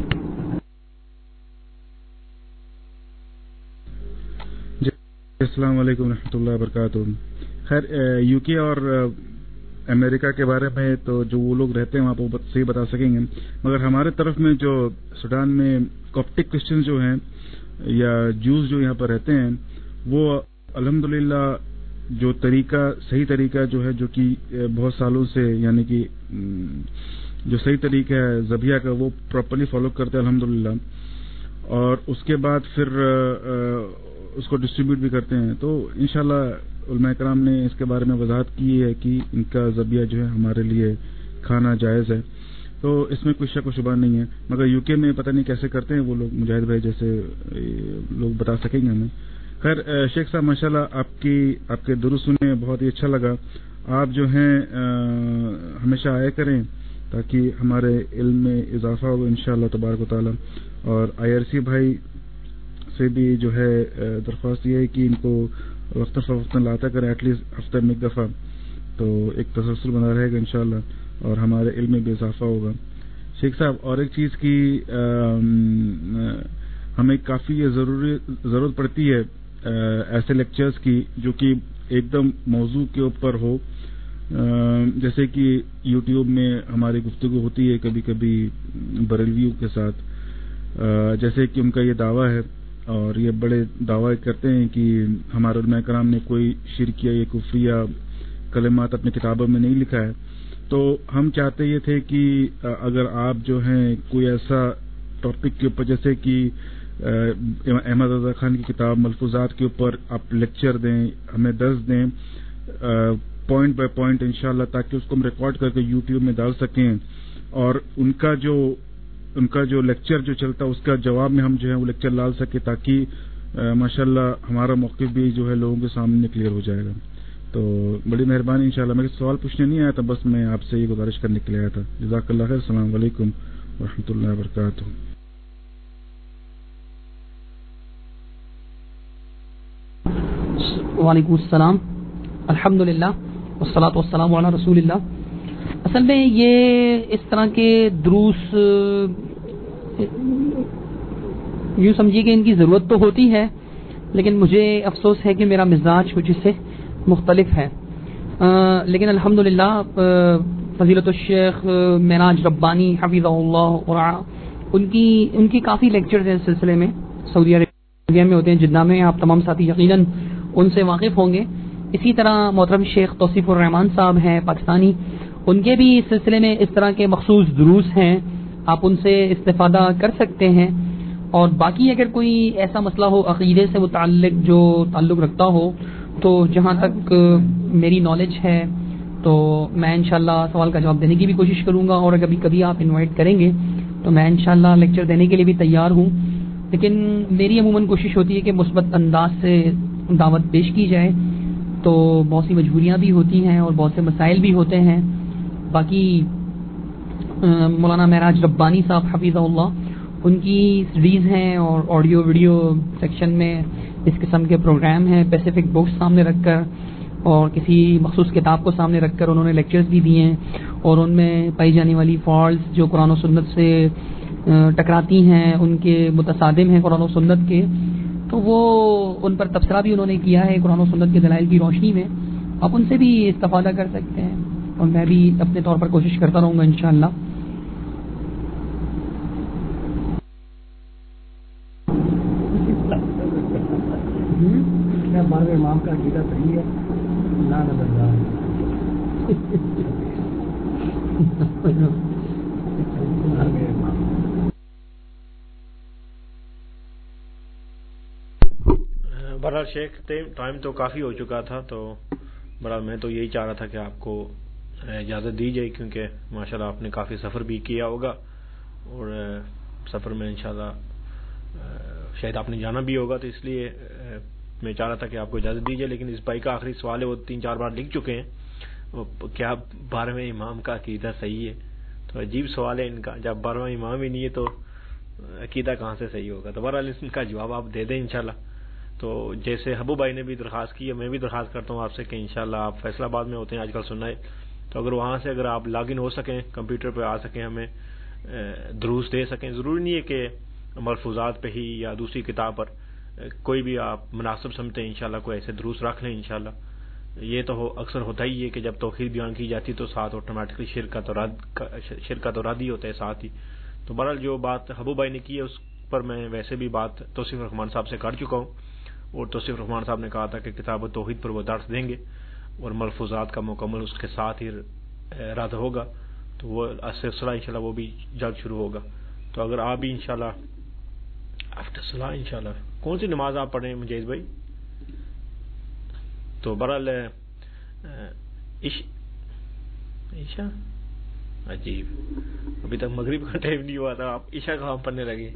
السلام علیکم ورحمۃ اللہ وبرکاتہ. خیر, یو کے اور امریکہ کے بارے میں تو جو وہ لوگ رہتے ہیں وہاں پہ صحیح بتا سکیں گے, مگر ہمارے طرف میں جو سوڈان میں کاپٹک کرسچن جو ہیں یا جوز جو یہاں پر رہتے ہیں, وہ الحمدللہ جو طریقہ, صحیح طریقہ جو ہے, جو کہ بہت سالوں سے, یعنی کہ جو صحیح طریقہ ہے ذبیحہ کا, وہ پراپرلی فالو کرتے ہیں الحمدللہ, اور اس کے بعد پھر اس کو ڈسٹریبیوٹ بھی کرتے ہیں. تو انشاءاللہ علماء کرام نے اس کے بارے میں وضاحت کی ہے کہ ان کا ذبیحہ جو ہے ہمارے لیے کھانا جائز ہے, تو اس میں کوئی شک و شبہ نہیں ہے. مگر یو کے میں پتہ نہیں کیسے کرتے ہیں وہ لوگ, مجاہد بھائی جیسے لوگ بتا سکیں گے ہمیں. خیر شیخ صاحب ماشاءاللہ آپ کے درود سنے بہت ہی اچھا لگا. آپ جو ہیں ہمیشہ آیا کریں تاکہ ہمارے علم میں اضافہ ہوگا انشاءاللہ تبارک و تعالی. اور آئی آر سی بھائی سے بھی جو ہے درخواست یہ ہے کہ ان کو وقت فوقت لاتا کریں, ایٹ لیسٹ ہفتہ میں ایک دفعہ, تو ایک تسلسل بنا رہے گا انشاءاللہ, اور ہمارے علم میں بھی اضافہ ہوگا. شیخ صاحب اور ایک چیز کی ہمیں کافی ضرورت پڑتی ہے ایسے لیکچرز کی جو کہ ایک دم موضوع کے اوپر ہو, جیسے کہ یوٹیوب میں ہماری گفتگو ہوتی ہے کبھی کبھی بریلویوں کے ساتھ, جیسے کہ ان کا یہ دعویٰ ہے, اور یہ بڑے دعویٰ کرتے ہیں کہ ہمارے علماء کرام نے کوئی شرکیہ یا کفریہ کلمات اپنی کتابوں میں نہیں لکھا ہے. تو ہم چاہتے یہ تھے کہ اگر آپ جو ہیں کوئی ایسا ٹاپک کے اوپر, جیسے کہ احمد رضا خان کی کتاب ملفوظات کے اوپر آپ لیکچر دیں, ہمیں درس دیں پوائنٹ بائی پوائنٹ انشاءاللہ, تاکہ اس کو ہم ریکارڈ کر کے یوٹیوب میں ڈال سکیں, اور ان کا جو उनका जो लेक्चर जो चलता है उसका जवाब में हम जो है वो लेक्चर ला सके, ताकि माशाल्लाह हमारा मौक़िफ़ भी जो है लोगों के सामने क्लियर हो जाएगा। तो बड़ी मेहरबानी। इंशाल्लाह मैं सवाल पूछने नहीं आया था, बस मैं आपसे ये गुजारिश करने के लिए आया था। जज़ाकल्लाह खैर। अस्सलाम वालेकुम व रहमतुल्लाहि व बरकातुहू। वालेकुम अस्सलाम, अल्हम्दुलिल्लाह वस्सलातु वस्सलामु अला रसूलिल्लाह। असल में ये इस तरह के दुरूस यूँ समझिए कि इनकी ज़रूरत तो होती है, लेकिन मुझे अफसोस है कि मेरा मिजाज कुछ इससे मुख्तलिफ है। लेकिन अल्हम्दुलिल्लाह फ़ज़ीलतुश शेख मेराज रब्बानी हफ़िज़हुल्लाह और उनकी काफ़ी लेक्चर्स हैं इस सिलसिले में, सऊदी अरबिया में होते हैं, जिद्दा में। आप तमाम साथी यकीनन उनसे वाकिफ़ होंगे। इसी तरह मोहतरम शेख तौसीफ़ुर रहमान साहब हैं पाकिस्तानी, उनके भी इस सिलसिले में इस तरह के मखसूस दुरूस हैं, आप उनसे इस्तिफ़ादा कर सकते हैं। और बाकी अगर कोई ऐसा मसला हो अक़ीदे से मुतअल्लिक़ जो ताल्लुक़ रखता हो, तो जहाँ तक मेरी नॉलेज है तो मैं इंशाअल्लाह सवाल का जवाब देने की भी कोशिश करूँगा। और अगर कभी आप इनवाइट करेंगे तो मैं इंशाअल्लाह लेक्चर देने के लिए भी तैयार हूँ। लेकिन मेरी अमूमन कोशिश होती है कि मुस्बत अंदाज से दावत पेश की जाए, तो बहुत सी मजबूरियाँ भी होती हैं और बहुत से मसाइल भी होते हैं। बाकी मौलाना मेराज रब्बानी साहब हफ़िज़हुल्लाह, उनकी सीरीज़ हैं और ऑडियो वीडियो सेक्शन में इस किस्म के प्रोग्राम हैं। स्पेसिफिक बुक्स सामने रखकर और किसी मखसूस किताब को सामने रखकर उन्होंने लेक्चर्स भी दिए हैं, और उनमें पाई जाने वाली फॉल्ट्स जो कुरान और सुन्नत से टकराती हैं, उनके मुतसादिम हैं कुरान और सुन्नत के, तो वो उन पर तबसरा भी उन्होंने किया है कुरान और सुन्नत के दलाइल की रोशनी में। आप उनसे भी इस्तिफ़ादा कर सकते हैं, और मैं भी अपने तौर पर कोशिश करता रहूँगा इंशाअल्लाह। बारहवें इमाम का अकीदा सही है ना नजरदार बहरहाल शेख टाइम तो काफ़ी हो चुका था, तो बड़ा मैं तो यही चाह रहा था कि आपको इजाज़त दी जाए, क्योंकि माशाल्लाह आपने काफ़ी सफ़र भी किया होगा और सफ़र में इंशाल्लाह शायद आपने जाना भी होगा, तो इसलिए मैं चाह रहा था कि आपको इजाज़त दी जाए। लेकिन इस भाई का आखिरी सवाल है, वो 3-4 बार लिख चुके हैं, क्या 12वें इमाम का अकीदा सही है? तो अजीब सवाल है इनका, जब 12वां इमाम ही नहीं है तो अकीदा कहाँ से सही होगा? तो बहरहाल इसका जवाब आप दे दें इंशाल्लाह। तो जैसे हबू भाई ने भी दरख्वास्त की है, मैं भी दरख्वास्त करता हूँ आपसे कि इंशाल्लाह आप फैसलाबाद में होते हैं आजकल सुनना है, तो अगर वहाँ से अगर आप लॉगिन हो सकें, कंप्यूटर पर आ सकें, हमें दुरूस दे सकें। ज़रूरी नहीं है कि मलफूजात पे ही या दूसरी किताब पर, कोई भी आप मुनासिब समझते हैं इंशाल्लाह कोई ऐसे दुरूस रख लें इंशाल्लाह। ये तो अक्सर होता ही है कि जब तौहीद बयान की जाती तो साथ ऑटोमेटिकली शिरक तो रद्द ही होता है साथ ही। तो बहरहाल जो बात हबू भाई ने की है उस पर मैं वैसे भी बात तौसीफ रहमान साहब से कर चुका हूँ, और तौसीफ रहमान साहब ने कहा था कि किताब तौहीद पर वो दर्स देंगे और मलफूजात का मुकम्मल उसके साथ ही रद्द होगा, तो वो सिलसिला इंशाल्लाह वो भी जल्द शुरू होगा। तो अगर आप भी इंशाल्लाह आफ्टर सलाह इंशाल्लाह कौन सी नमाज आप पढ़ें मुजैद भाई? तो बहरहाल ईशा अजीब, अभी तक मगरिब का टाइम नहीं हुआ था, आप ईशा कहाँ पढ़ने लगे?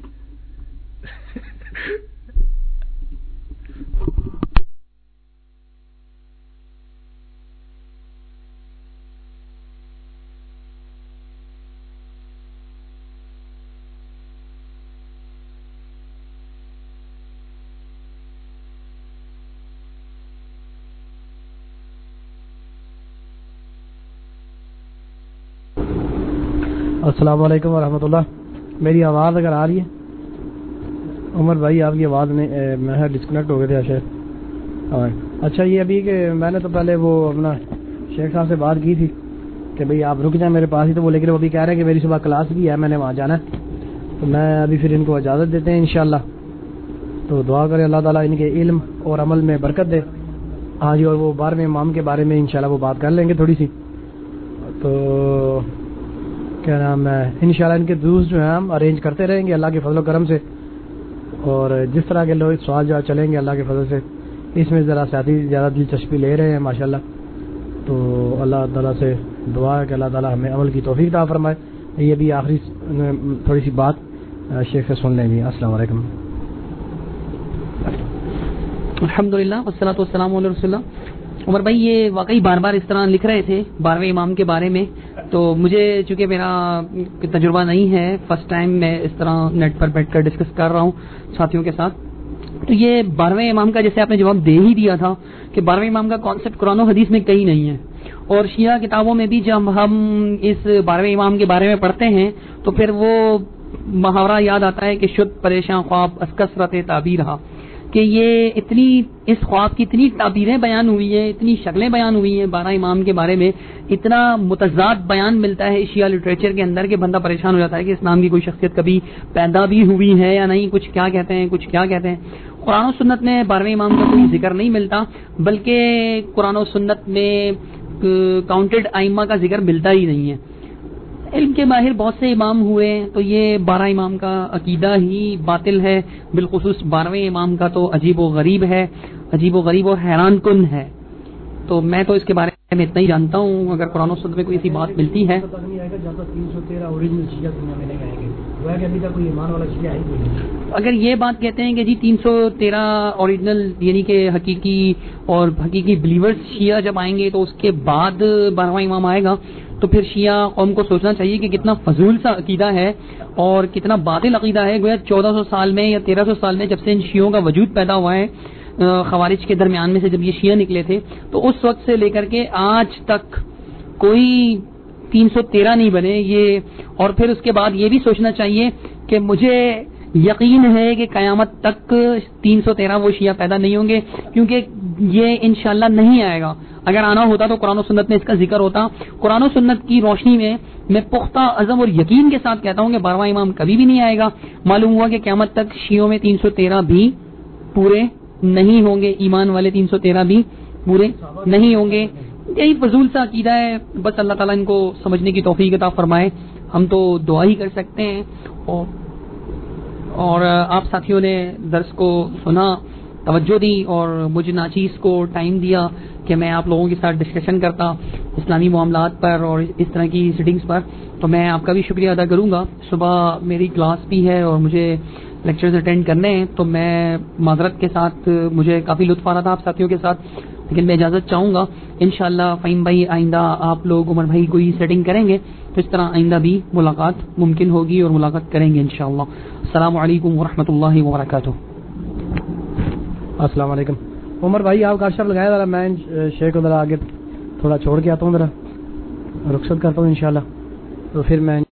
अस्सलाम वालेकुम वरहमतुल्लाह। मेरी आवाज़ अगर आ रही है? उमर भाई आपकी आवाज़ नहीं, मैं डिस्कनेक्ट हो गए थे शायद। अच्छा, ये अभी कि मैंने तो पहले वो अपना शेख साहब से बात की थी कि भाई आप रुक जाएं मेरे पास ही, तो वो लेकिन वो अभी कह रहे हैं कि मेरी सुबह क्लास भी है, मैंने वहाँ जाना है, तो मैं अभी फिर इनको इजाज़त देते हैं इंशाल्लाह। तो दुआ करें अल्लाह ताला इनके इल्म और अमल में बरकत दे। हाँ जी, और वो 12वें इमाम के बारे में इंशाल्लाह वो बात कर लेंगे थोड़ी सी। तो क्या नाम है, इंशाल्लाह इनके दुरूस जो हैं हम अरेंज करते रहेंगे अल्लाह के फजल करम से, और जिस तरह के लोग सवाल जवाब चलेंगे अल्लाह के फजल से, इसमें ज़रा साथी ज़्यादा दिलचस्पी ले रहे हैं माशाल्लाह। तो अल्लाह ताला से दुआ है कि अल्लाह ताला हमें अमल की तौफीक अता फरमाए। یہ بھی آخری تھوڑی سی بات شیخ سے سن لیں گے. السلام علیکم. الحمدللہ والصلاۃ والسلام علی رسول اللہ. عمر بھائی یہ واقعی بار بار اس طرح لکھ رہے تھے 12ویں امام کے بارے میں, تو مجھے چونکہ میرا تجربہ نہیں ہے, فرسٹ ٹائم میں اس طرح نیٹ پر بیٹھ کر ڈسکس کر رہا ہوں ساتھیوں کے ساتھ, تو یہ 12ویں امام کا جیسے آپ نے جواب دے ہی دیا تھا کہ 12ویں امام کا کانسیپٹ قرآن و حدیث میں کہیں نہیں ہے, اور شیعہ کتابوں میں بھی جب ہم اس 12ویں امام کے بارے میں پڑھتے ہیں تو پھر وہ محاورہ یاد آتا ہے کہ شد پریشان خواب از کثرت تعبیر رہا, کہ یہ اس خواب کی اتنی تعبیریں بیان ہوئی ہیں, اتنی شکلیں بیان ہوئی ہیں 12 امام کے بارے میں, اتنا متضاد بیان ملتا ہے شیعہ لٹریچر کے اندر کہ بندہ پریشان ہو جاتا ہے کہ اس نام کی کوئی شخصیت کبھی پیدا بھی ہوئی ہے یا نہیں, کچھ کیا کہتے ہیں کچھ کیا کہتے ہیں. قرآن و سنت میں 12ویں امام کا کوئی ذکر نہیں ملتا, بلکہ قرآن و سنت میں کاؤنٹڈ ائمہ کا ذکر ملتا ہی نہیں ہے. علم کے ماہر بہت سے امام ہوئے تو یہ 12 امام کا عقیدہ ہی باطل ہے, بالخصوص 12ویں امام کا تو عجیب و غریب اور حیران کن ہے. تو میں تو اس کے بارے میں اتنا ہی جانتا ہوں, اگر قرآن و سنت میں کوئی ایسی بات ملتی ہے. اگر یہ بات کہتے ہیں کہ جی 313 اوریجنل یعنی کہ حقیقی بلیورز شیعہ جب آئیں گے تو اس کے بعد 12واں امام آئے گا, تو پھر شیعہ قوم کو سوچنا چاہیے کہ کتنا فضول سا عقیدہ ہے اور کتنا باطل عقیدہ ہے. گویا 1400 سال میں یا 1300 سال میں جب سے ان شیعوں کا وجود پیدا ہوا ہے, خوارج کے درمیان میں سے جب یہ شیعہ نکلے تھے, تو اس وقت سے لے کر کے آج تک کوئی 313 نہیں بنے یہ. اور پھر اس کے بعد یہ بھی سوچنا چاہیے کہ مجھے یقین ہے کہ قیامت تک 313 وہ شیعہ پیدا نہیں ہوں گے, کیونکہ یہ انشاءاللہ نہیں آئے گا. اگر آنا ہوتا تو قرآن و سنت میں اس کا ذکر ہوتا. قرآن و سنت کی روشنی میں پختہ عزم اور یقین کے ساتھ کہتا ہوں کہ 12واں امام کبھی بھی نہیں آئے گا. معلوم ہوا کہ قیامت تک شیعوں میں 313 بھی پورے نہیں ہوں گے, ایمان والے 313 بھی پورے نہیں ہوں گے. یہی فضول سا عقیدہ ہے, بس اللہ تعالیٰ ان کو سمجھنے کی توفیق عطا فرمائے. ہم تو دعا ہی کر سکتے ہیں. اور آپ ساتھیوں نے درس کو سنا, توجہ دی اور مجھے ناچیز کو ٹائم دیا کہ میں آپ لوگوں کے ساتھ ڈسکشن کرتا اسلامی معاملات پر اور اس طرح کی سیٹنگز پر, تو میں آپ کا بھی شکریہ ادا کروں گا. صبح میری کلاس بھی ہے اور مجھے لیکچرز اٹینڈ کرنے ہیں, تو میں معذرت کے ساتھ مجھے کافی لطف آ رہا تھا آپ ساتھیوں کے ساتھ, لیکن میں اجازت چاہوں گا. انشاءاللہ فہیم بھائی آئندہ آپ لوگ عمر بھائی کوئی سیٹنگ کریں گے تو اس طرح آئندہ بھی ملاقات ممکن ہوگی اور ملاقات کریں گے انشاءاللہ. السلام علیکم ورحمۃ اللہ وبرکاتہ. السلام علیکم. عمر بھائی آپ کاشف لگایا ذرا, میں شیخ کو ذرا آگے تھوڑا چھوڑ کے آتا ہوں, ذرا رخصت کرتا ہوں انشاءاللہ, تو پھر میں